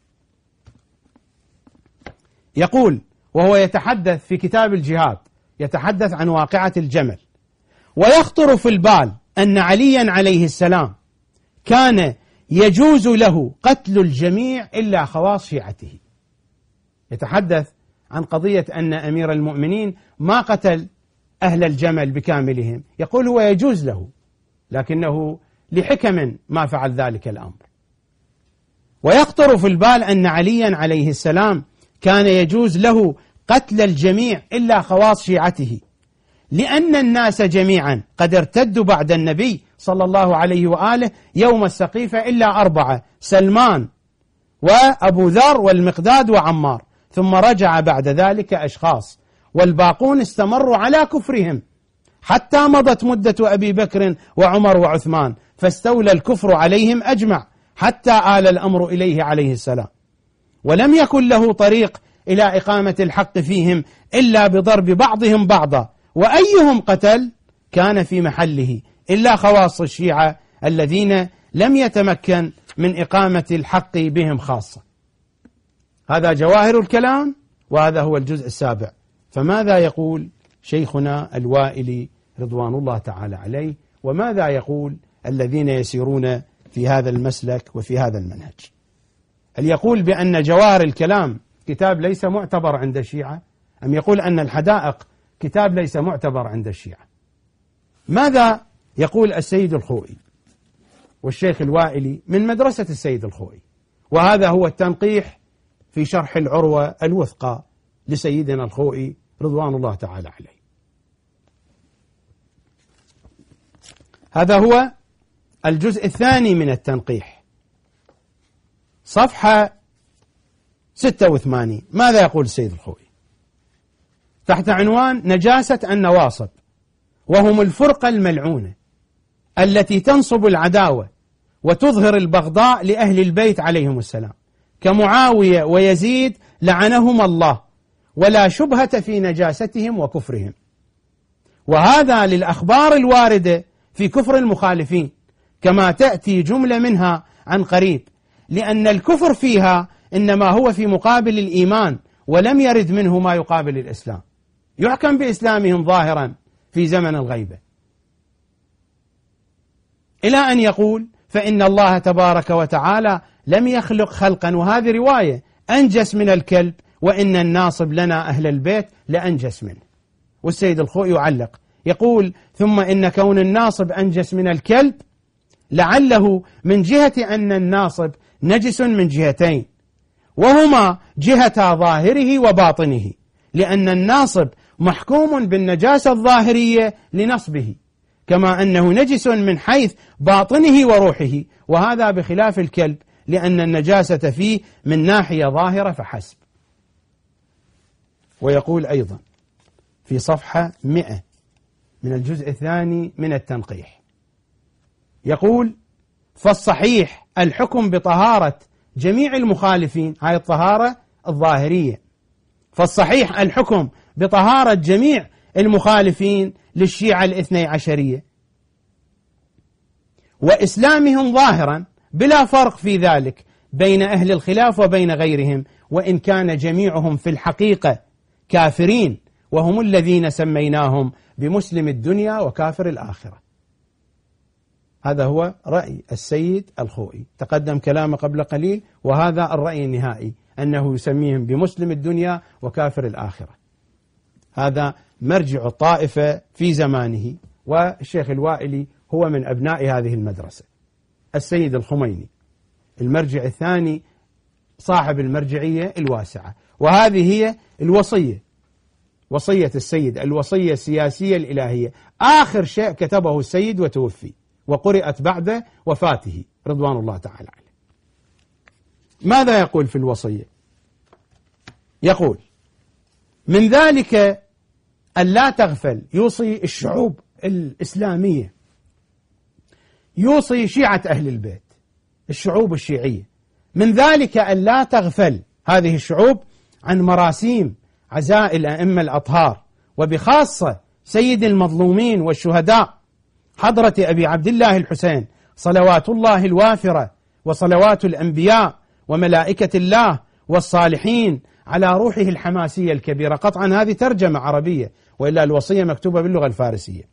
يقول: وهو يتحدث في كتاب الجهاد، يتحدث عن واقعة الجمل: ويخطر في البال أن عليا عليه السلام كان يجوز له قتل الجميع إلا خواص شيعته. يتحدث عن قضية أن أمير المؤمنين ما قتل أهل الجمل بكاملهم، يقول هو يجوز له، لكنه لحكم ما فعل ذلك الأمر. ويخطر في البال أن عليا عليه السلام كان يجوز له قتل الجميع إلا خواص شيعته، لأن الناس جميعا قد ارتدوا بعد النبي صلى الله عليه وآله يوم السقيفة إلا أربعة: سلمان وأبو ذر والمقداد وعمار، ثم رجع بعد ذلك أشخاص، والباقون استمروا على كفرهم حتى مضت مدة أبي بكر وعمر وعثمان، فاستولى الكفر عليهم أجمع حتى آل الأمر إليه عليه السلام، ولم يكن له طريق إلى إقامة الحق فيهم إلا بضرب بعضهم بعضا، وأيهم قتل كان في محله إلا خواص الشيعة الذين لم يتمكن من إقامة الحق بهم خاصة. هذا جواهر الكلام، وهذا هو الجزء السابع. فماذا يقول شيخنا الوائلي رضوان الله تعالى عليه، وماذا يقول الذين يسيرون في هذا المسلك وفي هذا المنهج؟ هل يقول بأن جواهر الكلام كتاب ليس معتبر عند الشيعة، أم يقول أن الحدائق كتاب ليس معتبر عند الشيعة؟ ماذا يقول السيد الخوئي والشيخ الوائلي من مدرسة السيد الخوئي؟ وهذا هو التنقيح في شرح العروة الوثقى لسيدنا الخوئي رضوان الله تعالى عليه. هذا هو الجزء الثاني من التنقيح، صفحة ستة وثمانين. ماذا يقول السيد الخوئي تحت عنوان نجاسة النواصب، وهم الفرقة الملعونة التي تنصب العداوة وتظهر البغضاء لأهل البيت عليهم السلام، كمعاوية ويزيد لعنهم الله، ولا شبهة في نجاستهم وكفرهم. وهذا للأخبار الواردة في كفر المخالفين، كما تأتي جملة منها عن قريب، لأن الكفر فيها إنما هو في مقابل الإيمان، ولم يرد منه ما يقابل الإسلام، يحكم بإسلامهم ظاهرا في زمن الغيبة، إلى أن يقول فإن الله تبارك وتعالى لم يخلق خلقا، وهذه رواية، أنجس من الكلب، وإن الناصب لنا أهل البيت لأنجس منه. والسيد الخوئي يعلق يقول ثم إن كون الناصب أنجس من الكلب لعله من جهة أن الناصب نجس من جهتين، وهما جهة ظاهره وباطنه، لأن الناصب محكوم بالنجاسة الظاهرية لنصبه، كما أنه نجس من حيث باطنه وروحه، وهذا بخلاف الكلب لأن النجاسة فيه من ناحية ظاهرة فحسب. ويقول أيضا في صفحة مئة من الجزء الثاني من التنقيح، يقول فالصحيح الحكم بطهارة جميع المخالفين، هاي الطهارة الظاهرية، فالصحيح الحكم بطهارة جميع المخالفين للشيعة الاثني عشرية وإسلامهم ظاهرا بلا فرق في ذلك بين أهل الخلاف وبين غيرهم، وإن كان جميعهم في الحقيقة كافرين، وهم الذين سميناهم بمسلم الدنيا وكافر الآخرة. هذا هو رأي السيد الخوئي، تقدم كلامه قبل قليل، وهذا الرأي النهائي أنه يسميهم بمسلم الدنيا وكافر الآخرة. هذا مرجع الطائفة في زمانه، والشيخ الوائلي هو من أبناء هذه المدرسة. السيد الخميني المرجع الثاني صاحب المرجعية الواسعة، وهذه هي الوصية، وصية السيد، الوصية السياسية الإلهية، آخر شيء كتبه السيد وتوفي، وقرأت بعد وفاته رضوان الله تعالى عليه. ماذا يقول في الوصية؟ يقول من ذلك أن لا تغفل، يوصي الشعوب الإسلامية، يوصي شيعة أهل البيت، الشعوب الشيعية، من ذلك أن لا تغفل هذه الشعوب عن مراسيم عزاء الأئمة الأطهار، وبخاصة سيد المظلومين والشهداء حضرة أبي عبد الله الحسين صلوات الله الوافرة وصلوات الأنبياء وملائكة الله والصالحين على روحه الحماسية الكبيرة. قطعا هذه ترجمة عربية، وإلا الوصية مكتوبة باللغة الفارسية.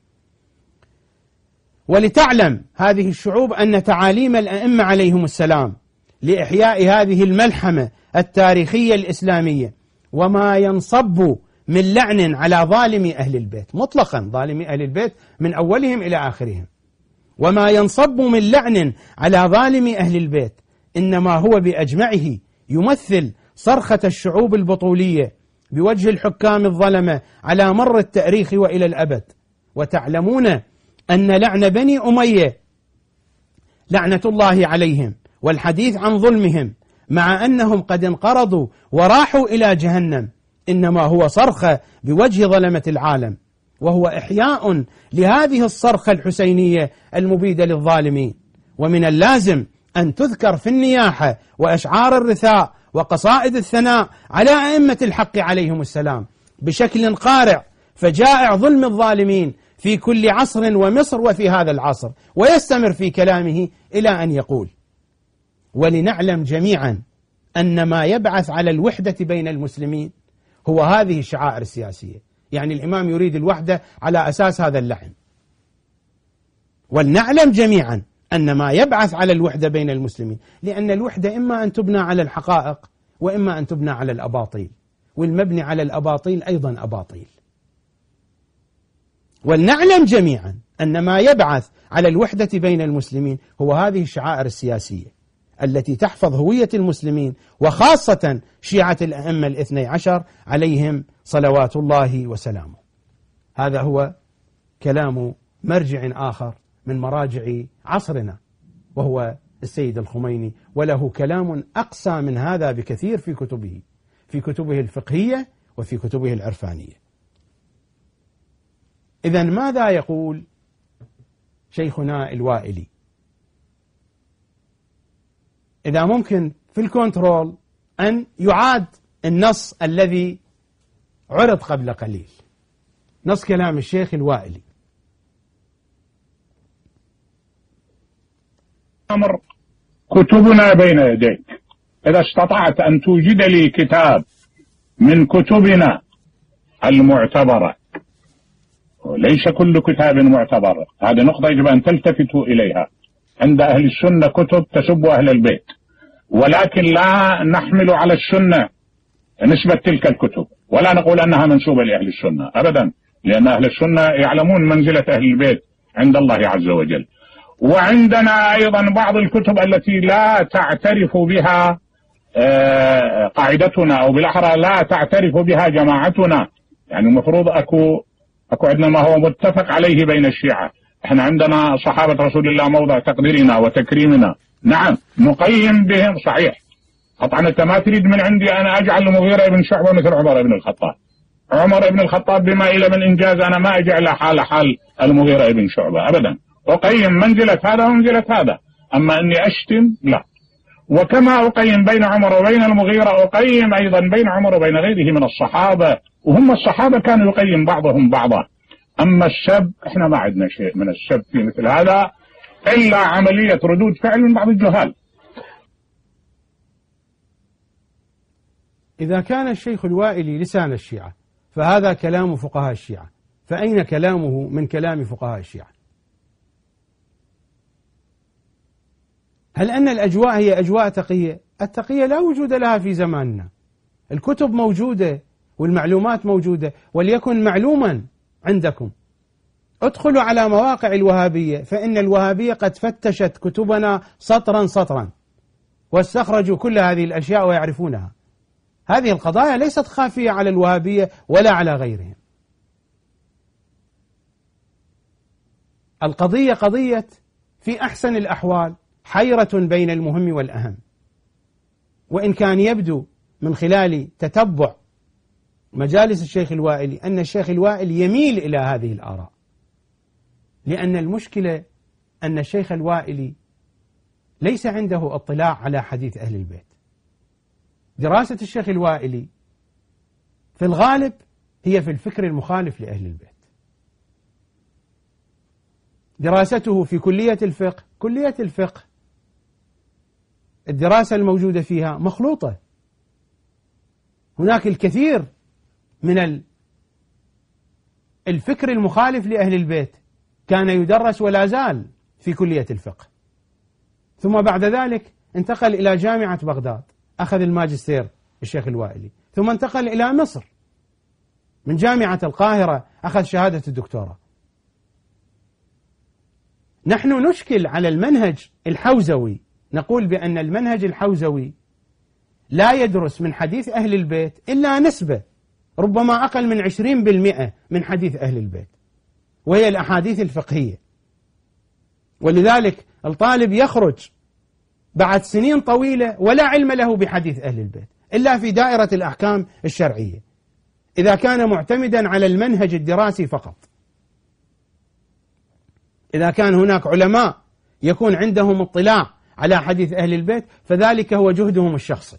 ولتعلم هذه الشعوب أن تعاليم الأئمة عليهم السلام لإحياء هذه الملحمة التاريخية الإسلامية، وما ينصب من لعن على ظالم أهل البيت، مطلقا ظالم أهل البيت من أولهم إلى آخرهم، وما ينصب من لعن على ظالم أهل البيت إنما هو بأجمعه يمثل صرخة الشعوب البطولية بوجه الحكام الظلمة على مر التاريخ وإلى الأبد. وتعلمون أن لعن بني أمية لعنة الله عليهم والحديث عن ظلمهم، مع أنهم قد انقرضوا وراحوا إلى جهنم، إنما هو صرخة بوجه ظلمة العالم، وهو إحياء لهذه الصرخة الحسينية المبيدة للظالمين. ومن اللازم أن تذكر في النياحة وأشعار الرثاء وقصائد الثناء على أئمة الحق عليهم السلام بشكل قارع، فجائع ظلم الظالمين في كل عصر ومصر وفي هذا العصر. ويستمر في كلامه إلى أن يقول ولنعلم جميعا أن ما يبعث على الوحدة بين المسلمين هو هذه الشعائر السياسية. يعني الإمام يريد الوحدة على أساس هذا اللعن. ولنعلم جميعا أن ما يبعث على الوحدة بين المسلمين، لأن الوحدة إما أن تبنى على الحقائق وإما أن تبنى على الأباطيل، والمبني على الأباطيل أيضا أباطيل. ولنعلم جميعا أن ما يبعث على الوحدة بين المسلمين هو هذه الشعائر السياسية التي تحفظ هوية المسلمين وخاصة شيعة الأئمة الاثني عشر عليهم صلوات الله وسلامه. هذا هو كلام مرجع آخر من مراجع عصرنا وهو السيد الخميني، وله كلام أقسى من هذا بكثير في كتبه في كتبه الفقهية وفي كتبه العرفانية. إذن ماذا يقول شيخنا الوائلي؟ إذا ممكن في الكنترول أن يعاد النص الذي عرض قبل قليل، نص كلام الشيخ الوائلي. أمر كتبنا بين يديك، إذا استطعت أن توجد لي كتاب من كتبنا المعتبرة، وليس كل كتاب معتبر، هذه نقطة يجب أن تلتفتوا إليها. عند أهل السنة كتب تسب أهل البيت، ولكن لا نحمل على السنة نسبة تلك الكتب، ولا نقول أنها منسوبة لأهل السنة أبدا، لأن أهل السنة يعلمون منزلة أهل البيت عند الله عز وجل. وعندنا أيضا بعض الكتب التي لا تعترف بها قاعدتنا، أو بالأحرى لا تعترف بها جماعتنا. يعني المفروض أكو أكو عندنا ما هو متفق عليه بين الشيعة. احنا عندنا صحابة رسول الله موضع تقديرنا وتكريمنا، نعم نقيم بهم صحيح. طبعا انت ما تريد من عندي انا اجعل المغيرة بن شعبة مثل عمر بن الخطاب. عمر بن الخطاب بما الى من انجاز انا ما اجعل حال حال المغيرة بن شعبة ابدا، اقيم منزلة هذا ومنزلة هذا، اما اني اشتم لا. وكما اقيم بين عمر وبين المغيرة اقيم ايضا بين عمر وبين غيره من الصحابة، وهم الصحابة كانوا يقيم بعضهم بعضا. اما السب احنا ما عندنا شيء من السب في مثل هذا الا عملية ردود فعل من بعض الجهال. إذا كان الشيخ الوائلي لسان الشيعة فهذا كلام فقهاء الشيعة، فأين كلامه من كلام فقهاء الشيعة؟ هل أن الأجواء هي أجواء تقية؟ التقية لا وجود لها في زماننا. الكتب موجودة والمعلومات موجودة، وليكن معلوما عندكم. ادخلوا على مواقع الوهابية، فإن الوهابية قد فتشت كتبنا سطرا سطرا واستخرجوا كل هذه الأشياء ويعرفونها. هذه القضايا ليست خافية على الوهابية ولا على غيرهم. القضية قضية في أحسن الأحوال حيرة بين المهم والأهم، وإن كان يبدو من خلال تتبع مجالس الشيخ الوائلي أن الشيخ الوائلي يميل إلى هذه الآراء، لأن المشكلة أن الشيخ الوائلي ليس عنده اطلاع على حديث أهل البيت. دراسة الشيخ الوائلي في الغالب هي في الفكر المخالف لأهل البيت. دراسته في كلية الفقه، كلية الفقه الدراسة الموجودة فيها مخلوطة. هناك الكثير من الفكر المخالف لأهل البيت كان يدرس ولا زال في كلية الفقه، ثم بعد ذلك انتقل إلى جامعة بغداد أخذ الماجستير الشيخ الوائلي، ثم انتقل إلى مصر من جامعة القاهرة أخذ شهادة الدكتوراه. نحن نشكل على المنهج الحوزوي، نقول بأن المنهج الحوزوي لا يدرس من حديث أهل البيت إلا نسبة ربما أقل من عشرين بالمئة من حديث أهل البيت، وهي الأحاديث الفقهية. ولذلك الطالب يخرج بعد سنين طويلة ولا علم له بحديث أهل البيت إلا في دائرة الأحكام الشرعية، إذا كان معتمدا على المنهج الدراسي فقط. إذا كان هناك علماء يكون عندهم اطلاع على حديث أهل البيت فذلك هو جهدهم الشخصي.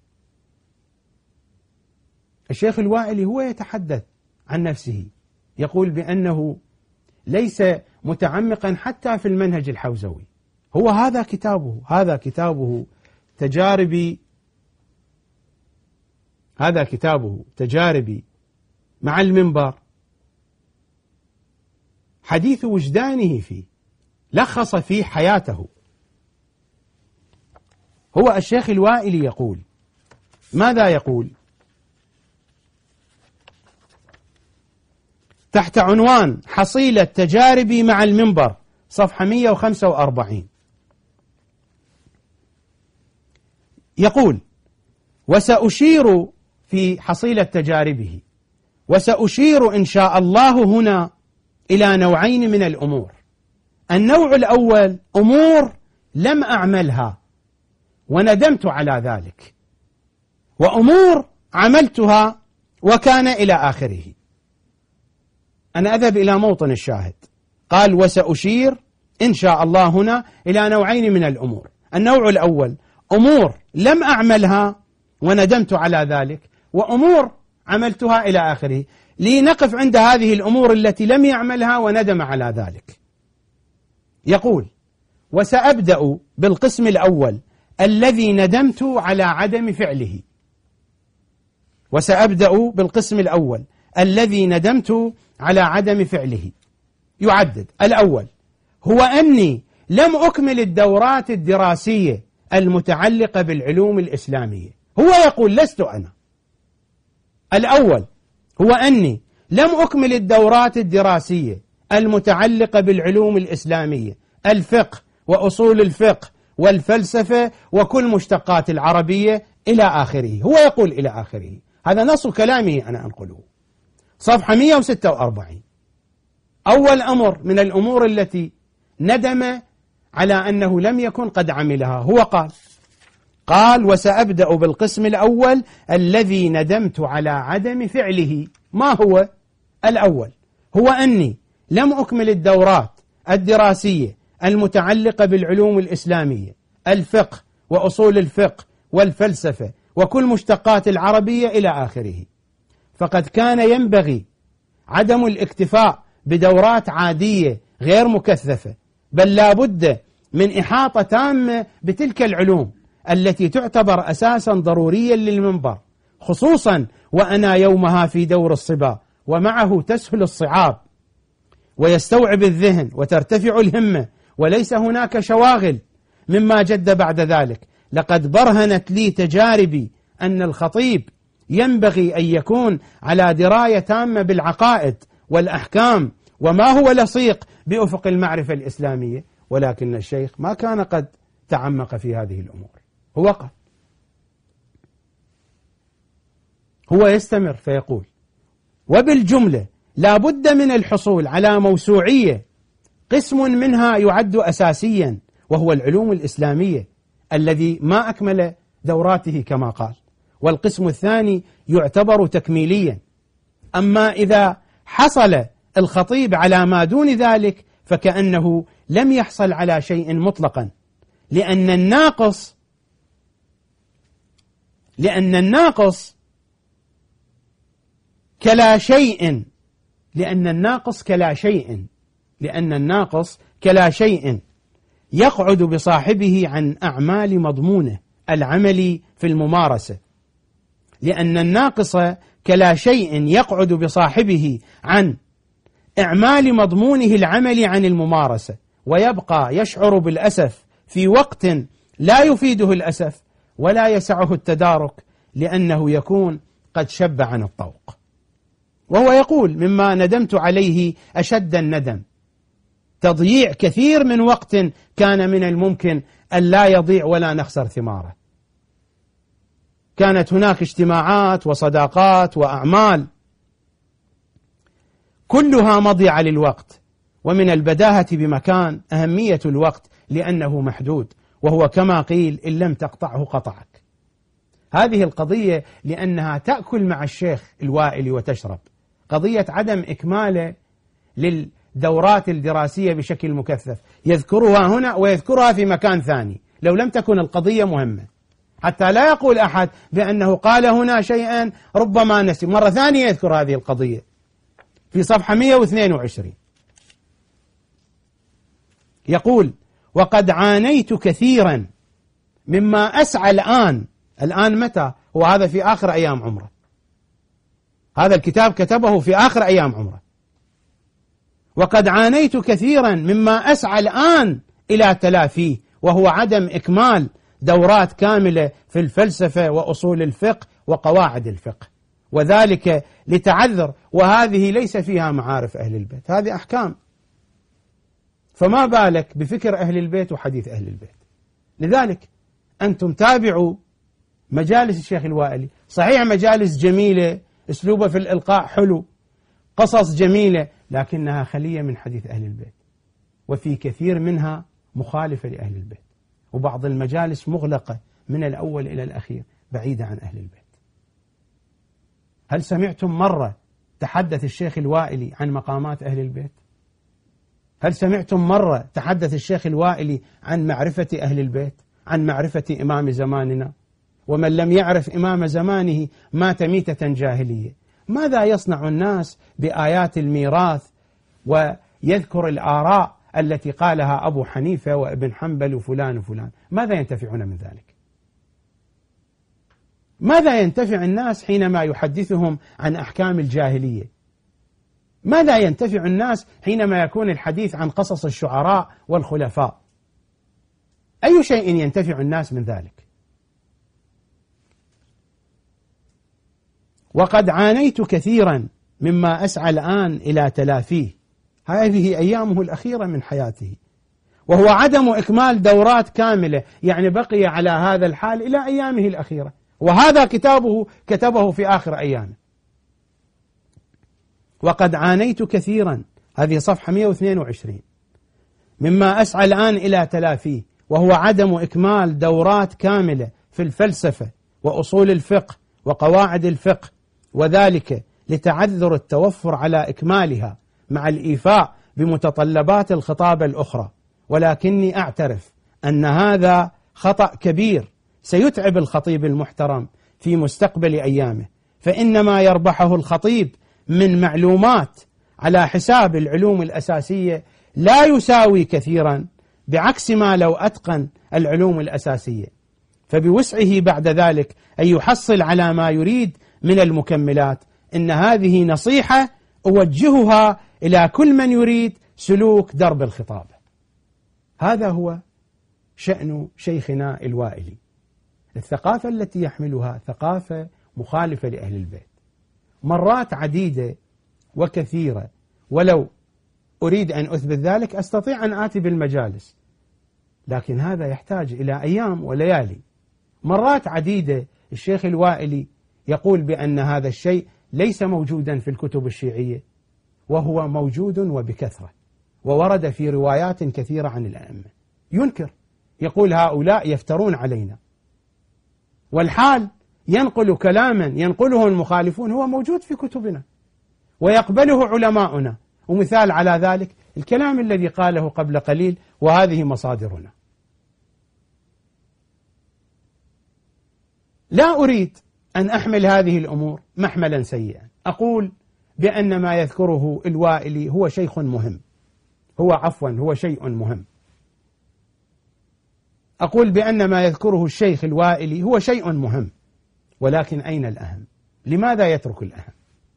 الشيخ الوائلي هو يتحدث عن نفسه، يقول بأنه ليس متعمقا حتى في المنهج الحوزوي. هو هذا كتابه، هذا كتابه تجاربي، هذا كتابه تجاربي مع المنبر، حديث وجدانه فيه، لخص فيه حياته. هو الشيخ الوائلي يقول ماذا يقول؟ تحت عنوان حصيلة تجاربي مع المنبر، صفحة مئة وخمسة وأربعين. يقول: وسأشير في حصيلة تجاربه، وسأشير إن شاء الله هنا إلى نوعين من الأمور. النوع الأول أمور لم أعملها وندمت على ذلك، وأمور عملتها وكان إلى آخره. أنا أذهب إلى موطن الشاهد. قال: وسأشير إن شاء الله هنا إلى نوعين من الأمور. النوع الأول أمور لم أعملها وندمت على ذلك، وأمور عملتها إلى آخره. لنقف عند هذه الأمور التي لم يعملها وندم على ذلك. يقول: وسأبدأ بالقسم الأول الذي ندمت على عدم فعله. وسأبدأ بالقسم الأول الذي ندمت على عدم فعله. يعدد: الأول هو أني لم أكمل الدورات الدراسية المتعلقة بالعلوم الإسلامية. هو يقول لست أنا. الأول هو أني لم أكمل الدورات الدراسية المتعلقة بالعلوم الإسلامية، الفقه وأصول الفقه والفلسفة وكل مشتقات العربية إلى آخره. هو يقول إلى آخره. هذا نص كلامه أنا أنقله، صفحة مئة وستة وأربعين. أول أمر من الأمور التي ندم على أنه لم يكن قد عملها، هو قال قال وسأبدأ بالقسم الأول الذي ندمت على عدم فعله. ما هو؟ الأول هو أني لم أكمل الدورات الدراسية المتعلقة بالعلوم الإسلامية، الفقه وأصول الفقه والفلسفة وكل مشتقات العربية إلى آخره. فقد كان ينبغي عدم الاكتفاء بدورات عادية غير مكثفة، بل لا بد من إحاطة تامة بتلك العلوم التي تعتبر أساسا ضروريا للمنبر، خصوصا وأنا يومها في دور الصبا، ومعه تسهل الصعاب ويستوعب الذهن وترتفع الهمة، وليس هناك شواغل. مما جد بعد ذلك لقد برهنت لي تجاربي أن الخطيب ينبغي أن يكون على دراية تامة بالعقائد والأحكام وما هو لصيق بأفق المعرفة الإسلامية، ولكن الشيخ ما كان قد تعمق في هذه الأمور. هو قال هو يستمر فيقول: وبالجملة لا بد من الحصول على موسوعية قسم منها يعد أساسيا، وهو العلوم الإسلامية الذي ما أكمل دوراته كما قال، والقسم الثاني يعتبر تكميليا. أما إذا حصل الخطيب على ما دون ذلك فكأنه لم يحصل على شيء مطلقا، لأن الناقص لأن الناقص كلا شيء لأن الناقص كلا شيء لأن الناقص كلا شيء يقعد بصاحبه عن أعمال مضمونه العمل في الممارسة. لأن الناقص كلا شيء يقعد بصاحبه عن إعمال مضمونه العمل عن الممارسة، ويبقى يشعر بالأسف في وقت لا يفيده الأسف ولا يسعه التدارك، لأنه يكون قد شب عن الطوق. وهو يقول: مما ندمت عليه أشد الندم تضييع كثير من وقت كان من الممكن أن لا يضيع ولا نخسر ثماره. كانت هناك اجتماعات وصداقات وأعمال كلها مضيعة للوقت، ومن البداهة بمكان أهمية الوقت لأنه محدود، وهو كما قيل: إن لم تقطعه قطعك. هذه القضية لأنها تأكل مع الشيخ الوائلي وتشرب، قضية عدم إكماله للدورات الدراسية بشكل مكثف، يذكرها هنا ويذكرها في مكان ثاني لو لم تكن القضية مهمة، حتى لا يقول أحد بأنه قال هنا شيئا ربما نسي. مرة ثانية يذكر هذه القضية في صفحة مئة واثنين وعشرين، يقول: وقد عانيت كثيرا مما أسعى الآن. الآن متى؟ وهذا في آخر أيام عمره، هذا الكتاب كتبه في آخر أيام عمره. وقد عانيت كثيرا مما أسعى الآن إلى تلافيه، وهو عدم إكمال دورات كاملة في الفلسفة وأصول الفقه وقواعد الفقه، وذلك لتعذر، وهذه ليس فيها معارف أهل البيت، هذه أحكام، فما بالك بفكر أهل البيت وحديث أهل البيت. لذلك أنتم تابعوا مجالس الشيخ الوائلي صحيح مجالس جميلة، أسلوبه في الإلقاء حلو، قصص جميلة، لكنها خلية من حديث أهل البيت، وفي كثير منها مخالفة لأهل البيت، وبعض المجالس مغلقة من الأول إلى الأخير بعيدة عن أهل البيت. هل سمعتم مرة تحدث الشيخ الوائلي عن مقامات أهل البيت؟ هل سمعتم مرة تحدث الشيخ الوائلي عن معرفة أهل البيت، عن معرفة إمام زماننا؟ ومن لم يعرف إمام زمانه مات ميتة جاهلية. ماذا يصنع الناس بآيات الميراث ويذكر الآراء التي قالها أبو حنيفة وابن حنبل وفلان وفلان؟ ماذا ينتفعون من ذلك؟ ماذا ينتفع الناس حينما يحدثهم عن أحكام الجاهلية؟ ماذا ينتفع الناس حينما يكون الحديث عن قصص الشعراء والخلفاء؟ أي شيء ينتفع الناس من ذلك؟ وقد عانيت كثيرا مما أسعى الآن إلى تلافيه، هذه أيامه الأخيرة من حياته، وهو عدم إكمال دورات كاملة، يعني بقي على هذا الحال إلى أيامه الأخيرة، وهذا كتابه كتبه في آخر أيامه. وقد عانيت كثيرا، هذه صفحة مئة واثنين وعشرين، مما أسعى الآن إلى تلافيه، وهو عدم إكمال دورات كاملة في الفلسفة وأصول الفقه وقواعد الفقه، وذلك لتعذر التوفر على إكمالها مع الإيفاء بمتطلبات الخطابة الأخرى. ولكني أعترف أن هذا خطأ كبير سيتعب الخطيب المحترم في مستقبل أيامه، فإن ما يربحه الخطيب من معلومات على حساب العلوم الأساسية لا يساوي كثيرا، بعكس ما لو أتقن العلوم الأساسية، فبوسعه بعد ذلك أن يحصل على ما يريد من المكملات. إن هذه نصيحة أوجهها إلى كل من يريد سلوك درب الخطابة. هذا هو شأن شيخنا الوائلي. الثقافة التي يحملها ثقافة مخالفة لأهل البيت مرات عديدة وكثيرة، ولو أريد أن أثبت ذلك أستطيع أن آتي بالمجالس، لكن هذا يحتاج إلى أيام وليالي. مرات عديدة الشيخ الوائلي يقول بأن هذا الشيء ليس موجودا في الكتب الشيعية، وهو موجود وبكثرة، وورد في روايات كثيرة عن الأئمة. ينكر، يقول هؤلاء يفترون علينا، والحال ينقل كلاما ينقله المخالفون هو موجود في كتبنا ويقبله علماؤنا. ومثال على ذلك الكلام الذي قاله قبل قليل: وهذه مصادرنا. لا أريد أن أحمل هذه الأمور محملا سيئا، أقول بأن ما يذكره الوائلي هو شيخ مهم، هو عفوا هو شيء مهم. أقول بأن ما يذكره الشيخ الوائلي هو شيء مهم، ولكن أين الأهم؟ لماذا يترك الأهم؟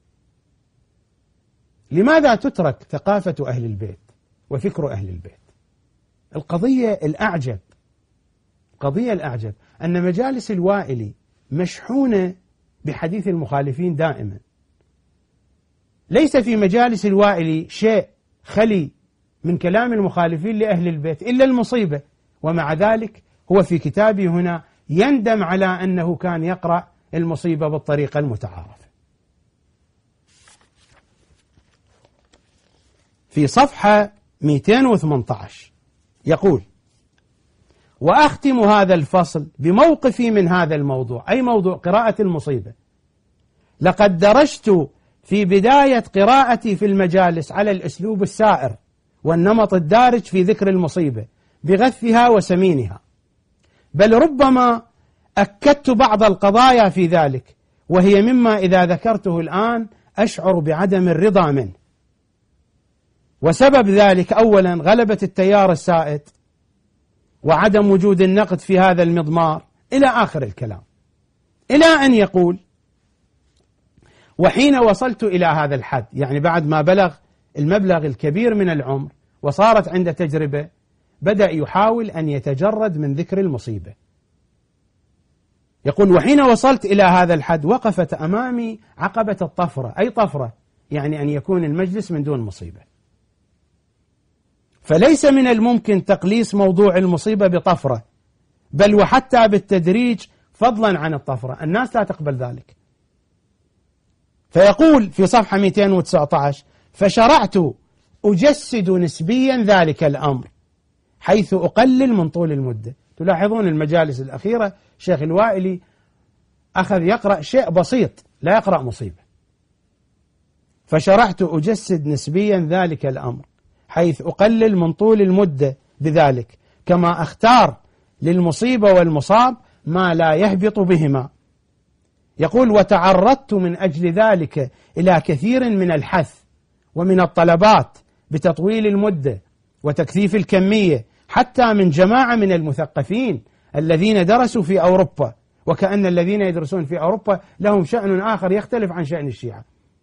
لماذا تترك ثقافة أهل البيت وفكر أهل البيت؟ القضية الأعجب، القضية الأعجب أن مجالس الوائلي مشحونة بحديث المخالفين دائما. ليس في مجالس الوائلي شيء خلي من كلام المخالفين لأهل البيت إلا المصيبة، ومع ذلك هو في كتابه هنا يندم على أنه كان يقرأ المصيبة بالطريقة المتعارفة. في صفحة مئتين وثمانية عشر يقول: وأختم هذا الفصل بموقفي من هذا الموضوع، أي موضوع قراءة المصيبة. لقد درجت في بداية قراءتي في المجالس على الأسلوب السائر والنمط الدارج في ذكر المصيبة بغثها وسمينها، بل ربما أكدت بعض القضايا في ذلك، وهي مما إذا ذكرته الآن أشعر بعدم الرضا منه. وسبب ذلك أولا غلبة التيار السائد، وعدم وجود النقد في هذا المضمار، إلى آخر الكلام، إلى أن يقول: وحين وصلت إلى هذا الحد، يعني بعد ما بلغ المبلغ الكبير من العمر وصارت عنده تجربة، بدأ يحاول أن يتجرد من ذكر المصيبة. يقول: وحين وصلت إلى هذا الحد وقفت أمامي عقبة الطفرة، أي طفرة يعني أن يكون المجلس من دون مصيبة، فليس من الممكن تقليص موضوع المصيبة بطفرة، بل وحتى بالتدريج فضلا عن الطفرة. الناس لا تقبل ذلك. فيقول في صفحة مئتين وتسعة عشر: فشرعت أجسد نسبيا ذلك الأمر حيث أقلل من طول المدة. تلاحظون المجالس الأخيرة شيخ الوائلي أخذ يقرأ شيء بسيط، لا يقرأ مصيبة. فشرعت أجسد نسبيا ذلك الأمر حيث أقلل من طول المدة بذلك، كما أختار للمصيبة والمصاب ما لا يهبط بهما. يقول: وتعرضت من أجل ذلك إلى كثير من الحث ومن الطلبات بتطويل المدة وتكثيف الكمية، حتى من جماعة من المثقفين الذين درسوا في أوروبا، وكأن الذين يدرسون في أوروبا لهم شأن آخر يختلف عن شأن الشيعة.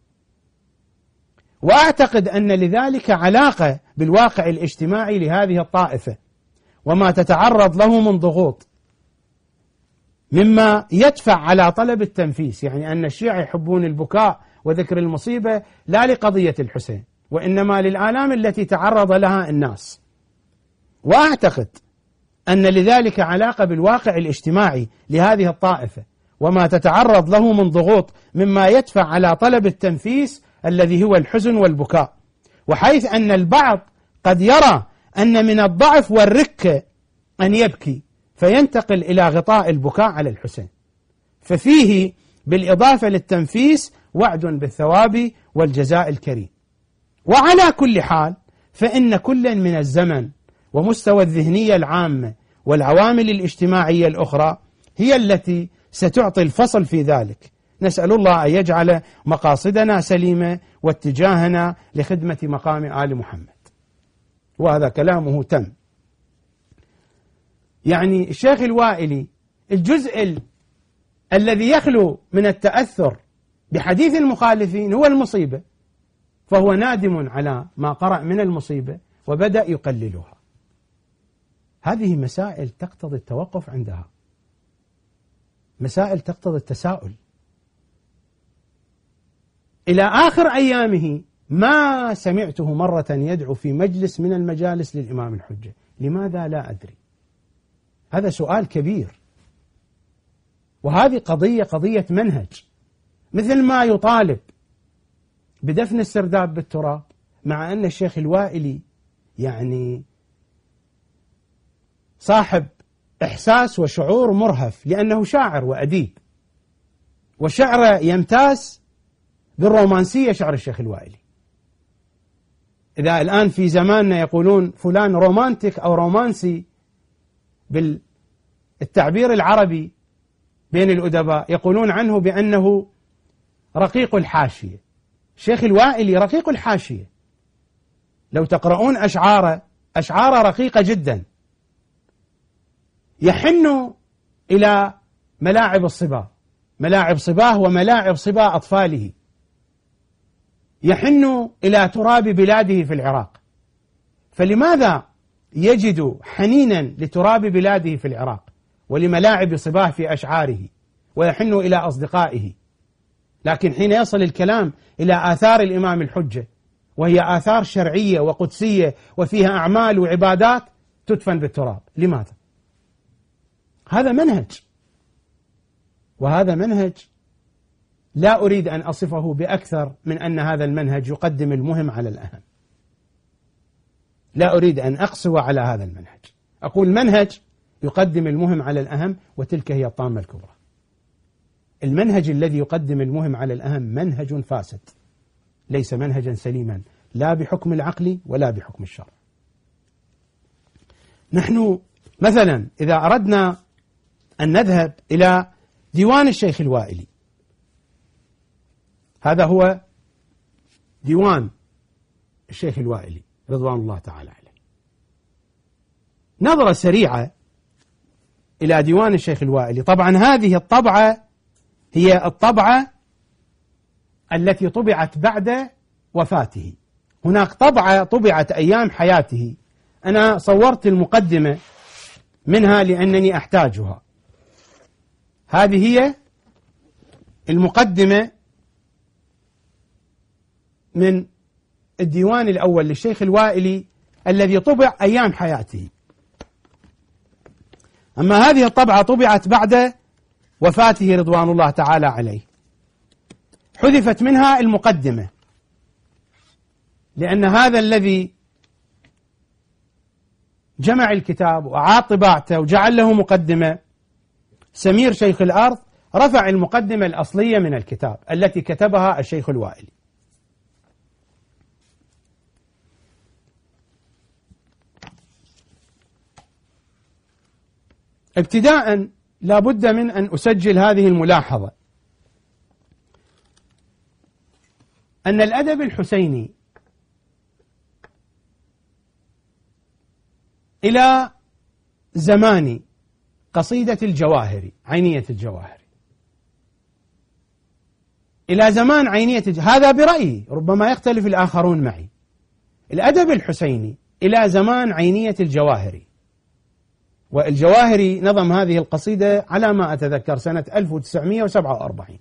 وأعتقد أن لذلك علاقة بالواقع الاجتماعي لهذه الطائفة وما تتعرض له من ضغوط، مما يدفع على طلب التنفيس. يعني أن الشيعة يحبون البكاء وذكر المصيبة لا لقضية الحسين، وإنما للآلام التي تعرض لها الناس. وأعتقد أن لذلك علاقة بالواقع الاجتماعي لهذه الطائفة وما تتعرض له من ضغوط، مما يدفع على طلب التنفيس الذي هو الحزن والبكاء. وحيث أن البعض قد يرى أن من الضعف والركة أن يبكي، فينتقل إلى غطاء البكاء على الحسين، ففيه بالإضافة للتنفيس وعد بالثواب والجزاء الكريم. وعلى كل حال فإن كل من الزمن ومستوى الذهنية العامة والعوامل الاجتماعية الأخرى هي التي ستعطي الفصل في ذلك. نسأل الله أن يجعل مقاصدنا سليمة واتجاهنا لخدمة مقام آل محمد. وهذا كلامه تم. يعني الشيخ الوائلي الجزء ال... الذي يخلو من التأثر بحديث المخالفين هو المصيبة، فهو نادم على ما قرأ من المصيبة وبدأ يقللها. هذه مسائل تقتضي التوقف عندها، مسائل تقتضي التساؤل. إلى آخر أيامه ما سمعته مرة يدعو في مجلس من المجالس للإمام الحجة. لماذا؟ لا أدري. هذا سؤال كبير، وهذه قضية قضية منهج. مثل ما يطالب بدفن السرداب بالتراب، مع أن الشيخ الوائلي يعني صاحب إحساس وشعور مرهف، لأنه شاعر وأديب، وشعره يمتاز بالرومانسية. شعر الشيخ الوائلي، إذا الآن في زماننا يقولون فلان رومانتيك أو رومانسي بالتعبير العربي بين الأدباء، يقولون عنه بأنه رقيق الحاشية. الشيخ الوائلي رقيق الحاشية. لو تقرؤون أشعاره، أشعاره رقيقة جدا، يحن إلى ملاعب الصبا، ملاعب صباه وملاعب صبا أطفاله، يحن إلى تراب بلاده في العراق. فلماذا يجد حنينا لتراب بلاده في العراق ولملاعب صباه في أشعاره ويحن إلى أصدقائه؟ لكن حين يصل الكلام إلى آثار الإمام الحجة، وهي آثار شرعية وقدسية وفيها أعمال وعبادات، تدفن بالتراب. لماذا؟ هذا منهج، وهذا منهج لا أريد أن أصفه بأكثر من أن هذا المنهج يقدم المهم على الأهم. لا أريد أن أقسو على هذا المنهج، أقول منهج يقدم المهم على الأهم، وتلك هي الطامة الكبرى. المنهج الذي يقدم المهم على الأهم منهج فاسد، ليس منهجا سليما، لا بحكم العقل ولا بحكم الشرع. نحن مثلا إذا أردنا أن نذهب إلى ديوان الشيخ الوائلي، هذا هو ديوان الشيخ الوائلي رضوان الله تعالى عليه. نظرة سريعة إلى ديوان الشيخ الوائلي. طبعا هذه الطبعة هي الطبعة التي طبعت بعد وفاته. هناك طبعة طبعت أيام حياته، أنا صورت المقدمة منها لأنني أحتاجها. هذه هي المقدمة من الديوان الأول للشيخ الوائلي الذي طبع أيام حياته. أما هذه الطبعة طبعت بعد وفاته رضوان الله تعالى عليه حذفت منها المقدمة، لأن هذا الذي جمع الكتاب وأعاد طباعته وجعل له مقدمة سمير شيخ الأرض رفع المقدمة الأصلية من الكتاب التي كتبها الشيخ الوائلي. ابتداء لا بد من أن أسجل هذه الملاحظة، أن الأدب الحسيني إلى زمان قصيدة الجواهري عينية الجواهري، إلى زمان عينية الجواهري، هذا برأيي ربما يختلف الآخرون معي، الأدب الحسيني إلى زمان عينية الجواهري، والجواهري نظم هذه القصيدة على ما أتذكر سنة ألف وتسعمئة وسبعة وأربعين،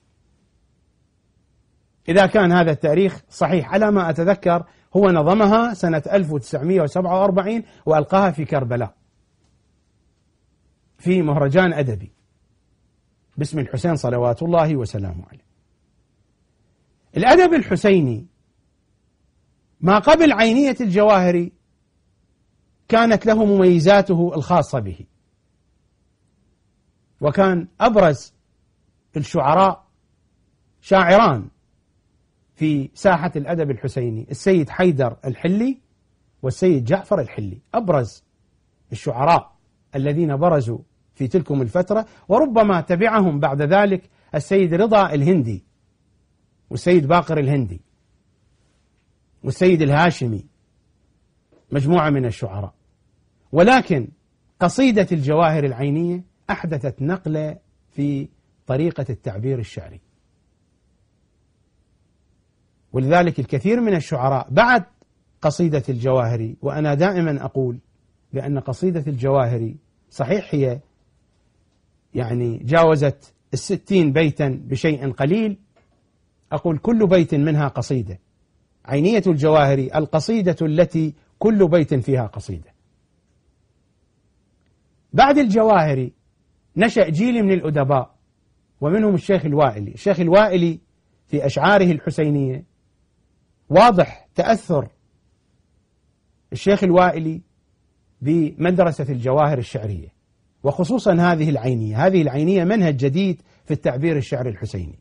إذا كان هذا التاريخ صحيح على ما أتذكر هو نظمها سنة ألف وتسعمئة وسبعة وأربعين وألقاها في كربلاء في مهرجان أدبي باسم الحسين صلوات الله وسلامه عليه. الأدب الحسيني ما قبل عينية الجواهري كانت له مميزاته الخاصة به، وكان أبرز الشعراء شاعران في ساحة الأدب الحسيني السيد حيدر الحلي والسيد جعفر الحلي، أبرز الشعراء الذين برزوا في تلكم الفترة، وربما تبعهم بعد ذلك السيد رضا الهندي والسيد باقر الهندي والسيد الهاشمي، مجموعة من الشعراء. ولكن قصيدة الجواهر العينية أحدثت نقلة في طريقة التعبير الشعري، ولذلك الكثير من الشعراء بعد قصيدة الجواهري، وأنا دائما أقول بأن قصيدة الجواهري صحيح هي يعني جاوزت الستين بيتا بشيء قليل، أقول كل بيت منها قصيدة. عينية الجواهري القصيدة التي كل بيت فيها قصيدة. بعد الجواهري نشأ جيل من الأدباء ومنهم الشيخ الوائلي. الشيخ الوائلي في أشعاره الحسينية واضح تأثر الشيخ الوائلي بمدرسة الجواهر الشعرية، وخصوصا هذه العينية. هذه العينية منهج جديد في التعبير الشعري الحسيني،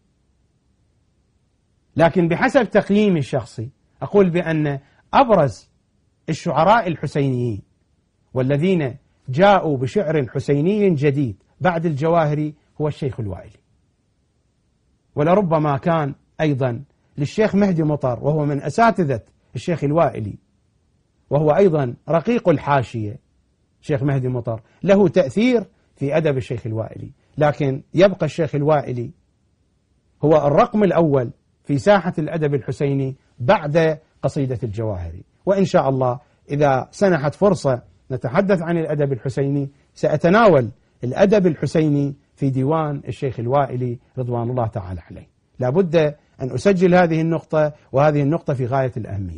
لكن بحسب تقييمي الشخصي أقول بأن أبرز الشعراء الحسينيين والذين جاءوا بشعر حسيني جديد بعد الجواهري هو الشيخ الوائلي، ولربما كان أيضا للشيخ مهدي مطر وهو من أساتذة الشيخ الوائلي، وهو أيضا رقيق الحاشية. الشيخ مهدي مطر له تأثير في أدب الشيخ الوائلي، لكن يبقى الشيخ الوائلي هو الرقم الأول في ساحة الأدب الحسيني بعد قصيدة الجواهري. وإن شاء الله إذا سنحت فرصة نتحدث عن الأدب الحسيني سأتناول الأدب الحسيني في ديوان الشيخ الوائلي رضوان الله تعالى عليه. لا بد أن أسجل هذه النقطة، وهذه النقطة في غاية الأهمية.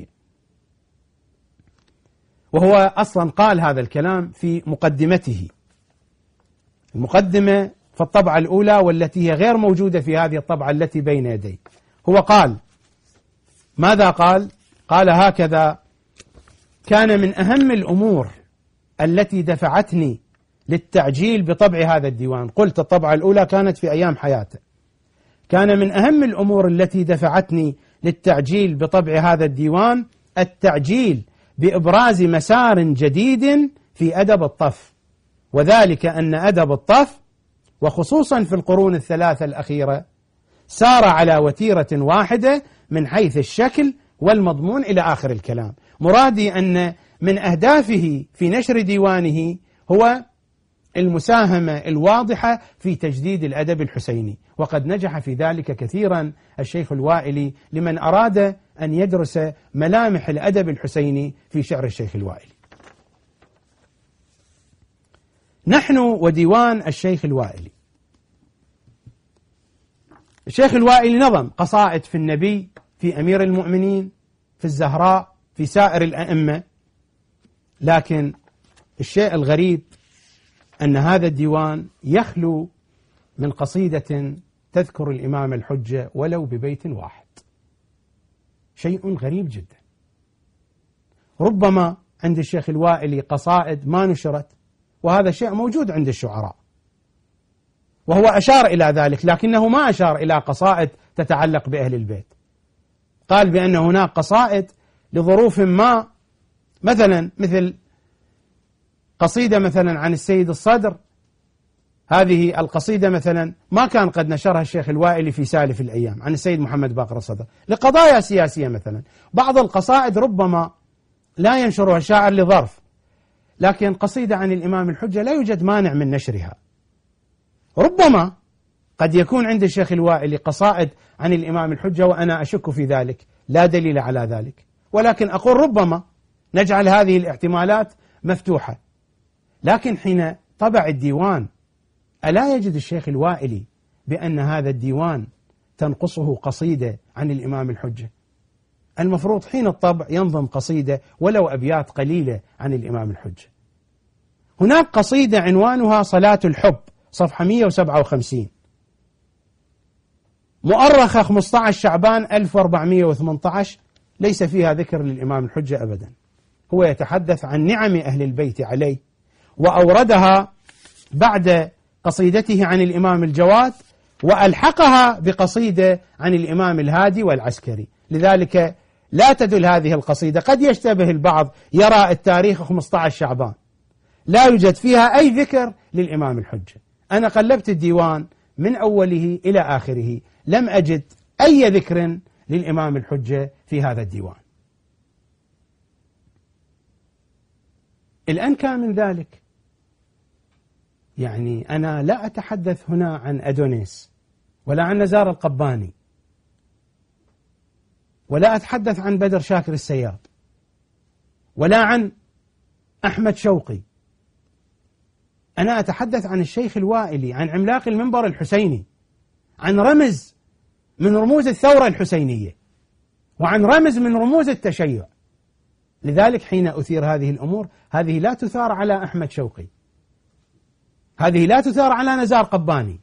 وهو أصلا قال هذا الكلام في مقدمته، المقدمة في الطبعة الأولى والتي هي غير موجودة في هذه الطبعة التي بين يدي. هو قال ماذا قال؟ قال هكذا: كان من أهم الأمور التي دفعتني للتعجيل بطبع هذا الديوان، قلت الطبعة الأولى كانت في أيام حياته، كان من أهم الأمور التي دفعتني للتعجيل بطبع هذا الديوان التعجيل بإبراز مسار جديد في أدب الطف، وذلك أن أدب الطف وخصوصا في القرون الثلاثة الأخيرة سار على وتيرة واحدة من حيث الشكل والمضمون إلى آخر الكلام. مرادي أن من أهدافه في نشر ديوانه هو المساهمة الواضحة في تجديد الأدب الحسيني، وقد نجح في ذلك كثيرا الشيخ الوائلي لمن أراد أن يدرس ملامح الأدب الحسيني في شعر الشيخ الوائلي. نحن وديوان الشيخ الوائلي. الشيخ الوائلي نظم قصائد في النبي، في أمير المؤمنين، في الزهراء، في سائر الأئمة، لكن الشيء الغريب أن هذا الديوان يخلو من قصيدة تذكر الإمام الحجة ولو ببيت واحد. شيء غريب جدا. ربما عند الشيخ الوائلي قصائد ما نشرت، وهذا شيء موجود عند الشعراء، وهو أشار إلى ذلك، لكنه ما أشار إلى قصائد تتعلق بأهل البيت. قال بأن هناك قصائد لظروف ما، مثلا مثل قصيدة مثلا عن السيد الصدر، هذه القصيدة مثلا ما كان قد نشرها الشيخ الوائلي في سالف الأيام، عن السيد محمد باقر الصدر لقضايا سياسية مثلا. بعض القصائد ربما لا ينشرها الشاعر لظرف، لكن قصيدة عن الإمام الحجة لا يوجد مانع من نشرها. ربما قد يكون عند الشيخ الوائلي قصائد عن الإمام الحجة وأنا أشك في ذلك، لا دليل على ذلك، ولكن أقول ربما نجعل هذه الاحتمالات مفتوحة. لكن حين طبع الديوان ألا يجد الشيخ الوائلي بأن هذا الديوان تنقصه قصيدة عن الإمام الحجة؟ المفروض حين الطبع ينظم قصيدة ولو أبيات قليلة عن الإمام الحجة. هناك قصيدة عنوانها صلاة الحب، صفحة مئة وسبعة وخمسين، مؤرخة خمسة عشر شعبان ألف وأربعمئة وثمانية عشر، ليس فيها ذكر للإمام الحجة أبدا. هو يتحدث عن نعم أهل البيت عليه، وأوردها بعد قصيدته عن الإمام الجواد، وألحقها بقصيدة عن الإمام الهادي والعسكري. لذلك لا تدل هذه القصيدة، قد يشتبه البعض يرى التاريخ خمسة عشر شعبان لا يوجد فيها أي ذكر للإمام الحجة. أنا قلبت الديوان من أوله إلى آخره لم أجد أي ذكر للإمام الحجة في هذا الديوان. الأنكى من ذلك، يعني أنا لا أتحدث هنا عن أدونيس ولا عن نزار القباني ولا أتحدث عن بدر شاكر السياب ولا عن أحمد شوقي، أنا أتحدث عن الشيخ الوائلي، عن عملاق المنبر الحسيني، عن رمز من رموز الثورة الحسينية، وعن رمز من رموز التشيع. لذلك حين أثير هذه الأمور، هذه لا تثار على أحمد شوقي، هذه لا تثار على نزار قباني.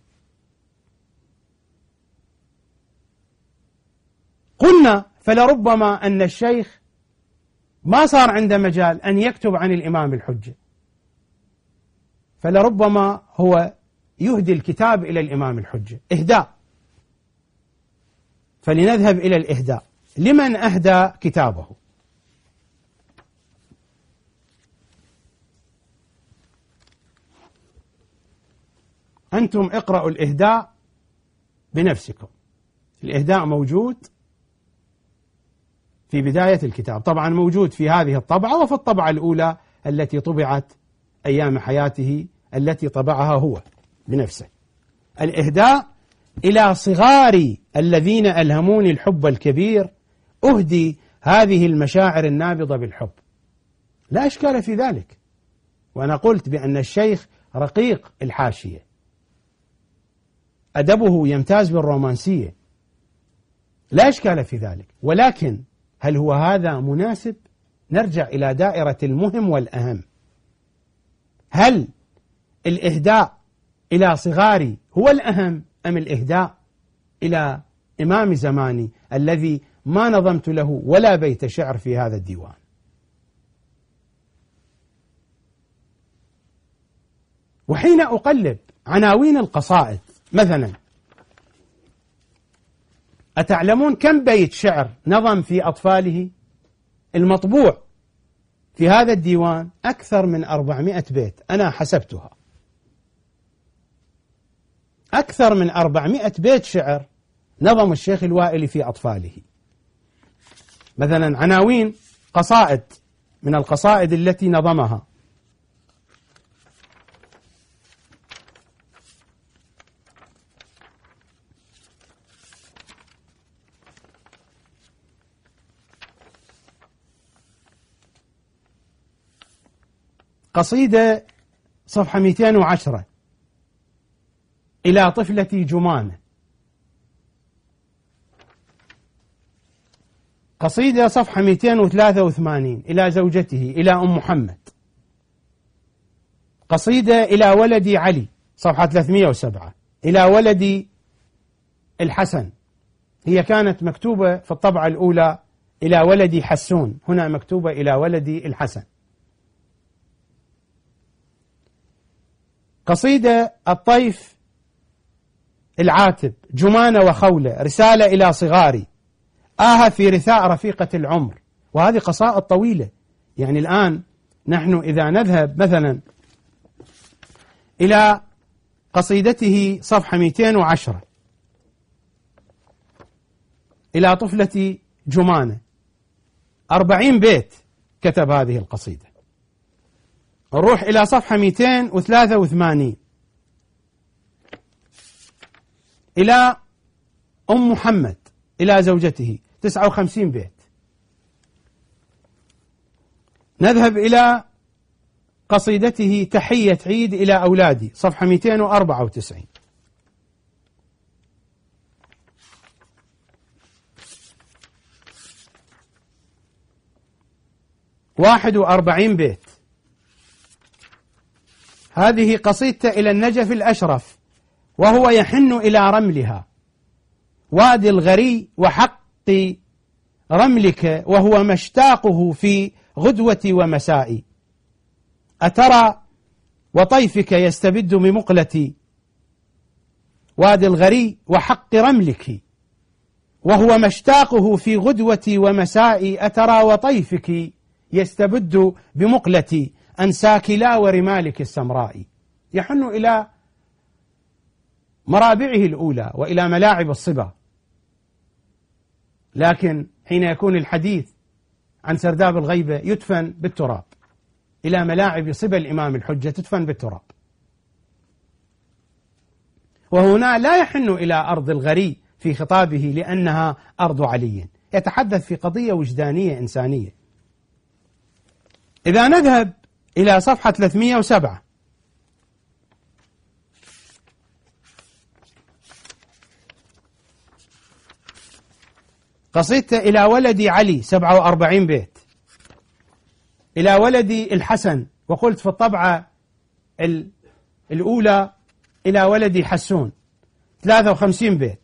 قلنا فلربما أن الشيخ ما صار عنده مجال أن يكتب عن الإمام الحجة، فلربما هو يهدي الكتاب إلى الإمام الحجة، إهداء. فلنذهب إلى الإهداء. لمن أهدى كتابه؟ أنتم اقرأوا الإهداء بنفسكم. الإهداء موجود في بداية الكتاب، طبعا موجود في هذه الطبعة وفي الطبعة الأولى التي طبعت أيام حياته التي طبعها هو بنفسه. الإهداء: إلى صغار الذين ألهموني الحب الكبير أهدي هذه المشاعر النابضة بالحب. لا إشكال في ذلك، وأنا قلت بأن الشيخ رقيق الحاشية، أدبه يمتاز بالرومانسية، لا إشكال في ذلك، ولكن هل هو هذا مناسب؟ نرجع إلى دائرة المهم والأهم. هل الإهداء إلى صغاري هو الأهم أم الإهداء إلى إمام زماني الذي ما نظمت له ولا بيت شعر في هذا الديوان؟ وحين أقلب عناوين القصائد مثلا، أتعلمون كم بيت شعر نظم في أطفاله؟ المطبوع في هذا الديوان أكثر من أربعمائة بيت، أنا حسبتها، أكثر من أربعمائة بيت شعر نظم الشيخ الوائلي في أطفاله. مثلا عناوين قصائد من القصائد التي نظمها: قصيدة صفحة مئتين وعشرة إلى طفلتي جمانة، قصيدة صفحة مئتين وثلاثة وثمانين إلى زوجته إلى أم محمد، قصيدة إلى ولدي علي صفحة ثلاثمئة وسبعة إلى ولد الحسن، هي كانت مكتوبة في الطبعة الأولى إلى ولد حسون، هنا مكتوبة إلى ولد الحسن. قصيدة الطيف العاتب، جمانة وخولة، رسالة إلى صغاري، آه في رثاء رفيقة العمر، وهذه قصائد طويلة. يعني الآن نحن إذا نذهب مثلا إلى قصيدته صفحة مئتين وعشرة إلى طفلة جمانة، أربعين بيت كتب هذه القصيدة. نروح إلى صفحة مئتين وثلاثة وثمانين إلى أم محمد إلى زوجته، تسعة وخمسين بيت. نذهب إلى قصيدته تحية عيد إلى أولادي، صفحة مئتين وأربعة وتسعين. واحد وأربعين بيت. هذه قصيدته إلى النجف الأشرف وهو يحن إلى رملها، وادي الغري وحق رملك وهو مشتاقه في غدوة ومساء، أترى وطيفك يستبد بمقلتي، وادي الغري وحق رملك وهو مشتاقه في غدوة ومساء، أترى وطيفك يستبد بمقلتي، أنساك لا ورمالك السمراء. يحن إلى مرابعه الأولى وإلى ملاعب الصبا، لكن حين يكون الحديث عن سرداب الغيبة يدفن بالتراب، إلى ملاعب صبا الإمام الحجة تدفن بالتراب. وهنا لا يحن إلى أرض الغري في خطابه لأنها أرض علي، يتحدث في قضية وجدانية إنسانية. إذا نذهب إلى صفحة ثلاثمئة وسبعة قصيدة إلى ولدي علي، سبعة وأربعين بيت. إلى ولدي الحسن، وقلت في الطبعة الأولى إلى ولدي حسون، ثلاثة وخمسين بيت.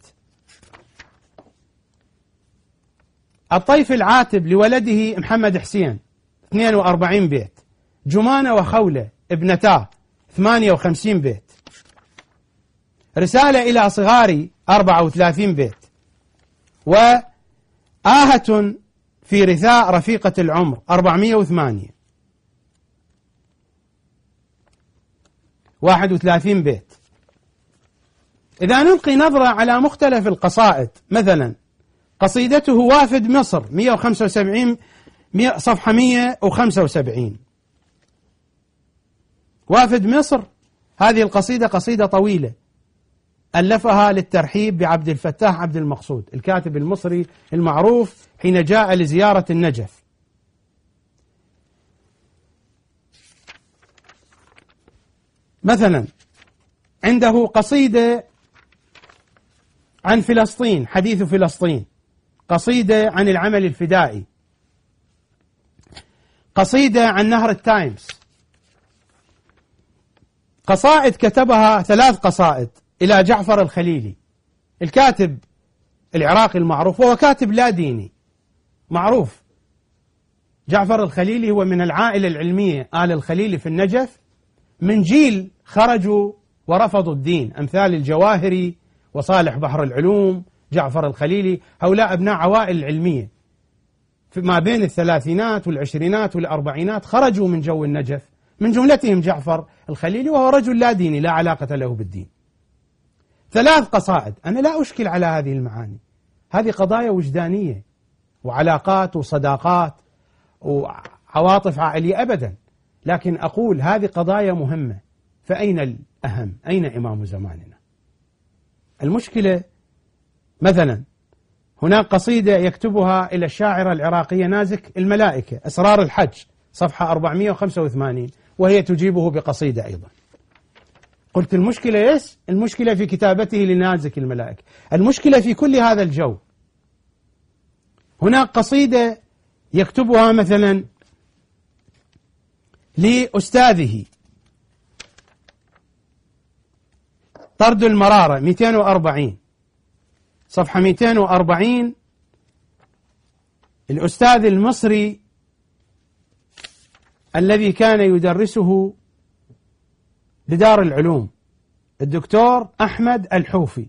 الطيف العاتب لولده محمد حسين، اثنين وأربعين بيت. جمانة وخولة ابنتاه، ثمانية وخمسين بيت. رسالة إلى صغاري، أربعة وثلاثين بيت. وآهة في رثاء رفيقة العمر، أربعمئة وثمانية، واحد وثلاثين بيت. إذا نلقي نظرة على مختلف القصائد، مثلا قصيدته وافد مصر، مئة وخمسة وسبعين صفحة مئة وخمسة وسبعين. وافد مصر، هذه القصيدة قصيدة طويلة ألفها للترحيب بعبد الفتاح عبد المقصود، الكاتب المصري المعروف حين جاء لزيارة النجف. مثلا عنده قصيدة عن فلسطين، حديث فلسطين، قصيدة عن العمل الفدائي، قصيدة عن نهر التايمز، قصائد كتبها ثلاث قصائد إلى جعفر الخليلي، الكاتب العراقي المعروف، وهو كاتب لا ديني معروف. جعفر الخليلي هو من العائلة العلمية آل الخليلي في النجف، من جيل خرجوا ورفضوا الدين، أمثال الجواهري وصالح بحر العلوم، جعفر الخليلي، هؤلاء أبناء عوائل العلمية ما بين الثلاثينات والعشرينات والأربعينات، خرجوا من جو النجف، من جملتهم جعفر الخليلي، وهو رجل لا ديني لا علاقة له بالدين. ثلاث قصائد، أنا لا أشكل على هذه المعاني، هذه قضايا وجدانية وعلاقات وصداقات وعواطف عائلية أبدا، لكن أقول هذه قضايا مهمة، فأين الأهم؟ أين إمام زماننا؟ المشكلة مثلا هناك قصيدة يكتبها إلى الشاعرة العراقية نازك الملائكة، أسرار الحج، صفحة أربعمئة وخمسة وثمانين، وهي تجيبه بقصيدة أيضا. قلت المشكلة إيش؟ المشكلة في كتابته لنازك الملائكة، المشكلة في كل هذا الجو. هناك قصيدة يكتبها مثلا لأستاذه طرد المرارة مئتين وأربعين، صفحة مئتين وأربعين. الأستاذ المصري الذي كان يدرسه بدار العلوم الدكتور أحمد الحوفي،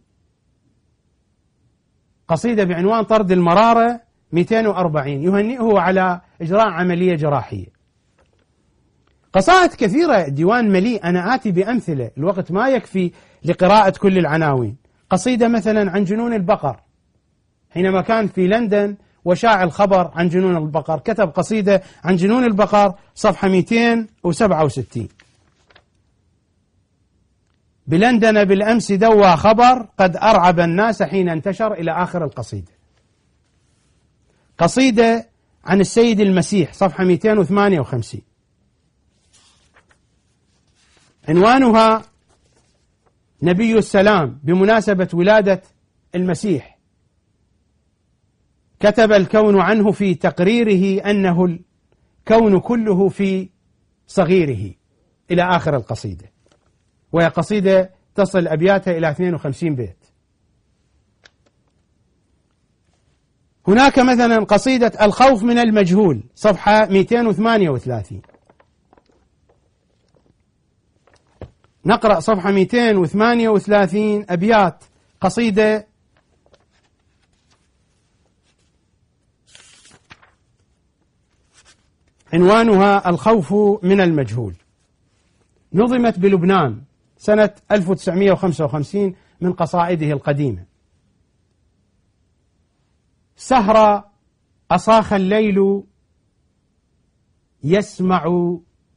قصيدة بعنوان طرد المرارة مئتين وأربعين، يهنئه على إجراء عملية جراحية. قصائد كثيرة، ديوان مليء، أنا آتي بأمثلة، الوقت ما يكفي لقراءة كل العناوين. قصيدة مثلا عن جنون البقر، حينما كان في لندن وشاع الخبر عن جنون البقر كتب قصيدة عن جنون البقر، صفحة مئتين وسبعة وستين. بلندن بالأمس دوى خبر قد أرعب الناس حين انتشر، إلى آخر القصيدة. قصيدة عن السيد المسيح، صفحة مئتين وثمانية وخمسين، عنوانها نبي السلام بمناسبة ولادة المسيح. كتب الكون عنه في تقريره أنه الكون كله في صغيره، إلى آخر القصيدة، وهي قصيدة تصل أبياتها إلى اثنين وخمسين بيت. هناك مثلا قصيدة الخوف من المجهول، صفحة مئتين وثمانية وثلاثين. نقرأ صفحة مئتين وثمانية وثلاثين أبيات قصيدة عنوانها الخوف من المجهول. نظمت بلبنان سنة ألف وتسعمئة وخمسة وخمسين، من قصائده القديمة. سهرة أصاخ الليل يسمع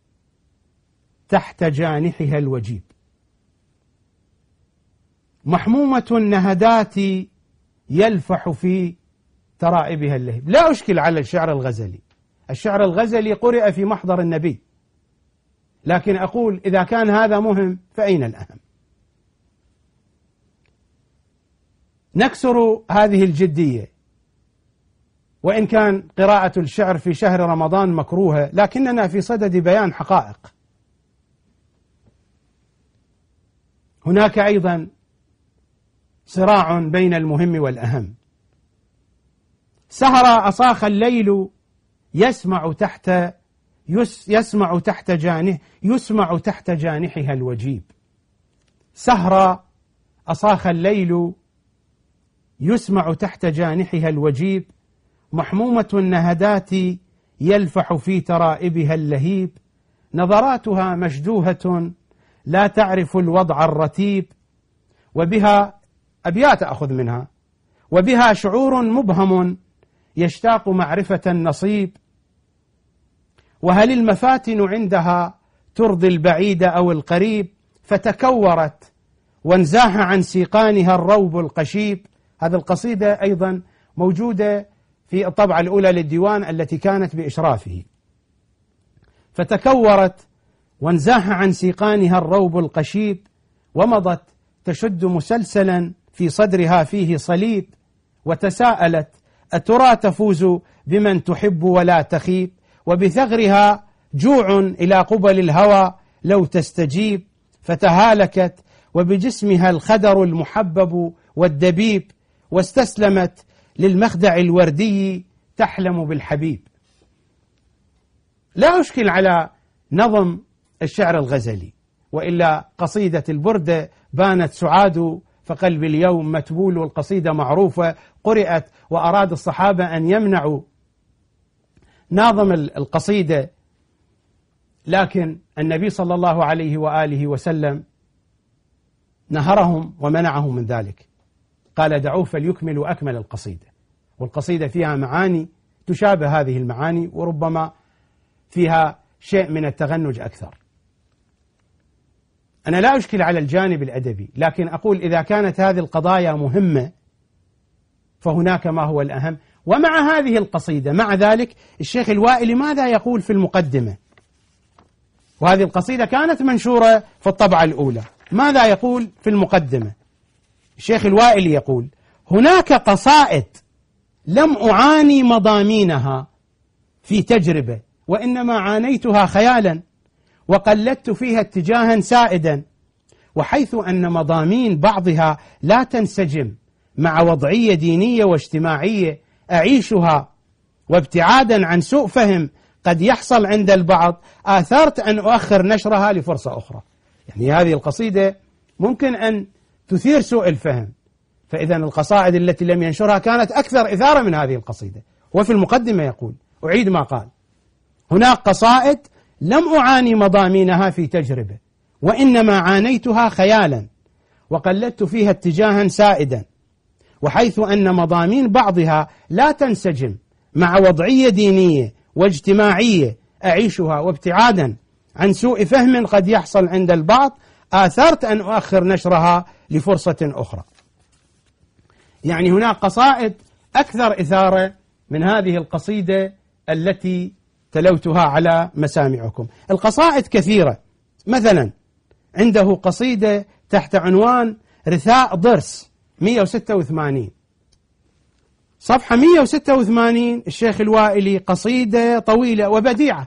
تحت جانحها الوجيب، محمومة النهدات يلفح في ترائبها اللهيب. لا أشكل على الشعر الغزلي، الشعر الغزلي قرئ في محضر النبي، لكن أقول إذا كان هذا مهم فأين الأهم؟ نكسر هذه الجدية، وإن كان قراءة الشعر في شهر رمضان مكروهة، لكننا في صدد بيان حقائق. هناك أيضا صراع بين المهم والأهم. سهر أصاخ الليل يسمع تحت يس يسمع تحت جانح يسمع تحت جانحها الوجيب. سهر أصاخ الليل يسمع تحت جانحها الوجيب، محمومة النهدات يلفح في ترائبها اللهيب، نظراتها مشدوهة لا تعرف الوضع الرتيب، وبها أبيات أخذ منها، وبها شعور مبهم يشتاق معرفة النصيب، وهل المفاتن عندها ترضي البعيد أو القريب، فتكورت وانزاح عن سيقانها الروب القشيب. هذه القصيدة أيضا موجودة في الطبعة الأولى للديوان التي كانت بإشرافه. فتكورت وانزاح عن سيقانها الروب القشيب، ومضت تشد مسلسلا في صدرها فيه صليب، وتساءلت أترى تفوز بمن تحب ولا تخيب، وبثغرها جوع إلى قبل الهوى لو تستجيب، فتهالكت وبجسمها الخدر المحبب والدبيب، واستسلمت للمخدع الوردي تحلم بالحبيب. لا أشكل على نظم الشعر الغزلي، وإلا قصيدة البردة بانت سعاد فقلب اليوم متبول، والقصيدة معروفة قرأت، وأراد الصحابة أن يمنعوا ناظم القصيدة، لكن النبي صلى الله عليه وآله وسلم نهرهم ومنعهم من ذلك، قال دعوه فليكملوا أكمل القصيدة. والقصيدة فيها معاني تشابه هذه المعاني، وربما فيها شيء من التغنج أكثر. أنا لا أشكل على الجانب الأدبي، لكن أقول إذا كانت هذه القضايا مهمة فهناك ما هو الأهم. ومع هذه القصيدة مع ذلك الشيخ الوائلي ماذا يقول في المقدمة؟ وهذه القصيدة كانت منشورة في الطبعة الأولى. ماذا يقول في المقدمة؟ الشيخ الوائلي يقول: هناك قصائد لم أعاني مضامينها في تجربة، وإنما عانيتها خيالا، وقلدت فيها اتجاها سائدا، وبثغرها جوع إلى قبل الهوى لو تستجيب، فتهالكت وبجسمها الخدر المحبب والدبيب، وستسلمت للمخدع الوردي تحلم بالحبيب. وقلدت فيها اتجاها سائدا، وحيث أن مضامين بعضها لا تنسجم مع وضعية دينية واجتماعية أعيشها، وابتعادا عن سوء فهم قد يحصل عند البعض، آثرت أن أؤخر نشرها لفرصة أخرى. يعني هذه القصيدة ممكن أن تثير سوء الفهم، فإذا القصائد التي لم ينشرها كانت أكثر إثارة من هذه القصيدة. وفي المقدمة يقول، أعيد ما قال: هناك قصائد لم أعاني مضامينها في تجربة، وإنما عانيتها خيالا وقلدت فيها اتجاها سائدا، وحيث أن مضامين بعضها لا تنسجم مع وضعية دينية واجتماعية أعيشها، وابتعادا عن سوء فهم قد يحصل عند البعض، آثرت أن أؤخر نشرها لفرصة أخرى. يعني هناك قصائد أكثر إثارة من هذه القصيدة التي تلوتها على مسامعكم. القصائد كثيرة، مثلا عنده قصيدة تحت عنوان رثاء ضرس مئة وستة وثمانين، صفحة مئة وستة وثمانين، الشيخ الوائلي، قصيدة طويلة وبديعة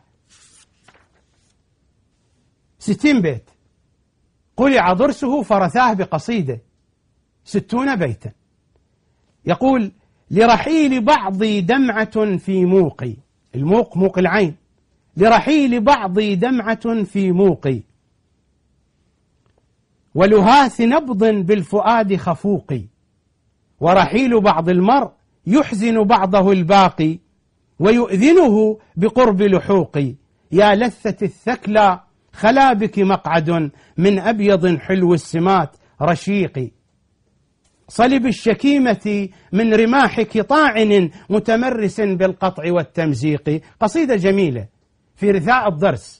ستين بيت: قلع ضرسه فرثاه بقصيدة ستون بيتا. يقول: لرحيل بعضي دمعة في موقي، الموق موق العين، لرحيل بعضي دمعة في موقي، ولهاث نبض بالفؤاد خفوقي، ورحيل بعض المرء يحزن بعضه الباقي، ويؤذنه بقرب لحوقي، يا لثة الثكلى خلا بك مقعد من أبيض حلو السمات رشيقي، صلب الشكيمة من رماحك طاعن متمرس بالقطع والتمزيق. قصيدة جميلة في رثاء الضرس.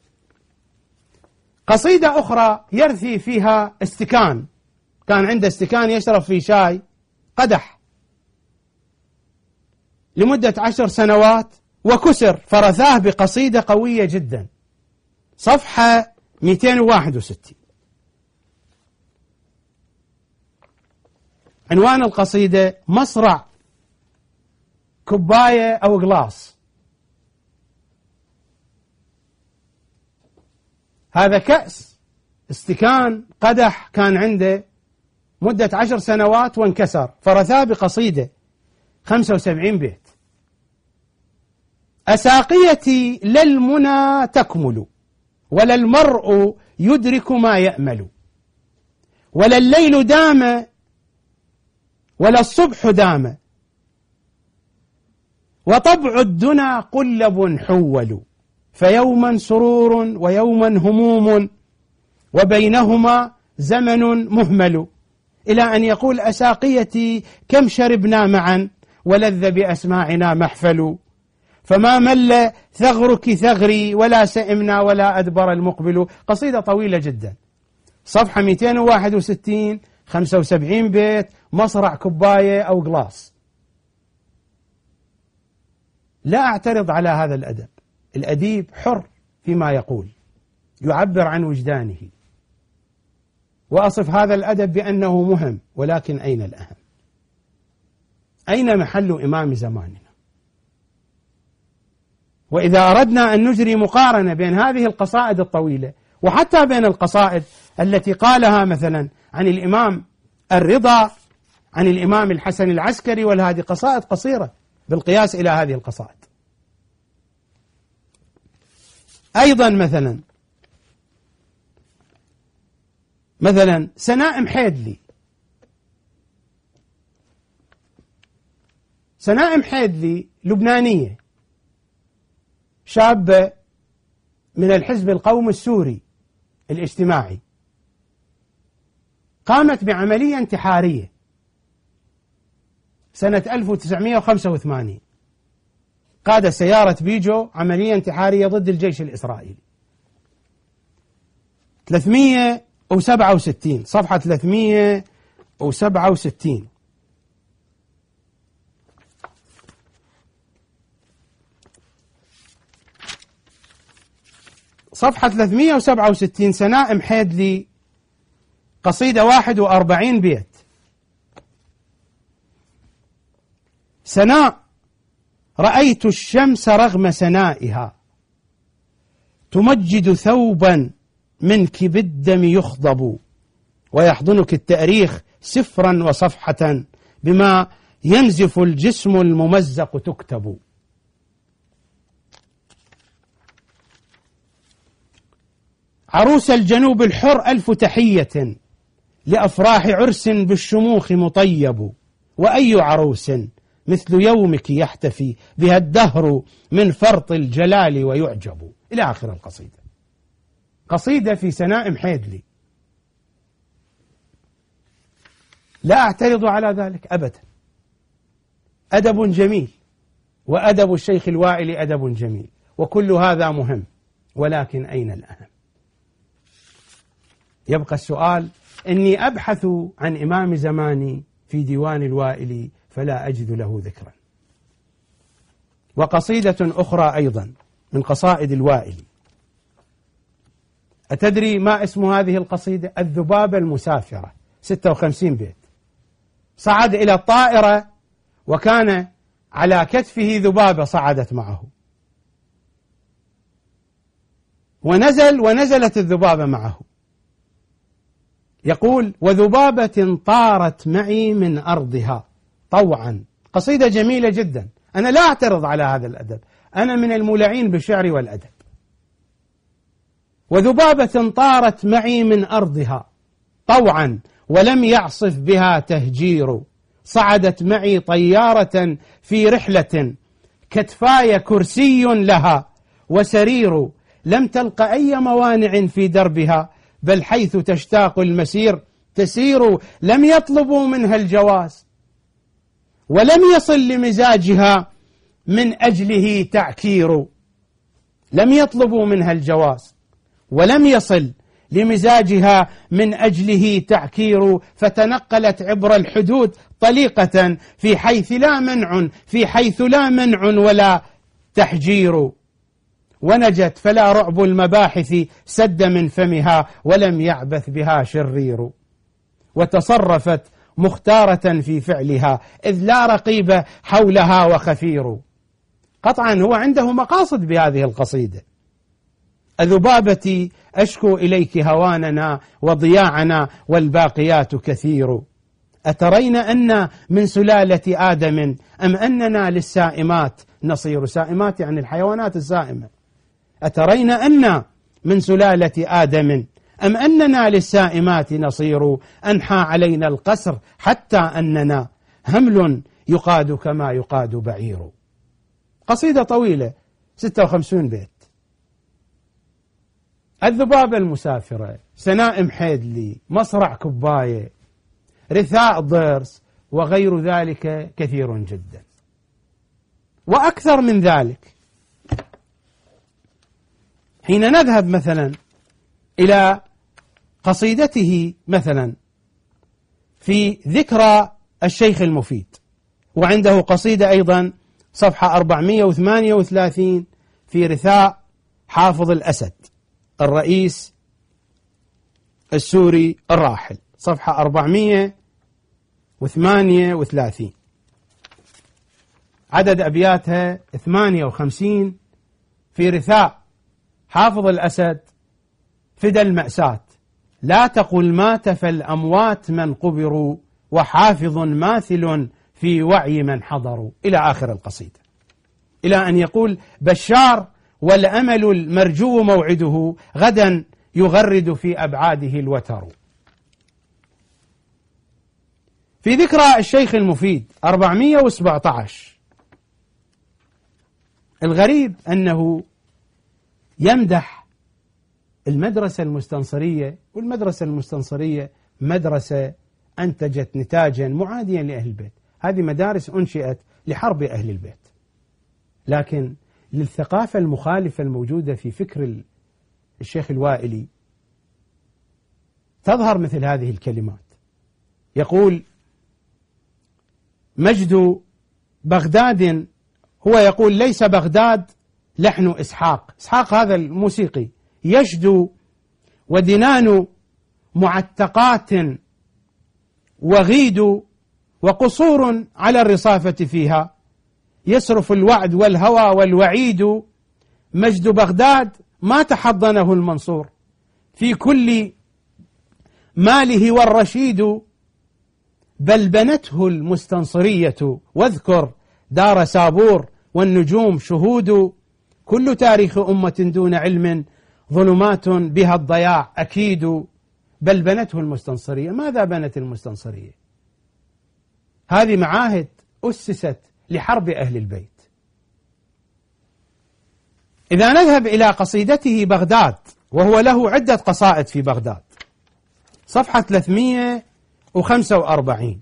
قصيدة أخرى يرثي فيها استكان، كان عنده استكان يشرب في شاي قدح لمدة عشر سنوات وكسر، فرثاه بقصيدة قوية جدا، صفحة مئتين وواحد وستين. عنوان القصيدة: مصرع كوباية أو غلاص. هذا كأس، استكان، قدح، كان عنده مدة عشر سنوات وانكسر، فرثاه بقصيدة خمسة وسبعين بيت: أساقيتي للمنى تكمل، ولا المرء يدرك ما يأمل، ولا الليل دام ولا الصبح دام، وطبع الدنا قلب حول، فيوما سرور ويوما هموم، وبينهما زمن مهمل. إلى أن يقول: أساقيتي كم شربنا معا، ولذ بأسماعنا محفل، فما مل ثغرك ثغري، ولا سئمنا ولا أدبر المقبل. قصيدة طويلة جدا، صفحة مئتين وواحد وستين، خمسة وسبعين بيت، مصرع كوباية أو غلاص. لا أعترض على هذا الأدب، الأديب حر فيما يقول، يعبر عن وجدانه، وأصف هذا الأدب بأنه مهم، ولكن أين الأهم؟ أين محل إمام زماننا؟ وإذا أردنا أن نجري مقارنة بين هذه القصائد الطويلة وحتى بين القصائد التي قالها مثلا عن الإمام الرضا، عن الإمام الحسن العسكري، وهذه قصائد قصيرة بالقياس إلى هذه القصائد. أيضا مثلا مثلا سناء محيدلي. سناء محيدلي لبنانية، شابة من الحزب القومي السوري الاجتماعي، قامت بعملية انتحارية سنة ألف وتسعمئة وخمسة وثمانين، قاد سيارة بيجو عملية انتحارية ضد الجيش الإسرائيلي. ثلاثمئة وسبعة وستين، صفحة ثلاثمئة وسبعة وستين. صفحة ثلاثمئة وسبعة وستين، سناء محيدلي، قصيدة واحد وأربعين بيت. سناء: رأيت الشمس رغم سنائها، تمجد ثوبا منك بالدم يخضب، ويحضنك التأريخ سفرا وصفحة، بما ينزف الجسم الممزق تكتب. عروس الجنوب الحر ألف تحية، لأفراح عرس بالشموخ مطيب، وأي عروس مثل يومك يحتفي بها الدهر من فرط الجلال ويعجب، إلى آخر القصيدة. قصيدة في سنائم حيدلي، لا أعترض على ذلك أبدا، أدب جميل، وأدب الشيخ الوائلي أدب جميل، وكل هذا مهم، ولكن أين الأهم؟ يبقى السؤال: إني أبحث عن إمام زماني في ديوان الوائلي فلا أجد له ذكرا. وقصيدة أخرى أيضا من قصائد الوائلي، أتدري ما اسم هذه القصيدة؟ الذبابة المسافرة، ستة وخمسين بيت. صعد إلى الطائرة وكان على كتفه ذبابة صعدت معه، ونزل ونزلت الذبابة معه. يقول: وذبابة طارت معي من أرضها طوعا. قصيدة جميلة جدا، أنا لا أعترض على هذا الأدب، أنا من المولعين بالشعر والأدب. وذبابة طارت معي من أرضها طوعا ولم يعصف بها تهجير، صعدت معي طيارة في رحلة كتفاي كرسي لها وسرير، لم تلق أي موانع في دربها، بل حيث تشتاق المسير تسير. لم يطلبوا منها الجواز ولم يصل لمزاجها من أجله تعكير. لم يطلبوا منها الجواز ولم يصل لمزاجها من أجله تعكير، فتنقلت عبر الحدود طليقة في حيث لا منع في حيث لا منع ولا تحجير. ونجت فلا رعب المباحث سد من فمها، ولم يعبث بها شرير. وتصرفت مختارة في فعلها، إذ لا رقيب حولها وخفير. قطعا هو عنده مقاصد بهذه القصيدة. أذبابتي أشكو إليك هواننا وضياعنا والباقيات كثير، أترين أن من سلالة آدم أم أننا للسائمات نصير. سائمات يعني الحيوانات السائمة. أترين أن من سلالة آدم أم أننا للسائمات نصير، أنحى علينا القسر حتى أننا همل يقاد كما يقاد بعير. قصيدة طويلة ستة وخمسين بيت. الذبابة المسافرة، سنائم حيدلي، مصرع كباية، رثاء ضرس، وغير ذلك كثير جدا وأكثر من ذلك. حين نذهب مثلا إلى قصيدته مثلا في ذكرى الشيخ المفيد، وعنده قصيدة أيضا صفحة أربعمائة وثمانية وثلاثين في رثاء حافظ الأسد الرئيس السوري الراحل، صفحة أربعمائة وثمانية وثلاثين، عدد أبياتها ثمانية وخمسين، في رثاء حافظ الأسد: فدى المأساة لا تقل مات فالأموات من قبروا، وحافظ ماثل في وعي من حضروا، إلى آخر القصيدة، إلى أن يقول: بشار والأمل المرجو موعده، غدا يغرد في أبعاده الوتر. في ذكرى الشيخ المفيد أربعمائة وسبعة عشر، الغريب أنه يمدح المدرسة المستنصرية، والمدرسة المستنصرية مدرسة أنتجت نتاجا معاديا لأهل البيت. هذه مدارس أنشئت لحرب أهل البيت، لكن للثقافة المخالفة الموجودة في فكر الشيخ الوائلي تظهر مثل هذه الكلمات. يقول: مجد بغداد، هو يقول ليس بغداد لحن إسحاق، إسحاق هذا الموسيقي، يشدو ودنان معتقات وغيد، وقصور على الرصافة فيها، يسرف الوعد والهوى والوعيد. مجد بغداد ما تحضنه المنصور، في كل ماله والرشيد، بل بنته المستنصرية، واذكر دار سابور والنجوم شهود، كل تاريخ أمة دون علم ظلمات بها الضياع أكيد، بل بنته المستنصرية. ماذا بنت المستنصرية؟ هذه معاهد أسست لحرب أهل البيت. إذا نذهب إلى قصيدته بغداد، وهو له عدة قصائد في بغداد، صفحة ثلاثمئة وخمسة وأربعين.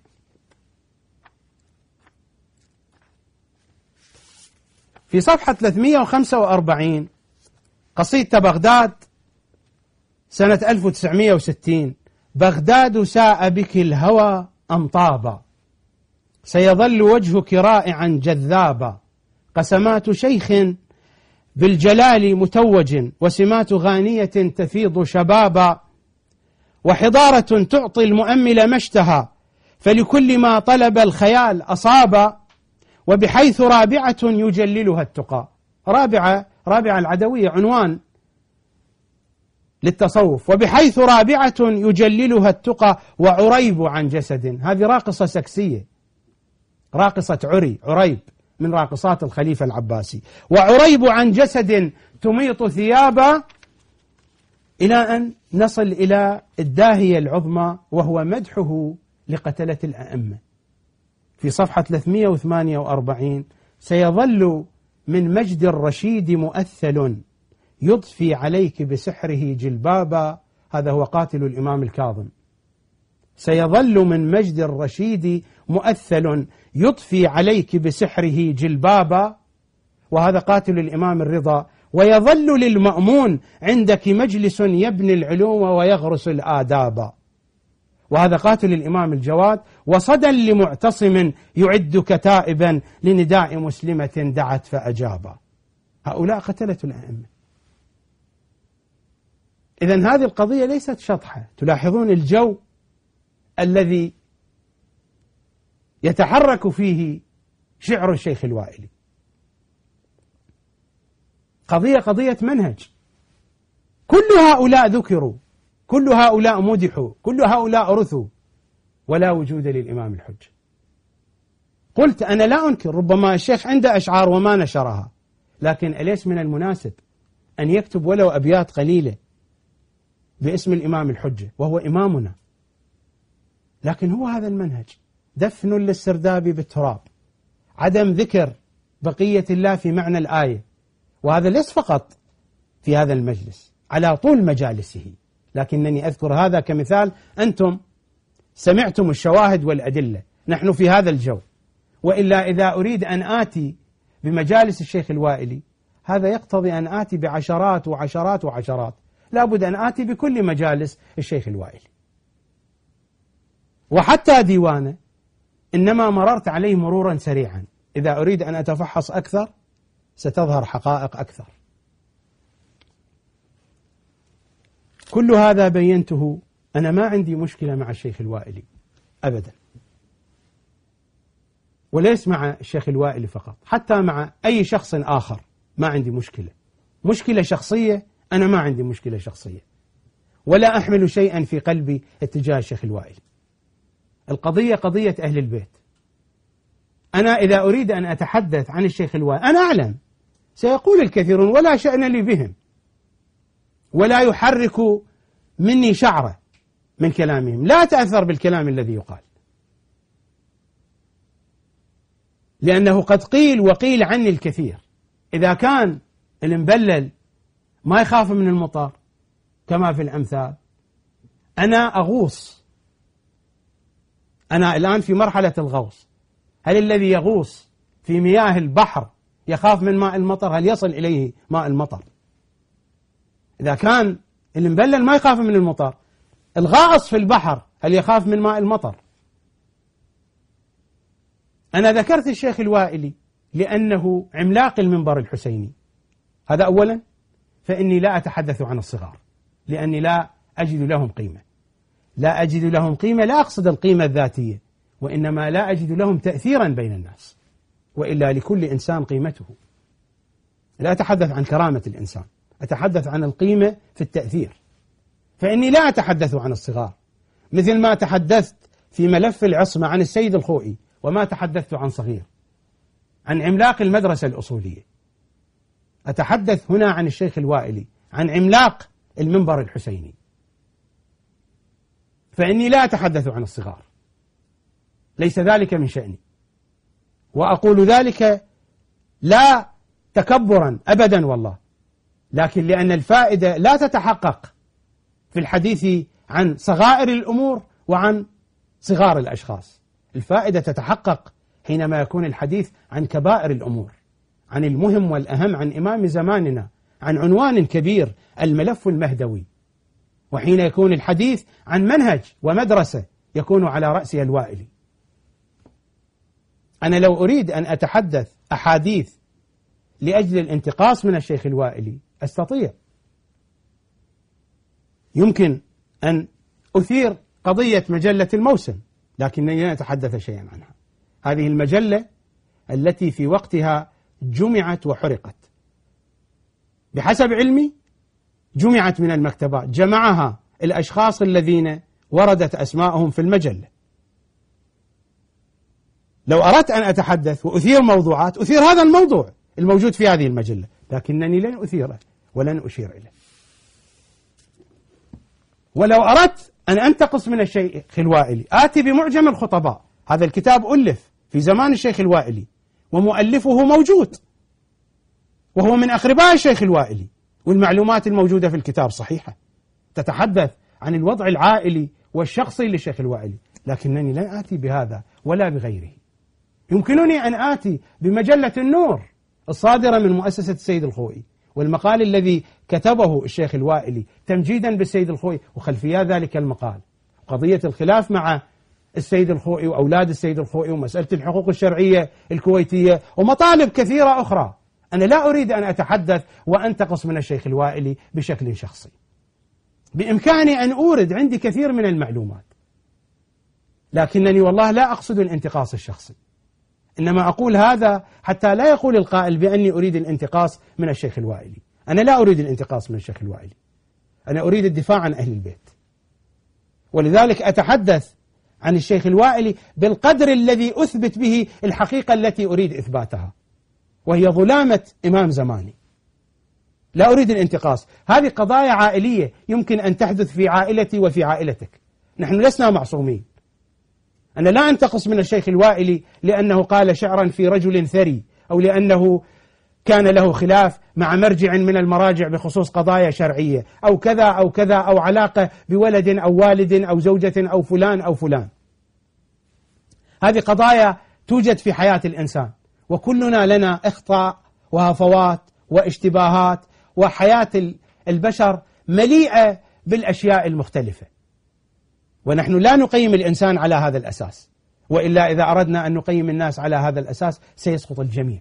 في صفحة ثلاثمئة وخمسة وأربعين قصيدة بغداد سنة ألف وتسعمئة وستين: بغداد ساء بك الهوى أم طابا، سيظل وجهك رائعا جذابا، قسمات شيخ بالجلال متوج، وسمات غانية تفيض شبابا، وحضارة تعطي المؤمل ما اشتهى، فلكل ما طلب الخيال أصابا، وبحيث رابعة يجللها التقى. رابعة رابعة العدوية عنوان للتصوف. وبحيث رابعة يجللها التقى، وعريب عن جسد، هذه راقصة سكسية، راقصة عري عريب من راقصات الخليفة العباسي. وعريب عن جسد تميط ثيابا، إلى أن نصل إلى الداهية العظمى، وهو مدحه لقتلة الأئمة في صفحة ثلاثمئة وثمانية وأربعين: سيظل من مجد الرشيد مؤثل، يضفي عليك بسحره جلبابا. هذا هو قاتل الإمام الكاظم. سيظل من مجد الرشيد مؤثل، يضفي عليك بسحره جلبابا. وهذا قاتل الإمام الرضا. ويظل للمأمون عندك مجلس يبني العلوم ويغرس الآداب. وهذا قاتل الإمام الجواد. وصدى لمعتصم يعد كتائبا لنداء مسلمة دعت فأجابا. هؤلاء قتلة الأئمة. إذن هذه القضية ليست شطحة. تلاحظون الجو الذي يتحرك فيه شعر الشيخ الوائلي. قضية قضية منهج. كل هؤلاء ذكروا، كل هؤلاء مدحوا، كل هؤلاء رثوا، ولا وجود للإمام الحجة. قلت أنا لا أنكر، ربما الشيخ عنده أشعار وما نشرها، لكن أليس من المناسب أن يكتب ولو أبيات قليلة باسم الإمام الحجة وهو إمامنا؟ لكن هو هذا المنهج: دفن للسرداب بالتراب، عدم ذكر بقية الله في معنى الآية. وهذا ليس فقط في هذا المجلس، على طول مجالسه، لكنني أذكر هذا كمثال. أنتم سمعتم الشواهد والأدلة، نحن في هذا الجو. وإلا إذا أريد أن آتي بمجالس الشيخ الوائلي، هذا يقتضي أن آتي بعشرات وعشرات وعشرات. لابد أن آتي بكل مجالس الشيخ الوائلي. وحتى ديوانه إنما مررت عليه مرورا سريعا. إذا أريد أن أتفحص أكثر ستظهر حقائق أكثر. كل هذا بينته. أنا ما عندي مشكلة مع الشيخ الوائلي أبدا، وليس مع الشيخ الوائلي فقط، حتى مع أي شخص آخر ما عندي مشكلة. مشكلة شخصية أنا ما عندي مشكلة شخصية، ولا أحمل شيئا في قلبي اتجاه الشيخ الوائلي. القضية قضية أهل البيت. أنا إذا أريد أن أتحدث عن الشيخ الوائلي، أنا أعلم سيقول الكثيرون ولا شأن لي بهم، ولا يحرك مني شعرة من كلامهم، لا أتأثر بالكلام الذي يقال، لأنه قد قيل وقيل عني الكثير. إذا كان المبلل ما يخاف من المطر كما في الأمثال، أنا أغوص. أنا الآن في مرحلة الغوص. هل الذي يغوص في مياه البحر يخاف من ماء المطر؟ هل يصل إليه ماء المطر؟ إذا كان المبلل ما يخاف من المطر، الغائص في البحر هل يخاف من ماء المطر؟ أنا ذكرت الشيخ الوائلي لأنه عملاق المنبر الحسيني، هذا أولا. فإني لا أتحدث عن الصغار لأني لا أجد لهم قيمة. لا أجد لهم قيمة، لا أقصد القيمة الذاتية، وإنما لا أجد لهم تأثيرا بين الناس، وإلا لكل إنسان قيمته. لا أتحدث عن كرامة الإنسان، أتحدث عن القيمة في التأثير. فإني لا أتحدث عن الصغار، مثل ما تحدثت في ملف العصمة عن السيد الخوئي، وما تحدثت عن صغير، عن عملاق المدرسة الأصولية. أتحدث هنا عن الشيخ الوائلي، عن عملاق المنبر الحسيني، فإني لا أتحدث عن الصغار، ليس ذلك من شأني، وأقول ذلك لا تكبرا أبدا والله، لكن لأن الفائدة لا تتحقق في الحديث عن صغائر الأمور وعن صغار الأشخاص. الفائدة تتحقق حينما يكون الحديث عن كبائر الأمور، عن المهم والأهم، عن إمام زماننا، عن عنوان كبير، الملف المهدوي، وحين يكون الحديث عن منهج ومدرسة يكون على رأسها الوائلي. أنا لو أريد أن أتحدث أحاديث لأجل الانتقاص من الشيخ الوائلي أستطيع، يمكن أن أثير قضية مجلة الموسم، لكنني لا أتحدث شيئا عنها. هذه المجلة التي في وقتها جمعت وحرقت، بحسب علمي جمعت من المكتبات، جمعها الأشخاص الذين وردت أسماءهم في المجلة. لو أردت أن أتحدث وأثير موضوعات أثير هذا الموضوع الموجود في هذه المجلة، لكنني لن أثيره ولن أشير إليه. ولو أردت أن أنتقص من الشيخ الوائلي آتي بمعجم الخطباء، هذا الكتاب ألف في زمان الشيخ الوائلي ومؤلفه موجود وهو من أقرباء الشيخ الوائلي، والمعلومات الموجودة في الكتاب صحيحة، تتحدث عن الوضع العائلي والشخصي للشيخ الوائلي، لكنني لن آتي بهذا ولا بغيره. يمكنني أن آتي بمجلة النور الصادرة من مؤسسة السيد الخوئي، والمقال الذي كتبه الشيخ الوائلي تمجيدا بالسيد الخوئي وخلفيات ذلك المقال، قضية الخلاف مع السيد الخوئي وأولاد السيد الخوئي ومسألة الحقوق الشرعية الكويتية ومطالب كثيرة أخرى. أنا لا أريد أن أتحدث وأنتقص من الشيخ الوائلي بشكل شخصي، بإمكاني أن أورد عندي كثير من المعلومات، لكنني والله لا أقصد الانتقاص الشخصي، إنما أقول هذا حتى لا يقول القائل بأني أريد الانتقاص من الشيخ الوائلي. أنا لا أريد الانتقاص من الشيخ الوائلي، أنا أريد الدفاع عن أهل البيت، ولذلك أتحدث عن الشيخ الوائلي بالقدر الذي أثبت به الحقيقة التي أريد إثباتها، وهي ظلامة إمام زماني. لا أريد الانتقاص، هذه قضايا عائلية يمكن أن تحدث في عائلتي وفي عائلتك، نحن لسنا معصومين. أنا لا أنتقص من الشيخ الوائلي لأنه قال شعرا في رجل ثري، أو لأنه كان له خلاف مع مرجع من المراجع بخصوص قضايا شرعية، أو كذا أو كذا، أو علاقة بولد أو والد أو زوجة أو فلان أو فلان. هذه قضايا توجد في حياة الإنسان، وكلنا لنا إخطاء وهفوات واشتباهات، وحياة البشر مليئة بالأشياء المختلفة، ونحن لا نقيم الإنسان على هذا الأساس، وإلا إذا أردنا أن نقيم الناس على هذا الأساس سيسقط الجميع.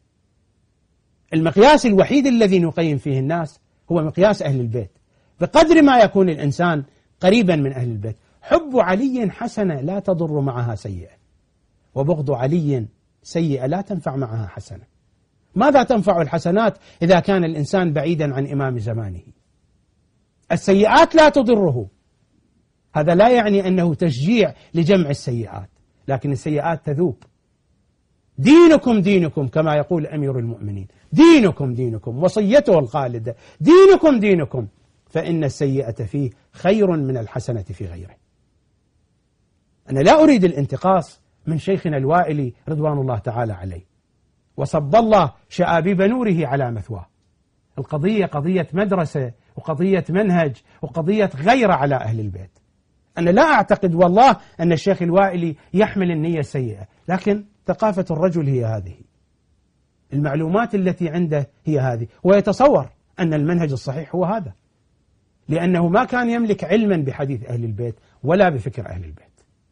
المقياس الوحيد الذي نقيم فيه الناس هو مقياس أهل البيت، بقدر ما يكون الإنسان قريبا من أهل البيت. حب علي حسنة لا تضر معها سيئة، وبغض علي سيئة لا تنفع معها حسنة. ماذا تنفع الحسنات إذا كان الإنسان بعيدا عن إمام زمانه؟ السيئات لا تضره، هذا لا يعني أنه تشجيع لجمع السيئات، لكن السيئات تذوب. دينكم دينكم كما يقول أمير المؤمنين، دينكم دينكم، وصيته الخالدة، دينكم دينكم، فإن السيئة فيه خير من الحسنة في غيره. أنا لا أريد الانتقاص من شيخنا الوائلي رضوان الله تعالى عليه، وصب الله شآبيب نوره على مثواه. القضية قضية مدرسة، وقضية منهج، وقضية غيرة على أهل البيت. أنا لا أعتقد والله أن الشيخ الوائلي يحمل النية السيئة، لكن ثقافة الرجل هي هذه، المعلومات التي عنده هي هذه، ويتصور أن المنهج الصحيح هو هذا، لأنه ما كان يملك علما بحديث أهل البيت ولا بفكر أهل البيت.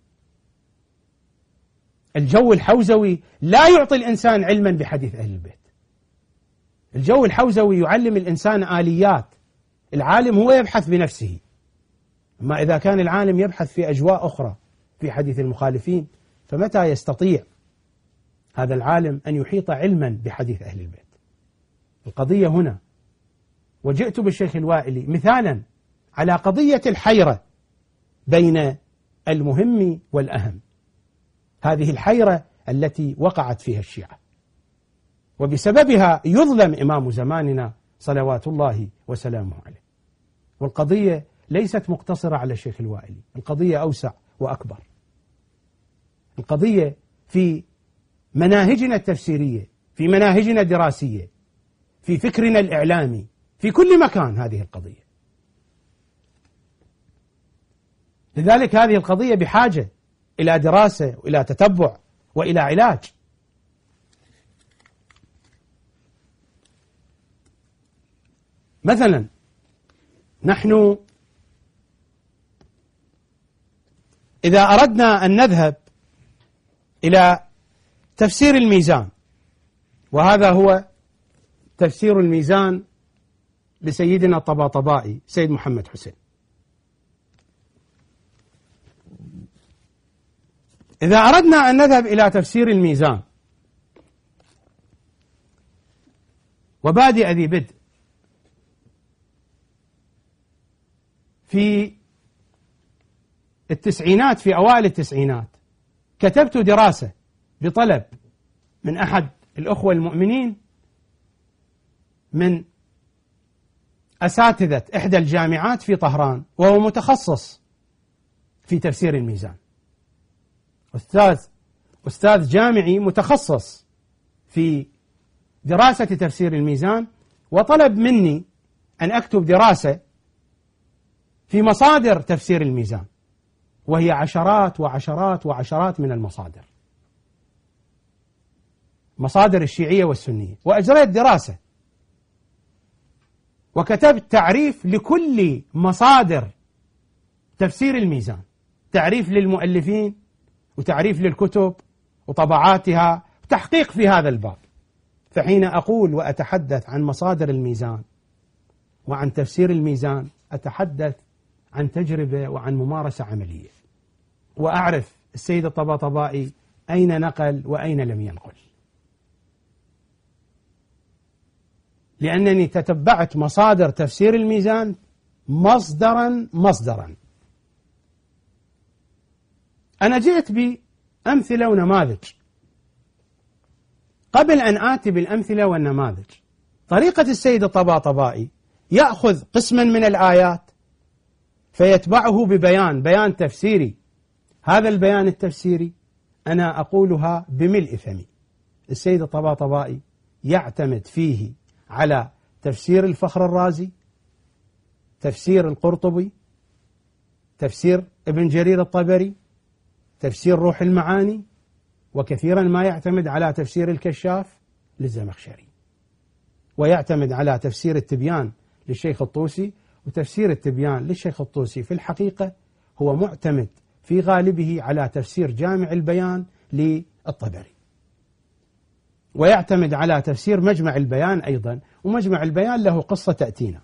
الجو الحوزوي لا يعطي الإنسان علما بحديث أهل البيت. الجو الحوزوي يعلم الإنسان آليات، العالم هو يبحث بنفسه، أما إذا كان العالم يبحث في أجواء أخرى في حديث المخالفين، فمتى يستطيع هذا العالم أن يحيط علما بحديث أهل البيت؟ القضية هنا. وجئت بالشيخ الوائلي مثالا على قضية الحيرة بين المهم والأهم، هذه الحيرة التي وقعت فيها الشيعة، وبسببها يظلم إمام زماننا صلوات الله وسلامه عليه. والقضية ليست مقتصرة على الشيخ الوائلي، القضية أوسع وأكبر. القضية في مناهجنا التفسيرية، في مناهجنا الدراسية، في فكرنا الإعلامي، في كل مكان هذه القضية. لذلك هذه القضية بحاجة إلى دراسة وإلى تتبع وإلى علاج. مثلا نحن إذا أردنا أن نذهب إلى تفسير الميزان، وهذا هو تفسير الميزان لسيدنا الطباطبائي سيد محمد حسين، إذا أردنا أن نذهب إلى تفسير الميزان وبادئ ذي بدء في التسعينات، في أوائل التسعينات كتبت دراسة بطلب من أحد الأخوة المؤمنين من أساتذة إحدى الجامعات في طهران، وهو متخصص في تفسير الميزان، أستاذ أستاذ جامعي متخصص في دراسة تفسير الميزان، وطلب مني أن أكتب دراسة في مصادر تفسير الميزان، وهي عشرات وعشرات وعشرات من المصادر، مصادر الشيعية والسنية. وأجريت دراسة وكتبت تعريف لكل مصادر تفسير الميزان، تعريف للمؤلفين وتعريف للكتب وطبعاتها، وتحقيق في هذا الباب. فحين أقول وأتحدث عن مصادر الميزان وعن تفسير الميزان، أتحدث عن تجربة وعن ممارسة عملية، وأعرف السيد الطباطبائي أين نقل وأين لم ينقل، لأنني تتبعت مصادر تفسير الميزان مصدرا مصدرا. أنا جئت بأمثلة ونماذج. قبل أن آتي بالأمثلة والنماذج، طريقة السيد الطباطبائي يأخذ قسما من الآيات فيتبعه ببيان، بيان تفسيري. هذا البيان التفسيري أنا أقولها بملء فمي. السيد الطباطبائي يعتمد فيه على تفسير الفخر الرازي، تفسير القرطبي، تفسير ابن جرير الطبري، تفسير روح المعاني، وكثيرا ما يعتمد على تفسير الكشاف للزمخشري، ويعتمد على تفسير التبيان للشيخ الطوسي. وتفسير التبيان للشيخ الطوسي في الحقيقة هو معتمد في غالبه على تفسير جامع البيان للطبري، ويعتمد على تفسير مجمع البيان أيضا، ومجمع البيان له قصة تأتينا.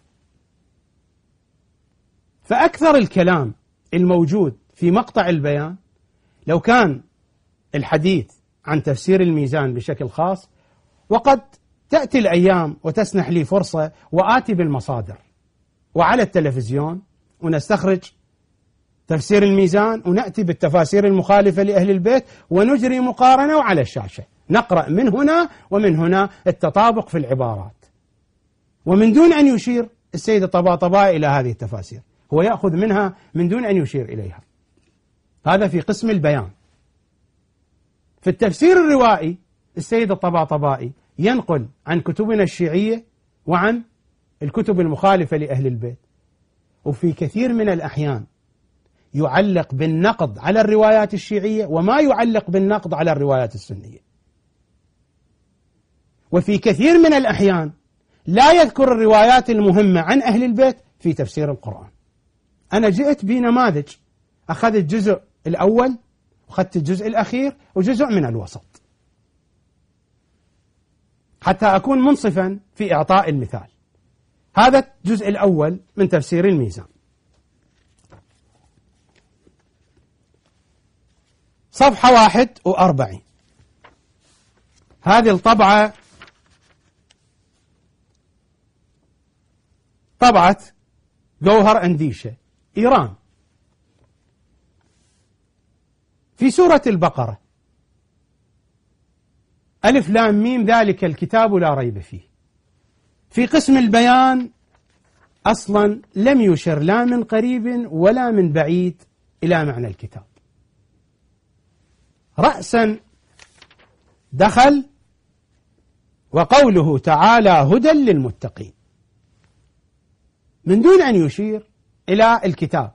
فأكثر الكلام الموجود في مقطع البيان، لو كان الحديث عن تفسير الميزان بشكل خاص، وقد تأتي الأيام وتسنح لي فرصة وآتي بالمصادر وعلى التلفزيون ونستخرج تفسير الميزان ونأتي بالتفاسير المخالفة لأهل البيت ونجري مقارنة، وعلى الشاشة نقرأ من هنا ومن هنا التطابق في العبارات، ومن دون أن يشير السيد الطباطبائي إلى هذه التفاسير، هو يأخذ منها من دون أن يشير إليها. هذا في قسم البيان. في التفسير الروائي السيد الطباطبائي ينقل عن كتبنا الشيعية وعن الكتب المخالفة لأهل البيت، وفي كثير من الأحيان يعلق بالنقد على الروايات الشيعية وما يعلق بالنقد على الروايات السنية، وفي كثير من الأحيان لا يذكر الروايات المهمة عن أهل البيت في تفسير القرآن. أنا جئت بنماذج، أخذت الجزء الأول وأخذت الجزء الأخير وجزء من الوسط حتى أكون منصفا في إعطاء المثال. هذا الجزء الأول من تفسير الميزان، صفحة واحد وأربعين. هذه الطبعة طبعة جوهر أنديشة، إيران. في سورة البقرة ألف لام ميم ذلك الكتاب لا ريب فيه، في قسم البيان أصلا لم يشر لا من قريب ولا من بعيد إلى معنى الكتاب، رأسا دخل وقوله تعالى هدى للمتقين من دون أن يشير إلى الكتاب،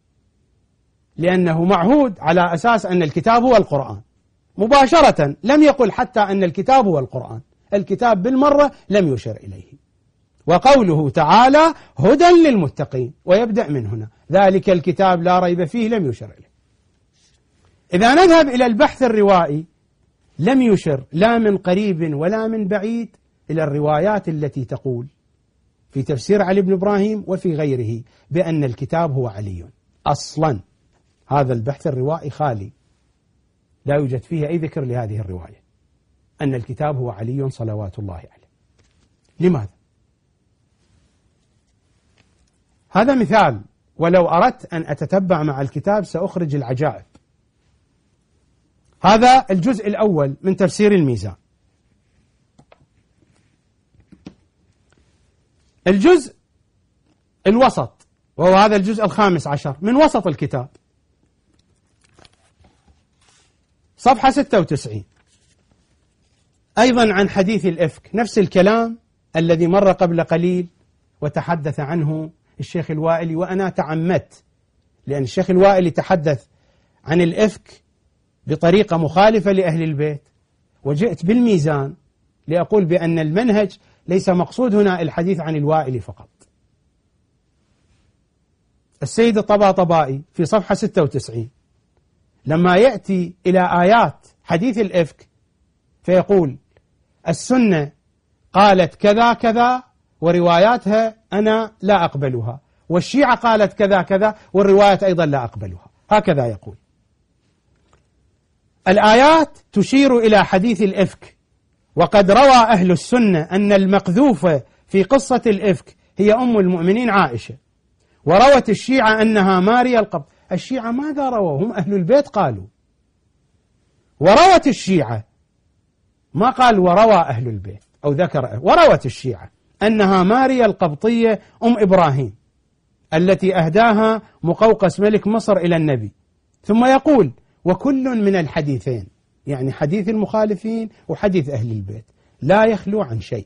لأنه معهود على أساس أن الكتاب هو القرآن مباشرة، لم يقل حتى أن الكتاب هو القرآن، الكتاب بالمرة لم يشر إليه. وقوله تعالى هدى للمتقين ويبدأ من هنا، ذلك الكتاب لا ريب فيه لم يشر إليه. إذا نذهب إلى البحث الروائي لم يشر لا من قريب ولا من بعيد إلى الروايات التي تقول في تفسير علي بن إبراهيم وفي غيره بأن الكتاب هو علي. أصلا هذا البحث الروائي خالي، لا يوجد فيه أي ذكر لهذه الرواية أن الكتاب هو علي صلوات الله عليه. لماذا؟ هذا مثال، ولو أردت أن أتتبع مع الكتاب سأخرج العجائب. هذا الجزء الأول من تفسير الميزان. الجزء الوسط وهو هذا الجزء الخامس عشر من وسط الكتاب، صفحة ستة وتسعين، أيضا عن حديث الإفك، نفس الكلام الذي مر قبل قليل وتحدث عنه الشيخ الوائلي، وأنا تعمدت لأن الشيخ الوائلي تحدث عن الإفك بطريقة مخالفة لأهل البيت، وجئت بالميزان لأقول بأن المنهج ليس مقصود هنا الحديث عن الوائلي فقط. السيد الطباطبائي في صفحة ستة وتسعين لما يأتي إلى آيات حديث الإفك فيقول السنة قالت كذا كذا ورواياتها أنا لا أقبلها، والشيعة قالت كذا كذا والروايات أيضا لا أقبلها، هكذا يقول. الآيات تشير إلى حديث الإفك، وقد روى أهل السنة أن المقذوفة في قصة الإفك هي أم المؤمنين عائشة، وروت الشيعة أنها ماريا القبط. الشيعة ماذا رووا؟ هم أهل البيت قالوا، وروت الشيعة، ما قال وروى أهل البيت أو ذكر، وروت الشيعة أنها ماريا القبطية أم إبراهيم التي أهداها مقوقس ملك مصر إلى النبي. ثم يقول وكل من الحديثين، يعني حديث المخالفين وحديث أهل البيت، لا يخلو عن شيء،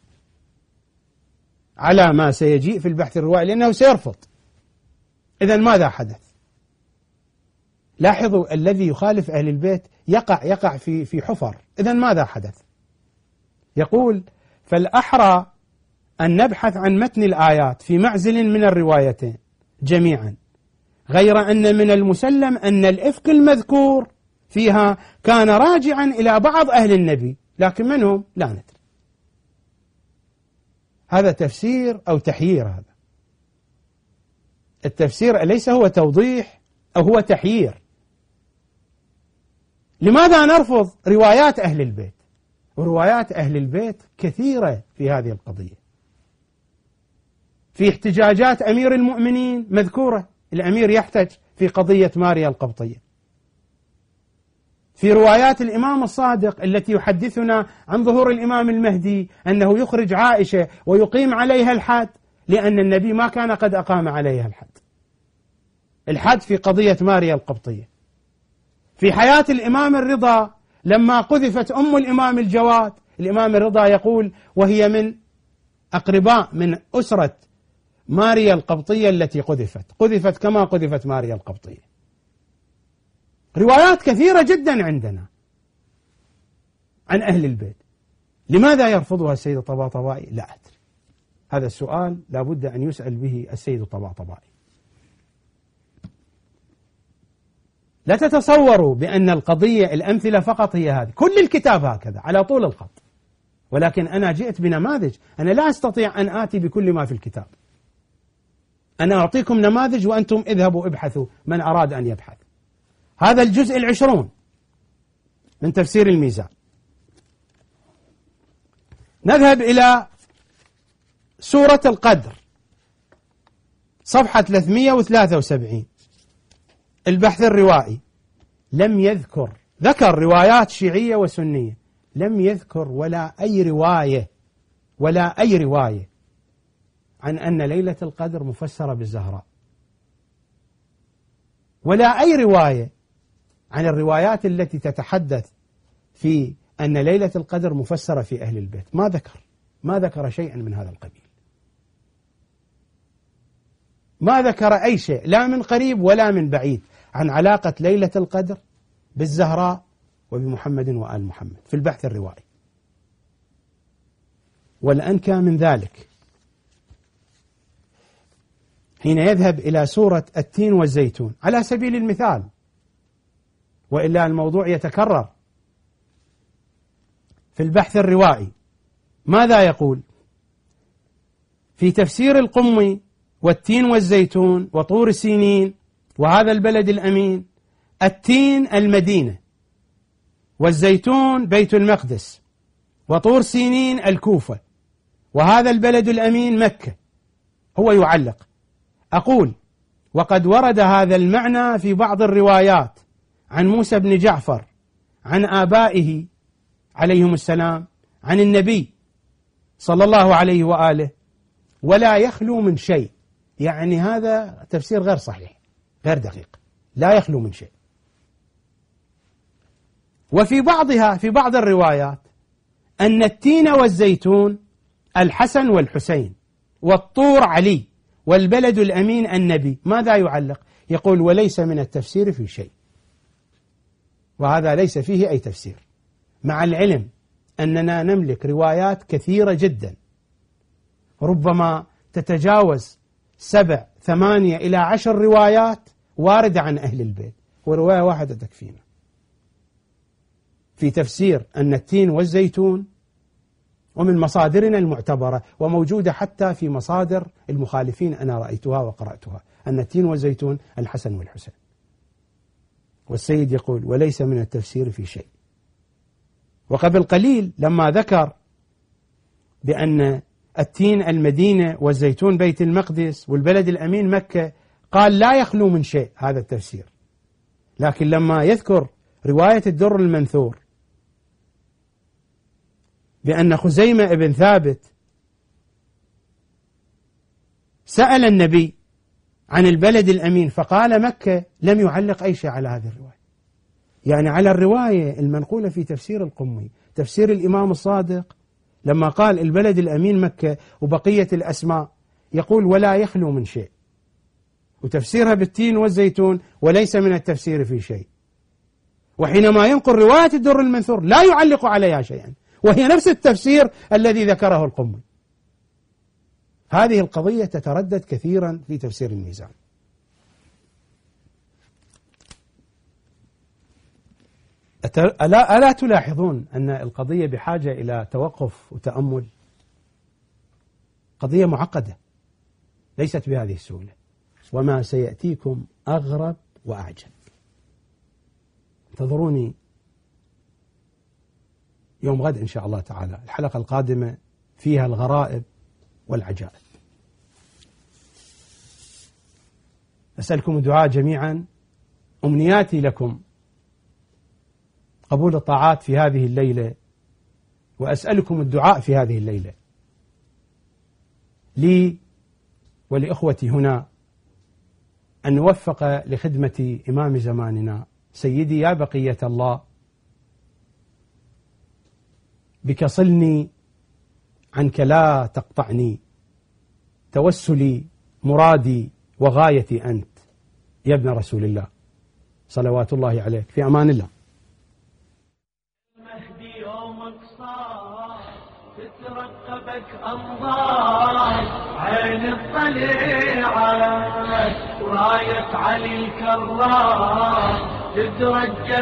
على ما سيجيء في البحث الروائي لأنه سيرفض. إذن ماذا حدث؟ لاحظوا الذي يخالف أهل البيت يقع يقع في في حفر. إذن ماذا حدث؟ يقول فالأحرى أن نبحث عن متن الآيات في معزل من الروايتين جميعا، غير أن من المسلم أن الإفك المذكور فيها كان راجعا إلى بعض أهل النبي، لكن منهم لا ندري. هذا تفسير أو تحيير؟ هذا التفسير ليس هو توضيح أو هو تحيير. لماذا نرفض روايات أهل البيت؟ وروايات أهل البيت كثيرة في هذه القضية. في احتجاجات أمير المؤمنين مذكورة، الأمير يحتج في قضية ماريا القبطية. في روايات الإمام الصادق التي يحدثنا عن ظهور الإمام المهدي أنه يخرج عائشة ويقيم عليها الحد، لأن النبي ما كان قد أقام عليها الحد، الحد في قضية ماريا القبطية. في حياة الإمام الرضا لما قذفت أم الإمام الجواد، الإمام الرضا يقول وهي من أقرباء من أسرة ماريا القبطية التي قذفت قذفت كما قذفت ماريا القبطية. روايات كثيرة جدا عندنا عن أهل البيت، لماذا يرفضها السيد الطباطبائي؟ لا أدري. هذا السؤال لا بد أن يسأل به السيد الطباطبائي. لا تتصوروا بأن القضية الأمثلة فقط هي هذه، كل الكتاب هكذا على طول الخط، ولكن أنا جئت بنماذج. أنا لا أستطيع أن آتي بكل ما في الكتاب، أنا أعطيكم نماذج وأنتم اذهبوا ابحثوا من أراد أن يبحث. هذا الجزء العشرون من تفسير الميزان. نذهب إلى سورة القدر صفحة ثلاثمئة وثلاثة وسبعين، البحث الروائي. لم يذكر، ذكر روايات شيعية وسنية، لم يذكر ولا أي رواية ولا أي رواية عن أن ليلة القدر مفسرة بالزهراء، ولا أي رواية عن الروايات التي تتحدث في أن ليلة القدر مفسرة في أهل البيت. ما ذكر ما ذكر شيئا من هذا القبيل، ما ذكر أي شيء لا من قريب ولا من بعيد عن علاقة ليلة القدر بالزهراء وبمحمد وآل محمد في البحث الروائي. والأنكى من ذلك حين يذهب إلى سورة التين والزيتون على سبيل المثال، وإلا الموضوع يتكرر في البحث الروائي. ماذا يقول في تفسير القمي؟ والتين والزيتون وطور سينين وهذا البلد الأمين. التين المدينة، والزيتون بيت المقدس، وطور سينين الكوفة، وهذا البلد الأمين مكة. هو يعلق: أقول وقد ورد هذا المعنى في بعض الروايات عن موسى بن جعفر عن آبائه عليهم السلام عن النبي صلى الله عليه وآله، ولا يخلو من شيء. يعني هذا تفسير غير صحيح غير دقيق، لا يخلو من شيء. وفي بعضها في بعض الروايات أن التين والزيتون الحسن والحسين، والطور علي، والبلد الأمين النبي. ماذا يعلق؟ يقول: وليس من التفسير في شيء. وهذا ليس فيه أي تفسير، مع العلم أننا نملك روايات كثيرة جدا، ربما تتجاوز سبع ثمانية إلى عشر روايات واردة عن أهل البيت، ورواية واحدة تكفينا في تفسير أن التين والزيتون، ومن مصادرنا المعتبرة وموجودة حتى في مصادر المخالفين أنا رأيتها وقرأتها، أن التين والزيتون الحسن والحسين. والسيد يقول: وليس من التفسير في شيء. وقبل قليل لما ذكر بأن التين المدينة والزيتون بيت المقدس والبلد الأمين مكة، قال لا يخلو من شيء هذا التفسير. لكن لما يذكر رواية الدر المنثور بأن خزيمة ابن ثابت سأل النبي عن البلد الأمين فقال مكة، لم يعلق أي شيء على هذه الرواية. يعني على الرواية المنقولة في تفسير القمي، تفسير الإمام الصادق، لما قال البلد الأمين مكة وبقية الأسماء، يقول: ولا يخلو من شيء. وتفسيرها بالتين والزيتون: وليس من التفسير في شيء. وحينما ينقل رواية الدر المنثور لا يعلق عليها شيئا، وهي نفس التفسير الذي ذكره القمي. هذه القضية تتردد كثيرا في تفسير الميزان. ألا, ألا تلاحظون أن القضية بحاجة إلى توقف وتأمل؟ قضية معقدة ليست بهذه السهولة، وما سيأتيكم أغرب وأعجب. انتظروني يوم غد إن شاء الله تعالى، الحلقة القادمة فيها الغرائب والعجائب. أسألكم الدعاء جميعا. أمنياتي لكم قبول الطاعات في هذه الليلة، وأسألكم الدعاء في هذه الليلة لي ولإخوتي هنا أن نوفق لخدمة إمام زماننا سيدي يا بقية الله، بك صلني عنك لا تقطعني، توسلي مرادي وغايتي أنت يا ابن رسول الله صلوات الله عليك. في أمان الله. المهدي يومك صار تترقبك أنظار عين الطليعة، راية علي الكرار تترجى